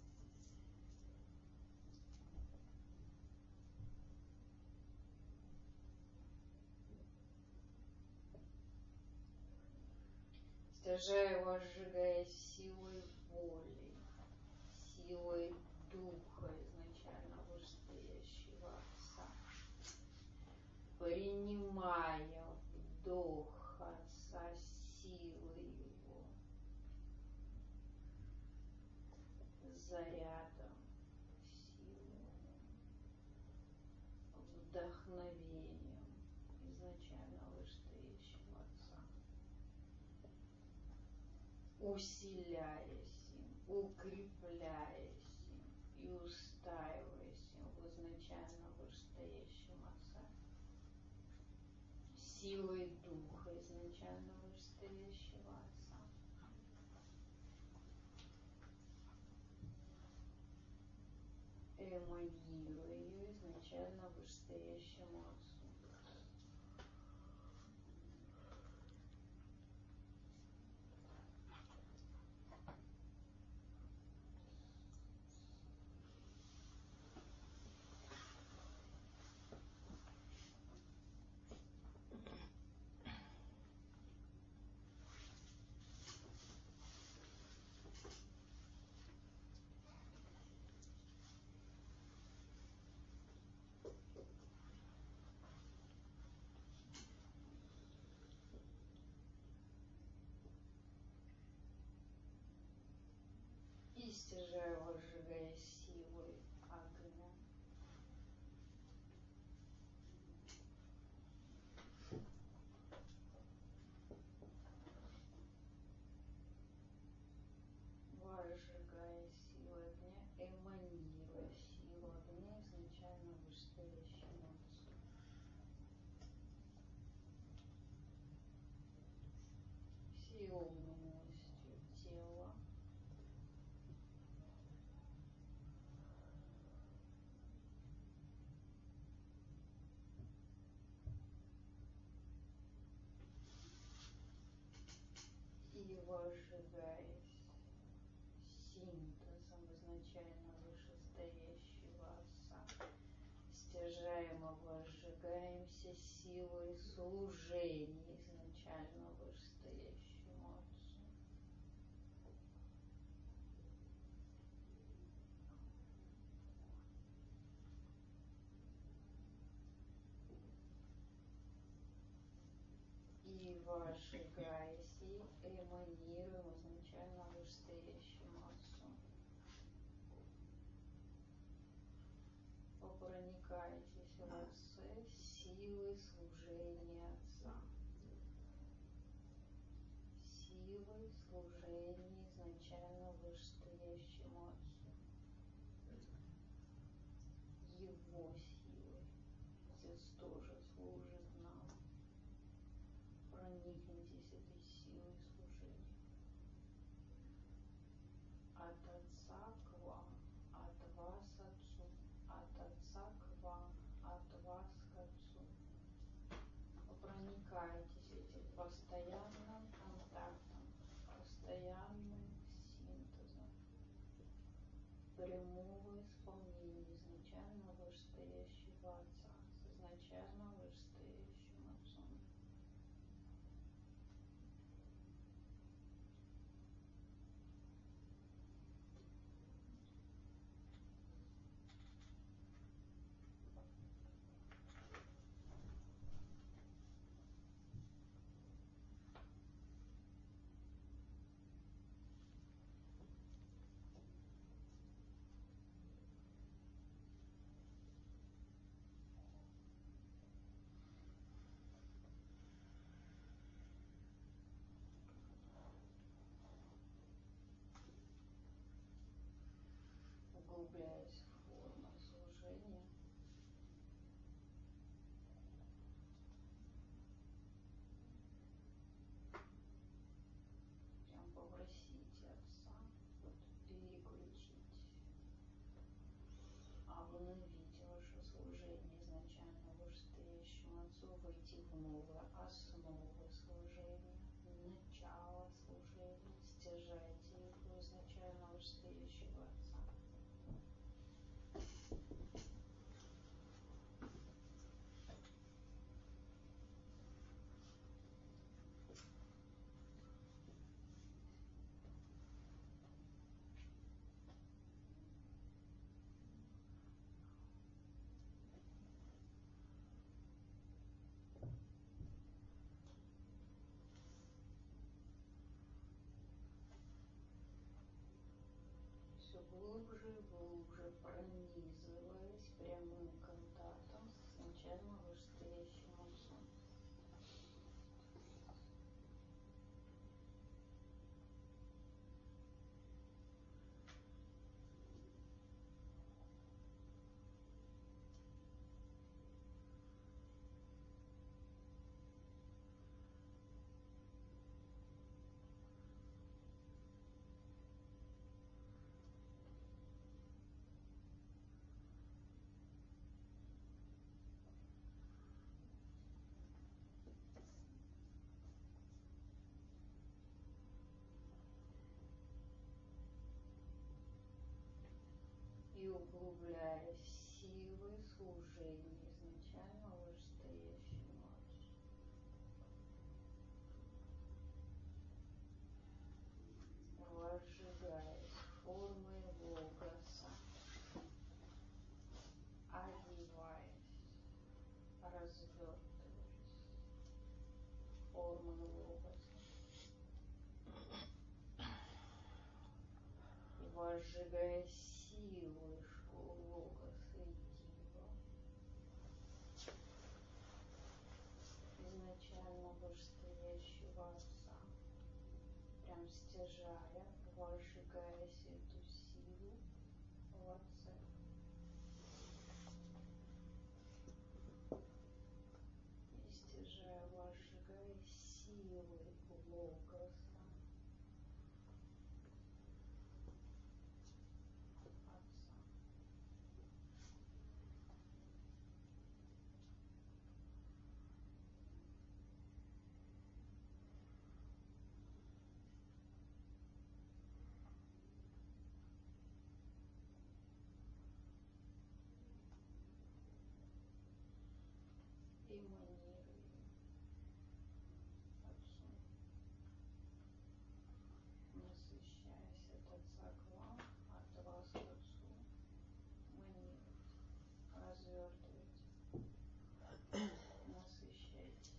Стяжая его, сжигая силой воли, силой духа изначально вышестоящего Отца, принимая вдох Отца силы Его, зарядом силы, вдохновением изначально вышестоящего Отца, усиляясь им, укрепляясь им и устаиваясь им в изначально вышестоящем Отце, силой Духа изначально вышестоящего Отца, эманируя ее изначально вышестоящему Отцу. И стяжая его, сжигая силой огня, возжигая силу огня, эманируя силу огня изначально вышестоящему Отцу. Силой милостью тела, и возжигаясь синтезом изначально вышестоящего Отца, стяжаемо возжигаемся силой служения изначально вышестоящему Отцу. И возжигаясь и эманируем изначально вышестоящему Отцу. Проникаетесь в Отце силой служения Отца, силой служения изначально вышестоящему Отцу, Его силой. Отец тоже служит нам. Проникнитесь этой силой служения. От Отца к вам, от вас Отцу, от Отца к вам, от вас к Отцу. Вы проникаетесь этим постоянным контактом, постоянным синтезом прямого исполнения изначально вышестоящего Отца с изначально вышестоящим Отцом. Углубляясь в формы служения, прям попросите Отца вот переключить, обновить ваше служение изначально вышестоящему Отцу, войти в новые основы служения, начало служения. вышестоящего Отца. Все глубже и глубже пронизываясь прямым контактом с изначально вышестоящим Отцом. И углубляя силы служения изначально вышестоящему Отцу. Разжигаясь формой логоса, одеваясь, развертываясь формой логоса и возжигая силу логоса и дива, изначально вышестоящего Отца, прям стяжая, возжигаясь эту силу в Отце. И стяжая, возжигая силы логоса Отца. Эманируем Отцу, насыщаясь от Отца к вам, от вас к Отцу, манируйте, развертывайте, насыщайтесь.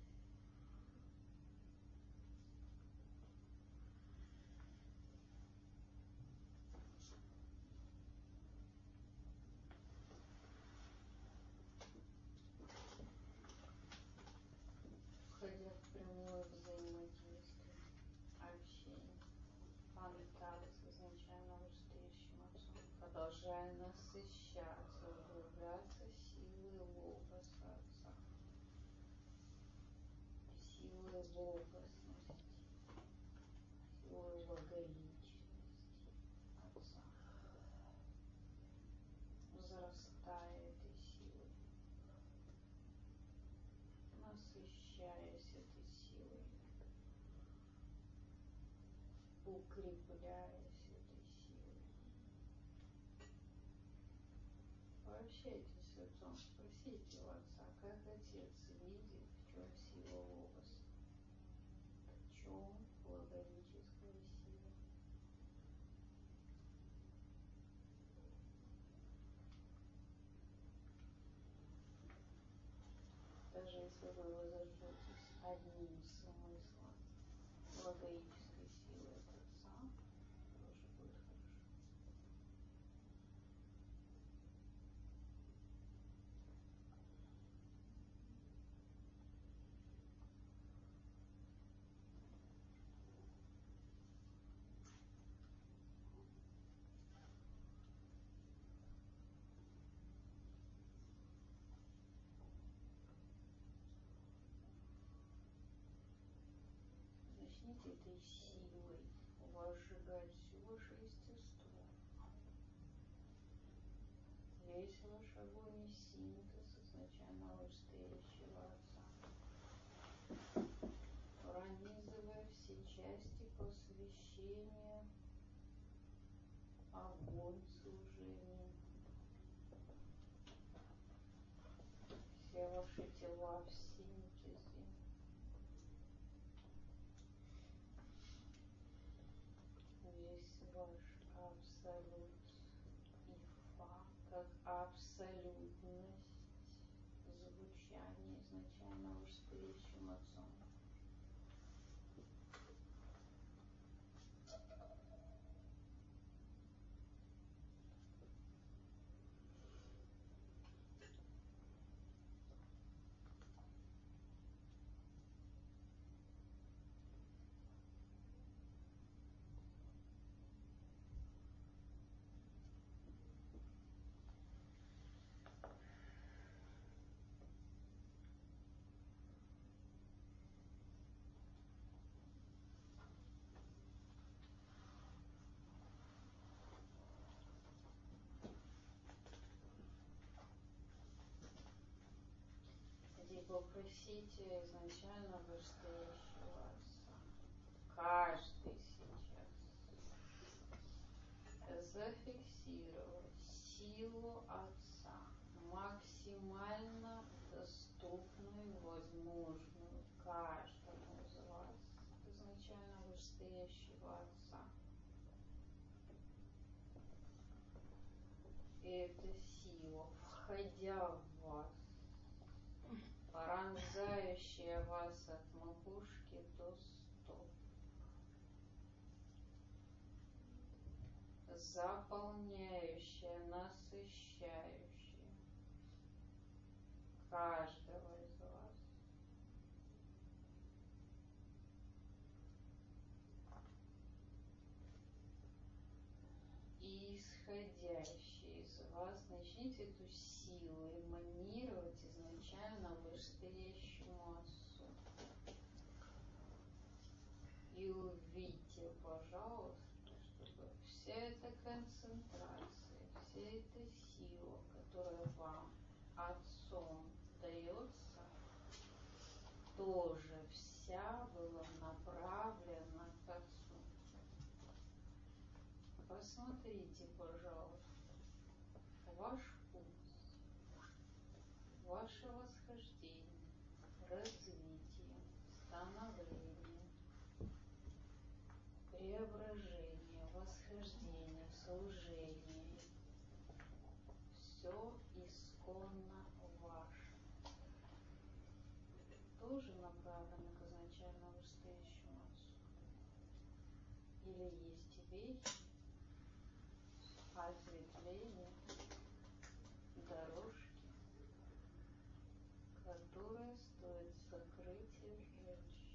Входя в прямое взаимодействие, общение, контакт с изначально вышестоящим Отцом, продолжая насыщаться, углубляться силой логоса Отца, силой логосности, силой логоичности Отца, возрастая этой силой, насыщаясь этой силой, укрепляясь этой силой. Пообщайтесь с Отцом, спросите у Отца, как Отец видит, в чем сила логоса, в чем логорическая сила. Даже если вы возожжетесь одним смыслом логоической силы от Отца, тоже будет хорошо. Начните этой силой возжигать все ваше естество. Весь ваш огонь и синтез изначально вышестоящего Отца, пронизывая все части посвящения огонь служения. Все ваши тела в синтезе. Весь ваш абсолют и фа, как абсолютность звучания изначально вышестоящим отцом. И попросите изначально вышестоящего отца, каждый сейчас, зафиксировать силу отца, максимально доступную, возможную каждому из вас, изначально вышестоящего отца. И эта сила, входя в вас, пронзающая вас от макушки до стоп, заполняющая, насыщающая каждого из вас. И исходящая из вас, начните эту силу эманировать изначально вышестоящему отцу. И увидьте, пожалуйста, чтобы вся эта концентрация, вся эта сила, которая вам отцом дается, тоже вся была направлена к отцу. Посмотрите, пожалуйста, ваш путь, ваше восхождение, развитие, становление, преображение, восхождение, служение. Все исконно ваше. Тоже направлено к изначально вышестоящему отцу. Или есть вещи, ответвления, дорожки, которые стоит закрыть и сжечь.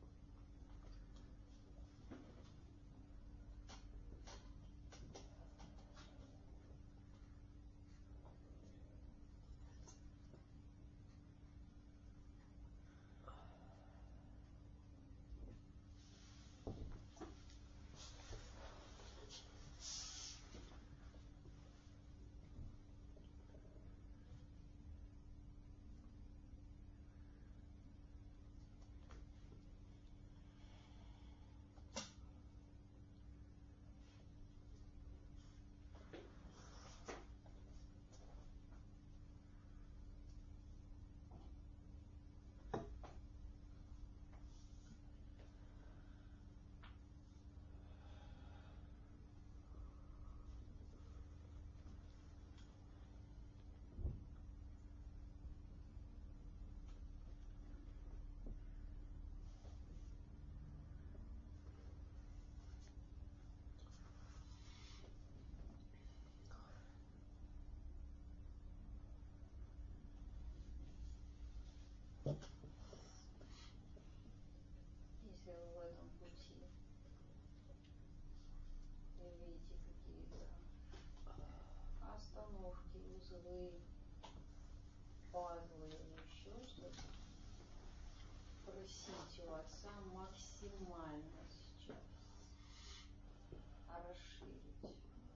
Если вы в этом пути видите какие-то остановки, узлы, пазлы или еще что-то, просите у отца максимально сейчас расширить,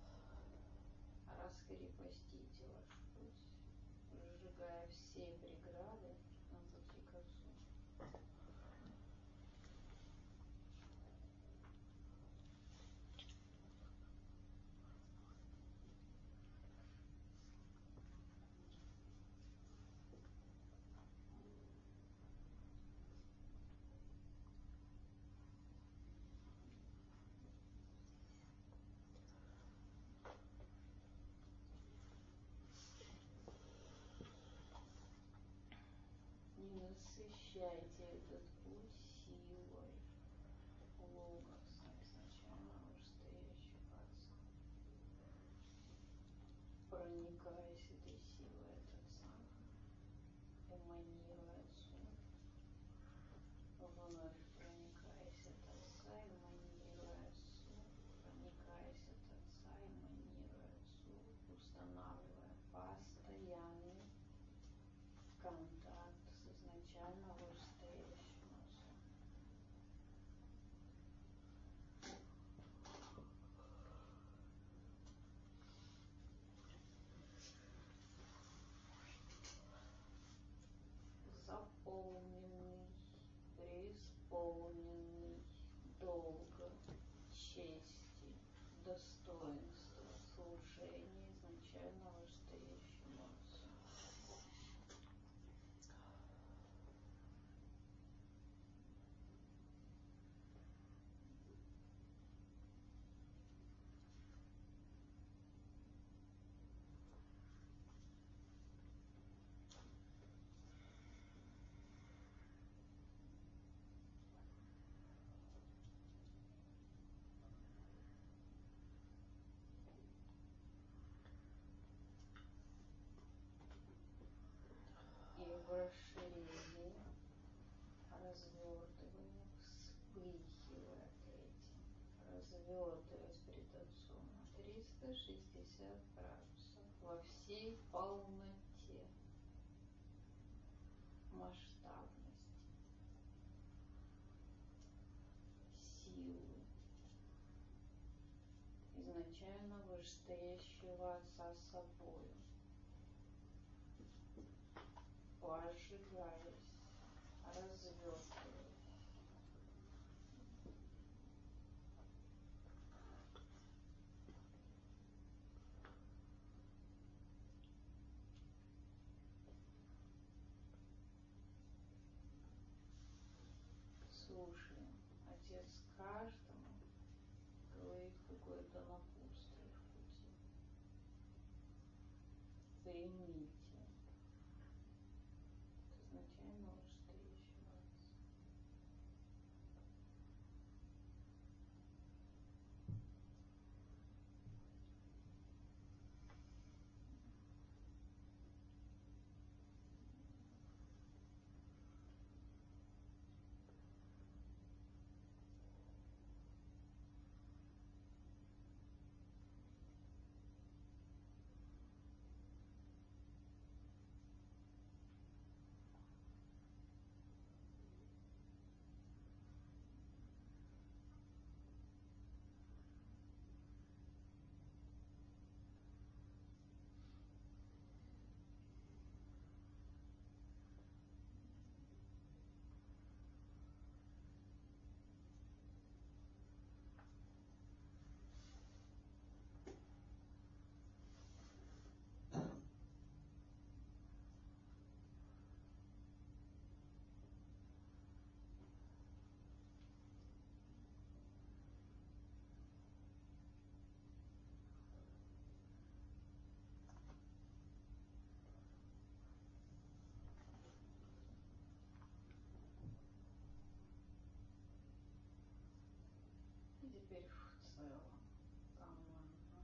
раскрепостите ваш путь, сжигая все преграды на пути к отцу. Освещайте этот путь силой логоса, изначально вышестоящего Отца. Проникаясь этой силой от Отца, эманируя Отцу, вновь проникаясь от Отца, эманируя Отцу, проникаясь от Отца, эманируя Отцу, устанавливая постоянный контакт с изначально вышестоящим Отцом. Заполненный, преисполненный долга, чести, достоинства, служения изначально вышестоящему Отцу. И в расширении, развертывая, вспыхивая этим, развертываясь перед Отцом на триста шестьдесят градусов во всей полноте, масштабности, силы изначально вышестоящего Отца с собою, пожигаясь, развертываясь. Слушаем, Отец каждому говорит какое-то напутствие в пути. Примите изначально вышестоящего Отца. И теперь в целом команда.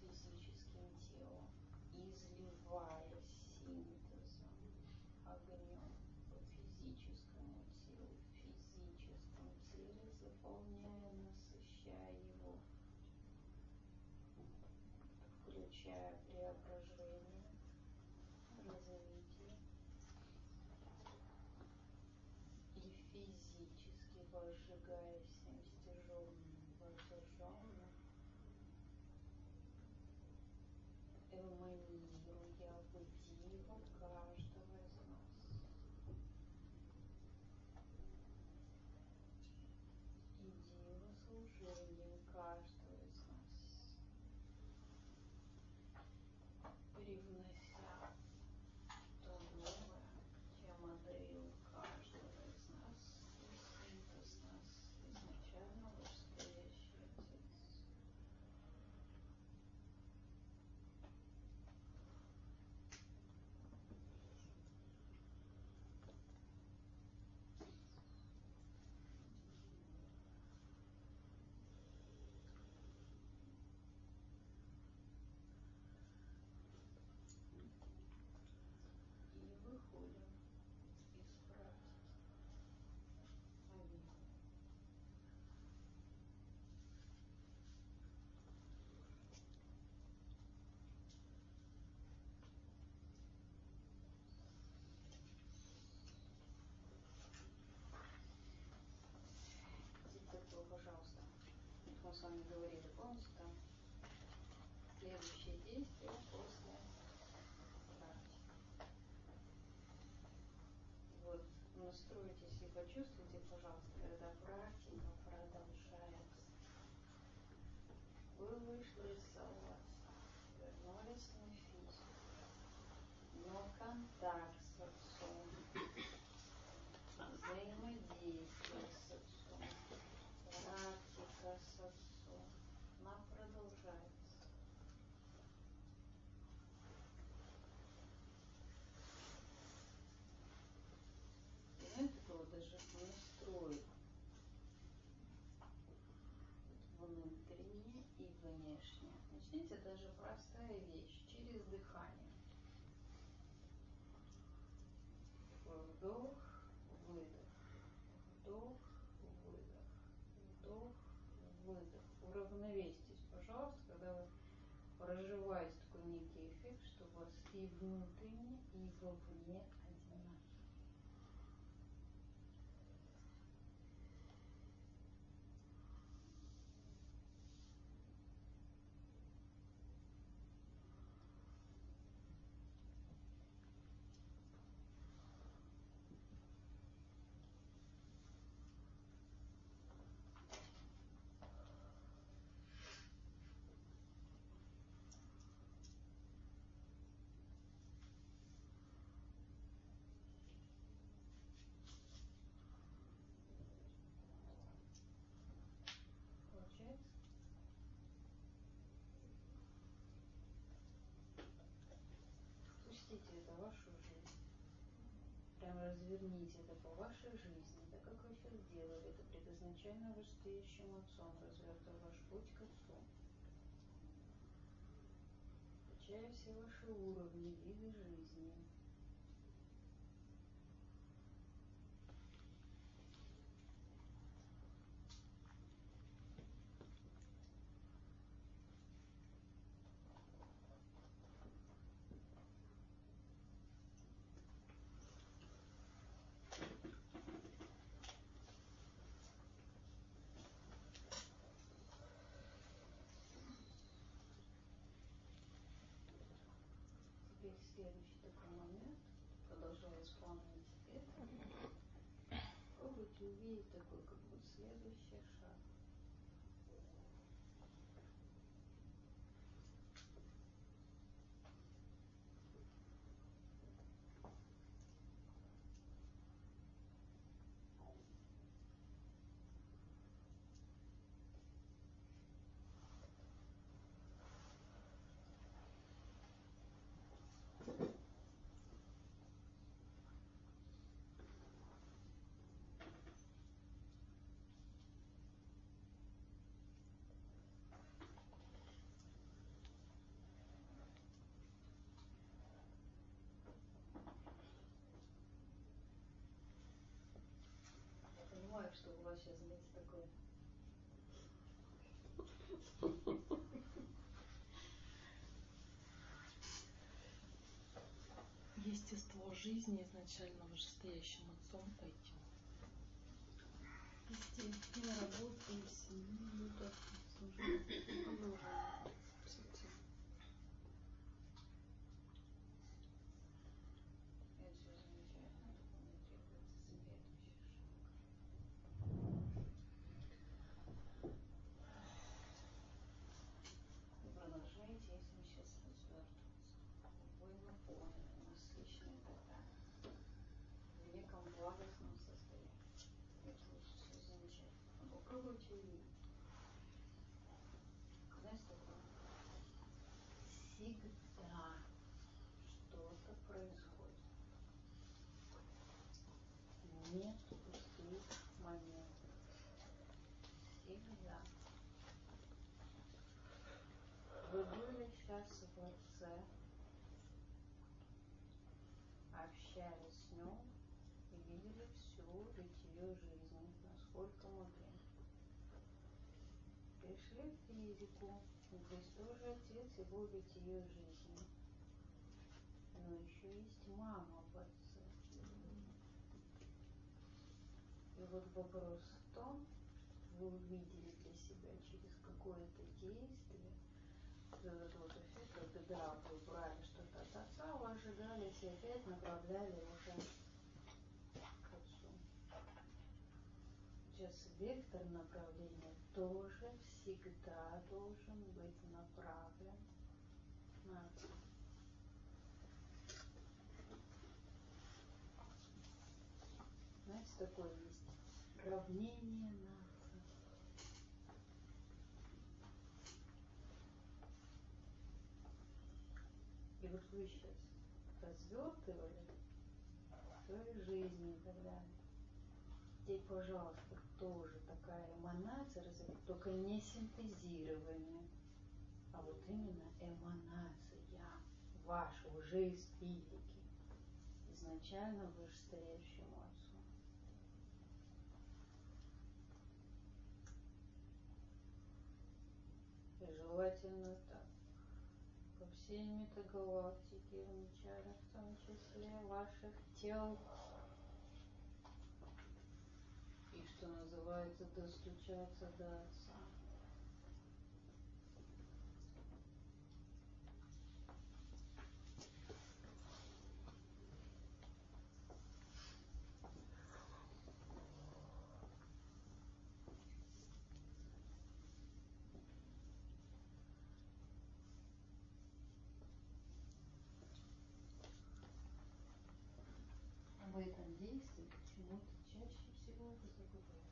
физическим телом, изливая синтезом огнем по физическому телу, в физическом теле, заполняя, насыщая его, включая преображение, развитие, и физически возжигая всем стяженным, возжженным, эманируя в диво каждого из нас. И диво служением каждого из нас, привнося то новое, чем одарил каждого из нас, и синтез нас изначально вышестоящий Отец. И выходим из практики. Аминь. Теперь, пожалуйста, мы с вами говорили, помните, там следующее действие после практики. Вот, настройтесь и почувствуйте, пожалуйста, когда практика продолжается. Вы вышли из салата, вернулись на физику, но контакт с Отцом, взаимодействие с Отцом, практика с Отцом, она продолжается. Знаете, кого даже настрой внутренне и внешне. Начните, даже простая вещь, через дыхание. Вдох, выдох, вдох, выдох, вдох, выдох. Уравновесьтесь, пожалуйста, когда вы проживаете такой некий эффект, что у вас и внутренне, и вовне одинаково. Получается? Пустите это в вашу жизнь. Прям разверните это по вашей жизни, так как вы сейчас делали. Это предназначально вышестоящим Отцом, развертывая ваш путь к Отцу. Качая все ваши уровни, виды жизни. Теперь следующий такой момент, продолжая исполнять это, пробуйте увидеть такой, как бы следующий шаг. сейчас быть такой. Естество жизни изначально вышестоящим отцом этим. Везде, и на работе, и в семье, ну да, служение, продолжение. Это же замечательно, что мне требуется следующий шаг. И продолжайте, если сейчас развертываться. Вы на поле, насыщенный и так далее. В неком благостном состоянии. Это уже все замечательно. Попробуйте увидеть. Знаете, такое? Всегда что-то происходит. Нет пустых моментов. Всегда. Вы были сейчас в Отце, общались с Ним и видели всю бытие жизни, насколько могли. Пришли в физику, здесь тоже Отец и был бытие жизни. Но еще есть мама в Отце. И вот вопрос в том, вы увидели для себя через какое-то действие, вот этот вот эффект, как игра, вы брали что-то от Отца, вы ожидались и опять направляли уже к Отцу. Сейчас вектор направления тоже всегда должен быть направлен на Отца. Знаете, такое есть равнение на Отца. И вот вы сейчас развертывали в своей жизни и так далее. Теперь, пожалуйста, тоже такая эманация, только не синтезирование, а вот именно эманация ваша уже из физики, изначально вышестоящему Отцу. И желательно так, по всей метагалактике, в начале, в том числе ваших тел. И, что называется, достучаться до Отца. В этом действии почему-то чаще всего вы забываете.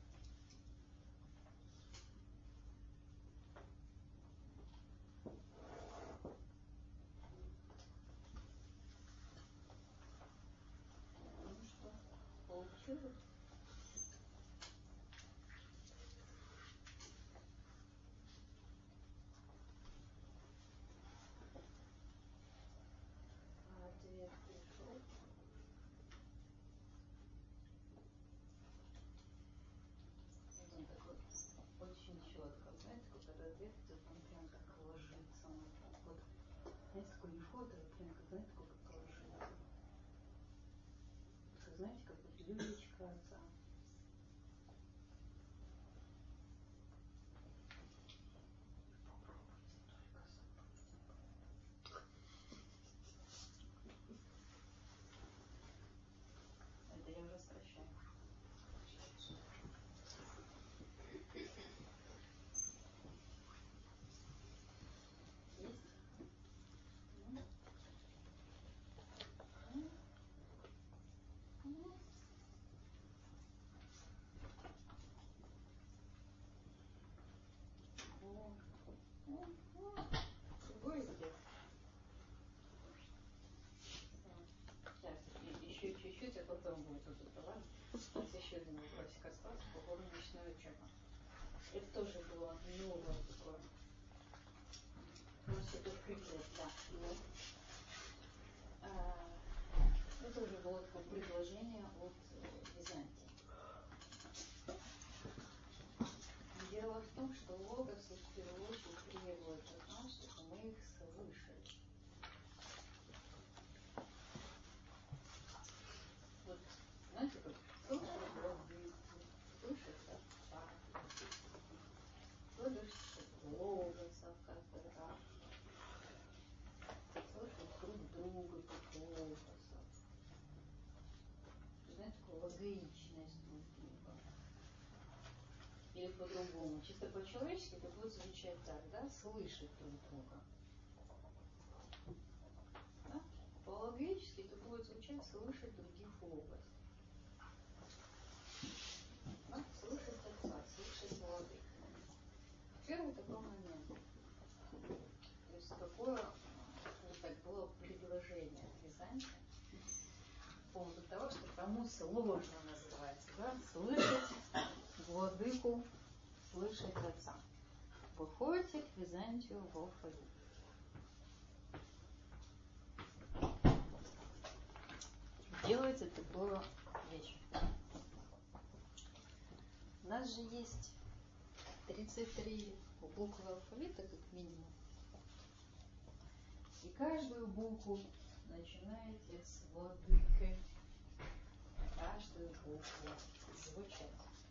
Ну что, получилось? А ответ пришел. Он такой очень четко, знаете, как этот ответ, он прям так ложится на так вот. Знаете, такой не фото, а прям как, знаете, как как ложится. Вы знаете, как вот люлечка Отца. Это я уже прощаю. Есть? Ну? Ну? Ну? О. О. О. Будете? Сейчас, еще чуть-чуть, а потом будет вот это, ладно? У нас еще один вопросик остался по поводу ночного учеба. Это тоже было новое такое. Можете подкреплять, да. Но, а, это уже было такое предложение от э, Византии. эгоичность друг друга. Или по-другому, чисто по-человечески это будет звучать так, да, слышать друг друга. Да? По-логически это будет звучать слышать других в область. Да? Слышать отца, слышать владыку. Первый такой момент. То есть какое вот так было предложение от Византии по поводу того, что кому сложно называется, да, слышать владыку, слышать отца. Выходите к Византию в алфавит. Делайте такую вещь. У нас же есть тридцать три буквы алфавита, как минимум. И каждую букву начинаете с владыкой. Каждую букву звучать.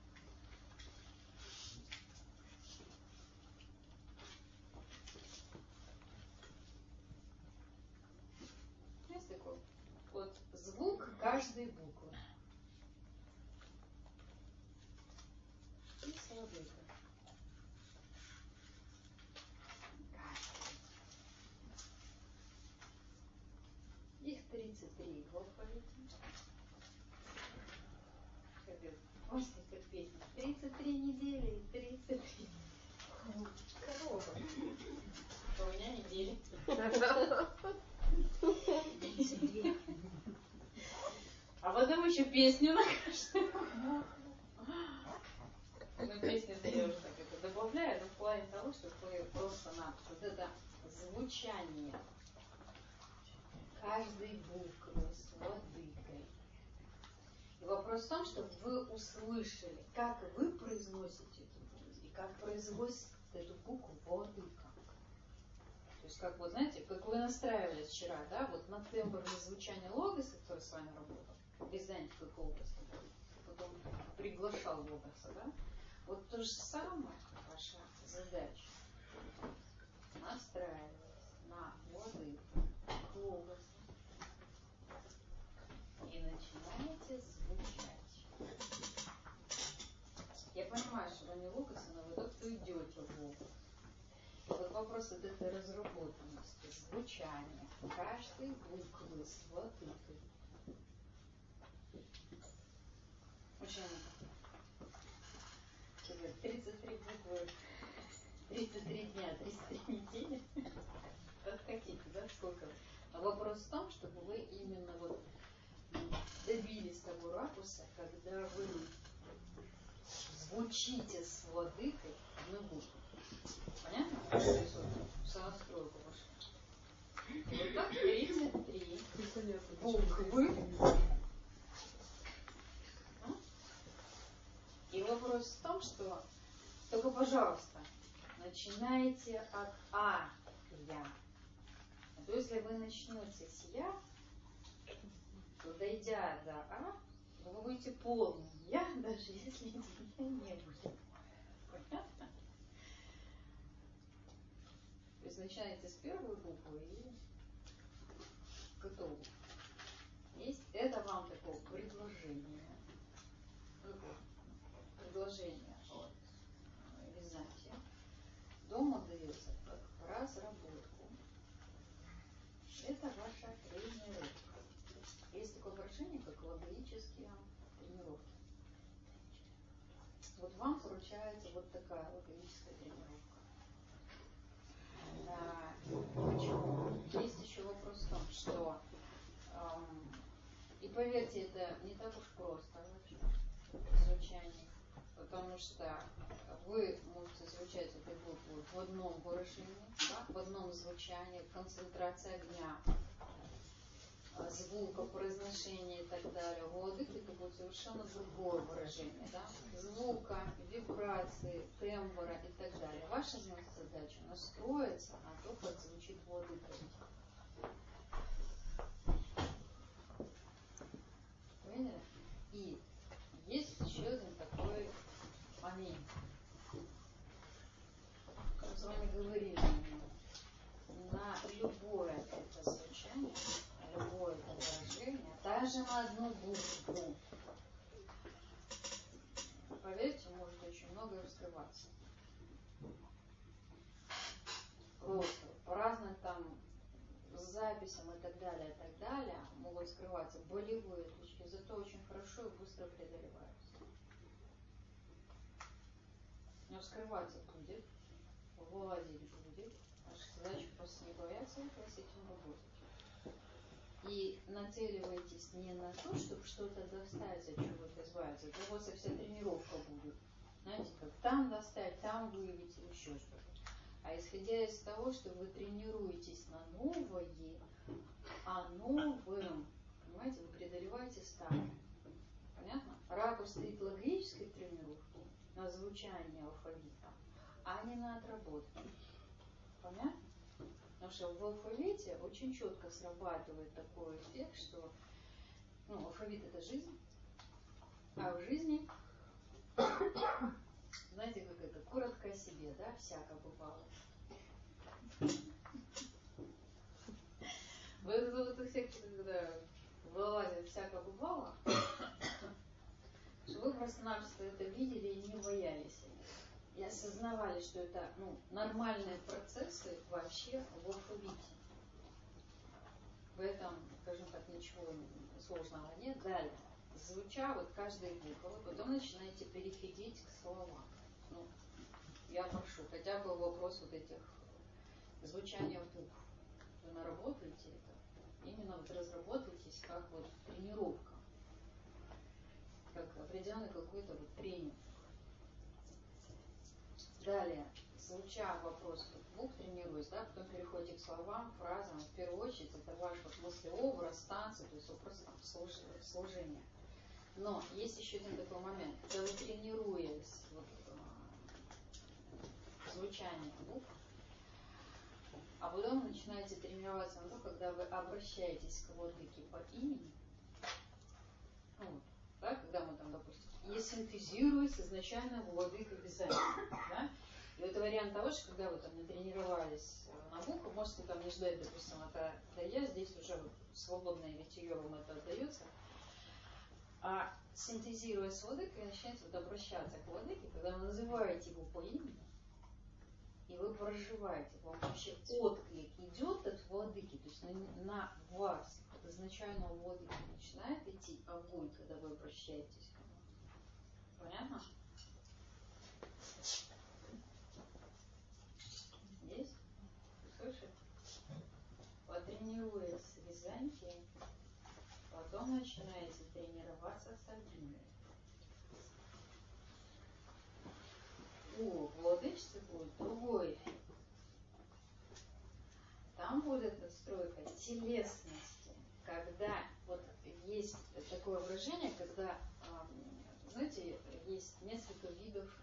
Есть такой вот звук каждой буквы. И с владыкой. Их тридцать три в алфавите. Помните, как песня? тридцать три недели и тридцать три корова. А у меня недели. А потом еще песню на каждую. Ну, песню я уже так это добавляю, но в плане того, чтобы вы просто на вот это звучание каждой буквы с владыкой. И вопрос в том, чтобы вы услышали, как вы произносите эту букву и как произносит эту букву владыка. То есть, как вот, знаете, как вы настраивались вчера, да, вот на тембрное звучание логоса, который с вами работал, в Византии как области, потом приглашал логоса, да, вот то же самое ваша задача. Настраиваться на владыку, логос. И начинаете звучать. Я понимаю, что вы не логос, но вы только идете в логос. Вот вопрос вот этой разработанности, звучания каждой буквы с владыкой. Очень тридцать три буквы, тридцать три дня, тридцать три недели. Как хотите, да, сколько. Но вопрос в том, чтобы вы именно вот добились того ракурса, когда вы звучите с владыкой одной буквы. Понятно? Сонастройку вашу. И вот так тридцать три буквы. И вопрос в том, что только, пожалуйста, начинайте от А к Я. А то если вы начнете с Я, то дойдя до А, вы будете полным Я, даже если Я не будет. Понятно? То есть начинаете с первой буквы и готово. Есть это вам такое предложение. Предложение от Византии. Дома дается как разработку. Это ваша тренировка. Есть такое выражение, как логические тренировки. Вот вам поручается вот такая логическая тренировка. Да. Почему? Есть еще вопрос в том, что эм, и поверьте, это не так уж просто вообще звучание, потому что вы можете звучать этой буквой в одном выражении, да, в одном звучании, концентрация огня, звука, произношения и так далее. У владыки это будет совершенно другое выражение, да? Звука, вибрации, тембра и так далее. Ваша задача настроиться на то, как звучит владыка. Поняли? И есть еще один такой момент. Мы с вами говорили, на любое это звучание, любое это выражение, даже на одну букву поверьте, может очень многое раскрываться. Просто по разным там записям и так далее, и так далее могут скрываться болевые точки, зато очень хорошо и быстро преодолеваются. Но скрываться будет, владеть будет. Наша задача просто не бояться этого, с этим работать. И нацеливайтесь не на то, чтобы что-то достать, от чего-то избавиться. Это у вас и вся тренировка будет. Знаете, как там достать, там выявить, еще что-то. А исходя из того, что вы тренируетесь на новое, а новым, понимаете, вы преодолеваете старое. Понятно? Ракурс стоит логической тренировки, на звучание алфавита, а не на отработке. Понятно? Потому что в алфавите очень четко срабатывает такой эффект, что ну, алфавит это жизнь, а в жизни, знаете, как это, коротко о себе, да, всяко бывало. Вы этот эффект, когда вылазит всяко бывало, что вы просто-напросто это видели и не боялись. И осознавали, что это ну, нормальные процессы вообще в алфавите. В этом, скажем так, ничего сложного нет. Далее, звуча вот каждой буквы, потом начинаете переходить к словам. Ну, я прошу, хотя бы вопрос вот этих звучания букв. Вы наработаете это, именно вот разработаетесь как вот тренировка, как определенный какой-то вот тренинг. Далее, звуча вопрос букв, тренируюсь, да, потом переходите к словам, фразам. В первую очередь это ваш вот мыслеобраз, станция, то есть вопрос служения. Но есть еще один такой момент, когда вы тренируясь вот, э, звучание букв, а потом начинаете тренироваться на то, когда вы обращаетесь к владыке по имени, ну, вот, да, когда мы там, допустим, и синтезируется изначально владыка обязательно, да? И это вариант того, что когда вы там натренировались на букву, можете там не ждать, допустим, это да я, здесь уже свободное витие вам это отдается, а синтезируя с владыкой, начинаете вот обращаться к владыке, когда вы называете его по имени, и вы проживаете, вам вообще отклик идет от владыки, то есть на, на вас, от изначального владыки начинает идти огонь, когда вы обращаетесь к нему. Понятно? Есть? Слышите? Потренируясь с Византией, потом начинаете тренироваться с Альбиной. У владычества будет другой эффект. Там будет отстройка телесности, когда вот есть такое выражение, когда, знаете, есть несколько видов,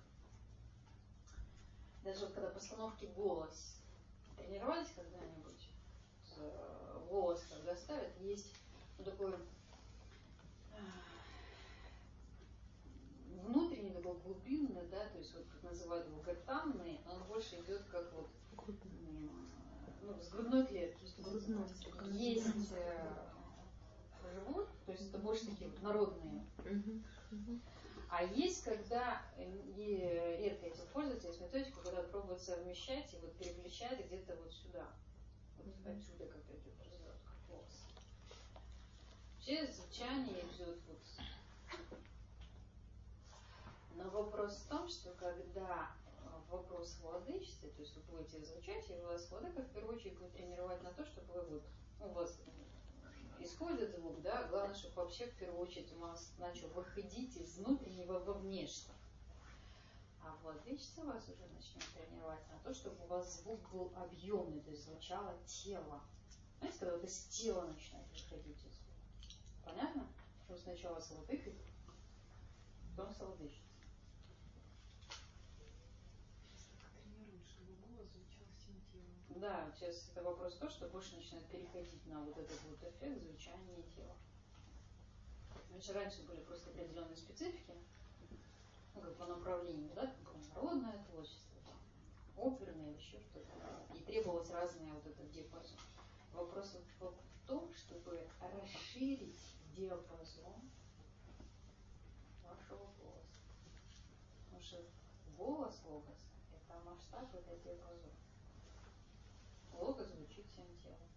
даже вот когда постановки голос, тренировались когда-нибудь, голос когда ставят, есть ну, такой внутренний, такой глубинный, да, то есть вот как называют его гортанный, он больше идет как вот ну, с грудной клетки. Есть э, живот, то есть это больше такие вот народные. А есть, когда и редко этим пользуются, есть методика, когда пробуют совмещать и вот переключать где-то вот сюда. Вот mm-hmm. отсюда как идет развертка волос. Вообще звучание идет вот. Но вопрос в том, что когда вопрос владычества, то есть вы будете звучать, и вас владыка в первую очередь будет тренировать на то, чтобы вы вот, у вас исходит звук, да, главное, чтобы вообще в первую очередь у вас начал выходить из внутреннего во внешнее. А владычество вас уже начнет тренировать на то, чтобы у вас звук был объемный, то есть звучало тело. Знаете, когда вот из тела начинает выходить звук. Понятно? Что сначала с владыкой, потом с владычеством. Да, сейчас это вопрос то, что больше начинает переходить на вот этот вот эффект звучания тела. Значит, раньше были просто определенные специфики, ну, как по направлению, да, как народное творчество, там, оперное или еще что-то. И требовалось разное вот этот диапазон. Вопрос вот в том, чтобы расширить диапазон вашего голоса. Потому что голос логоса – это масштаб, это диапазон. Логос звучит всем телом.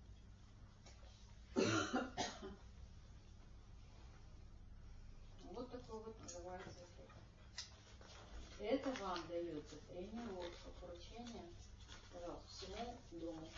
Вот такой вот называется эффект. Это вам дается тренировка, поручение, пожалуйста, всему дому.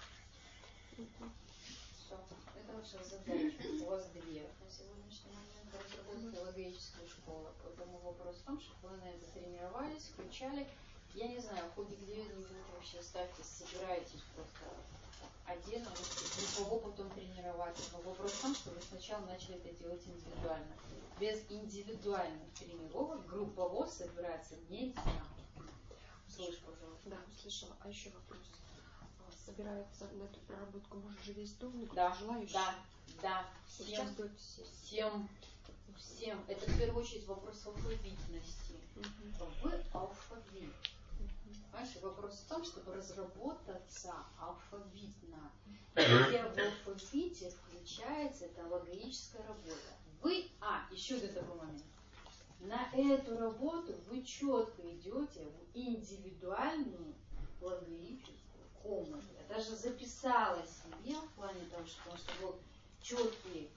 Все. Это ваша задача. У вас две на сегодняшний момент разработки логической школы. Поэтому вопрос в том, чтобы вы на это тренировались, включали. Я не знаю, в ходе где-нибудь вообще ставьте, собираетесь просто отдельно, группово потом тренироваться. Но вопрос в том, что вы сначала начали это делать индивидуально. Без индивидуальных тренировок группово собираться нельзя. Слышь, пожалуйста. Да, услышала. А еще вопрос. Собираются на эту проработку, может же весь дом, да, желающий? Да, да. Всем, Сейчас будет все. Всем, всем. Это в первую очередь вопрос алфавитности. Угу. Вы алфавит. Угу. Понимаешь, вопрос в том, чтобы разработаться алфавитно. Где в алфавите включается эта логическая работа. Вы, а, еще один такой момент. На эту работу вы четко идете в индивидуальную логическую комнату. Я даже записала себе в плане того, что, потому что был четкий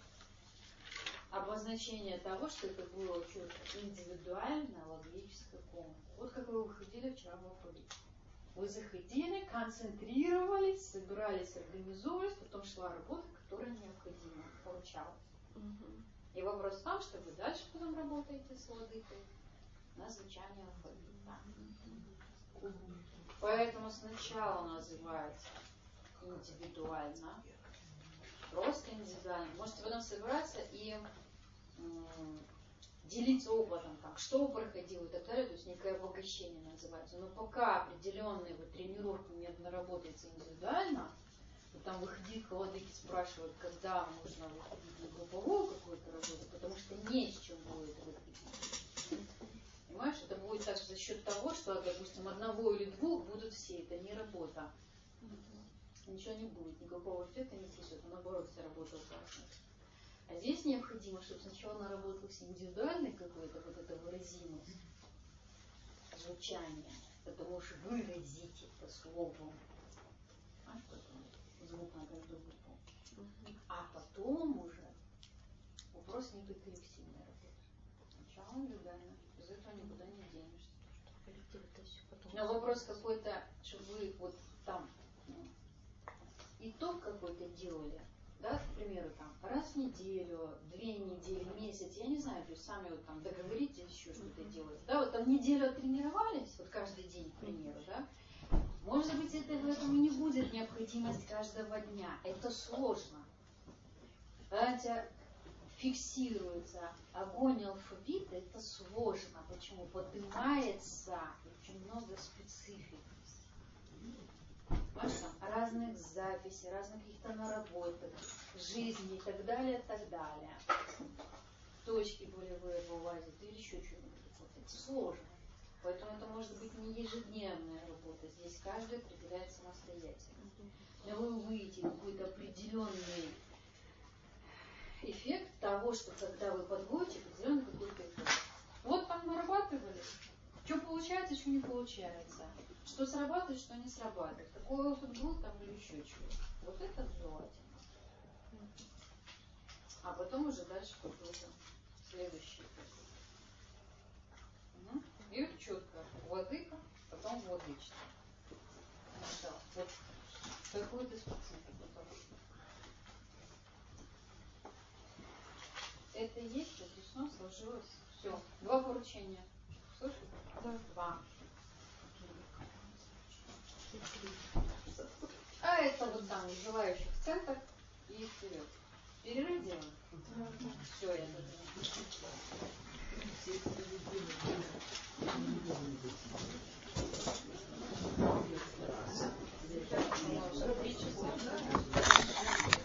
обозначение того, что это было четко индивидуальная логическая комната. Вот как вы выходили вчера в алфавит. Вы заходили, концентрировались, собирались, организовывались, потом шла работа, которая необходима, получалась. Угу. И вопрос в том, что вы дальше потом работаете с логикой на звучание алфавита. Угу. Поэтому сначала называется индивидуально, просто индивидуально. Можете в этом собираться и м- делиться опытом, там, что проходило и так далее, то есть некое обогащение называется. Но пока определенные вот тренировки не наработаются индивидуально, вот там выходить к владыке спрашивают, когда нужно выходить на групповую какую-то работу, потому что не с чем будет выходить. Понимаешь, это будет так за счет того, что, допустим, одного или двух будут все, это не работа. Ничего не будет, никакого эффекта не придет, а наоборот, вся работа ужасна. А здесь необходимо, чтобы сначала наработалась индивидуальная какая-то вот эта выразимость, звучание, потому что выразить это словом. А что это? Звук на каждую букву. А потом уже вопрос не рефлексивной работы. Сначала индивидуально, без этого никуда не денешься. Но вопрос какой-то, чтобы вы вот там ну, итог какой-то делали, да, к примеру, там, раз в неделю, две недели, месяц, я не знаю, то есть сами вот там договоритесь еще что-то делать, да, вот там неделю оттренировались, вот каждый день, к примеру, да, может быть, это в этом и не будет необходимость каждого дня, это сложно, знаете, фиксируется огонь алфавита, это сложно, почему? Поднимается очень много специфик. Разных записей, разных каких-то наработок, жизни и так далее, и так далее. Точки болевые вылазят или еще что-нибудь. Вот это сложно. Поэтому это может быть не ежедневная работа. Здесь каждый определяет самостоятельно. Но вы увидите какой-то определенный эффект того, что когда вы подводите определенный какой-то эффект. Вот там нарабатывали. Что получается, что не получается. Что срабатывает, что не срабатывает. Такой опыт был там или еще чего. Вот это желательно. А потом уже дальше какой-то следующий эффект. Угу. И вот четко. Владыка, потом владычество. Да. Вот какую-то специфику тоже. Это и есть, разрешено, сложилось. Все. Два поручения. Слышишь? Да. Два. А это вот там, желающих в центр и вперед. Перерыв делаем.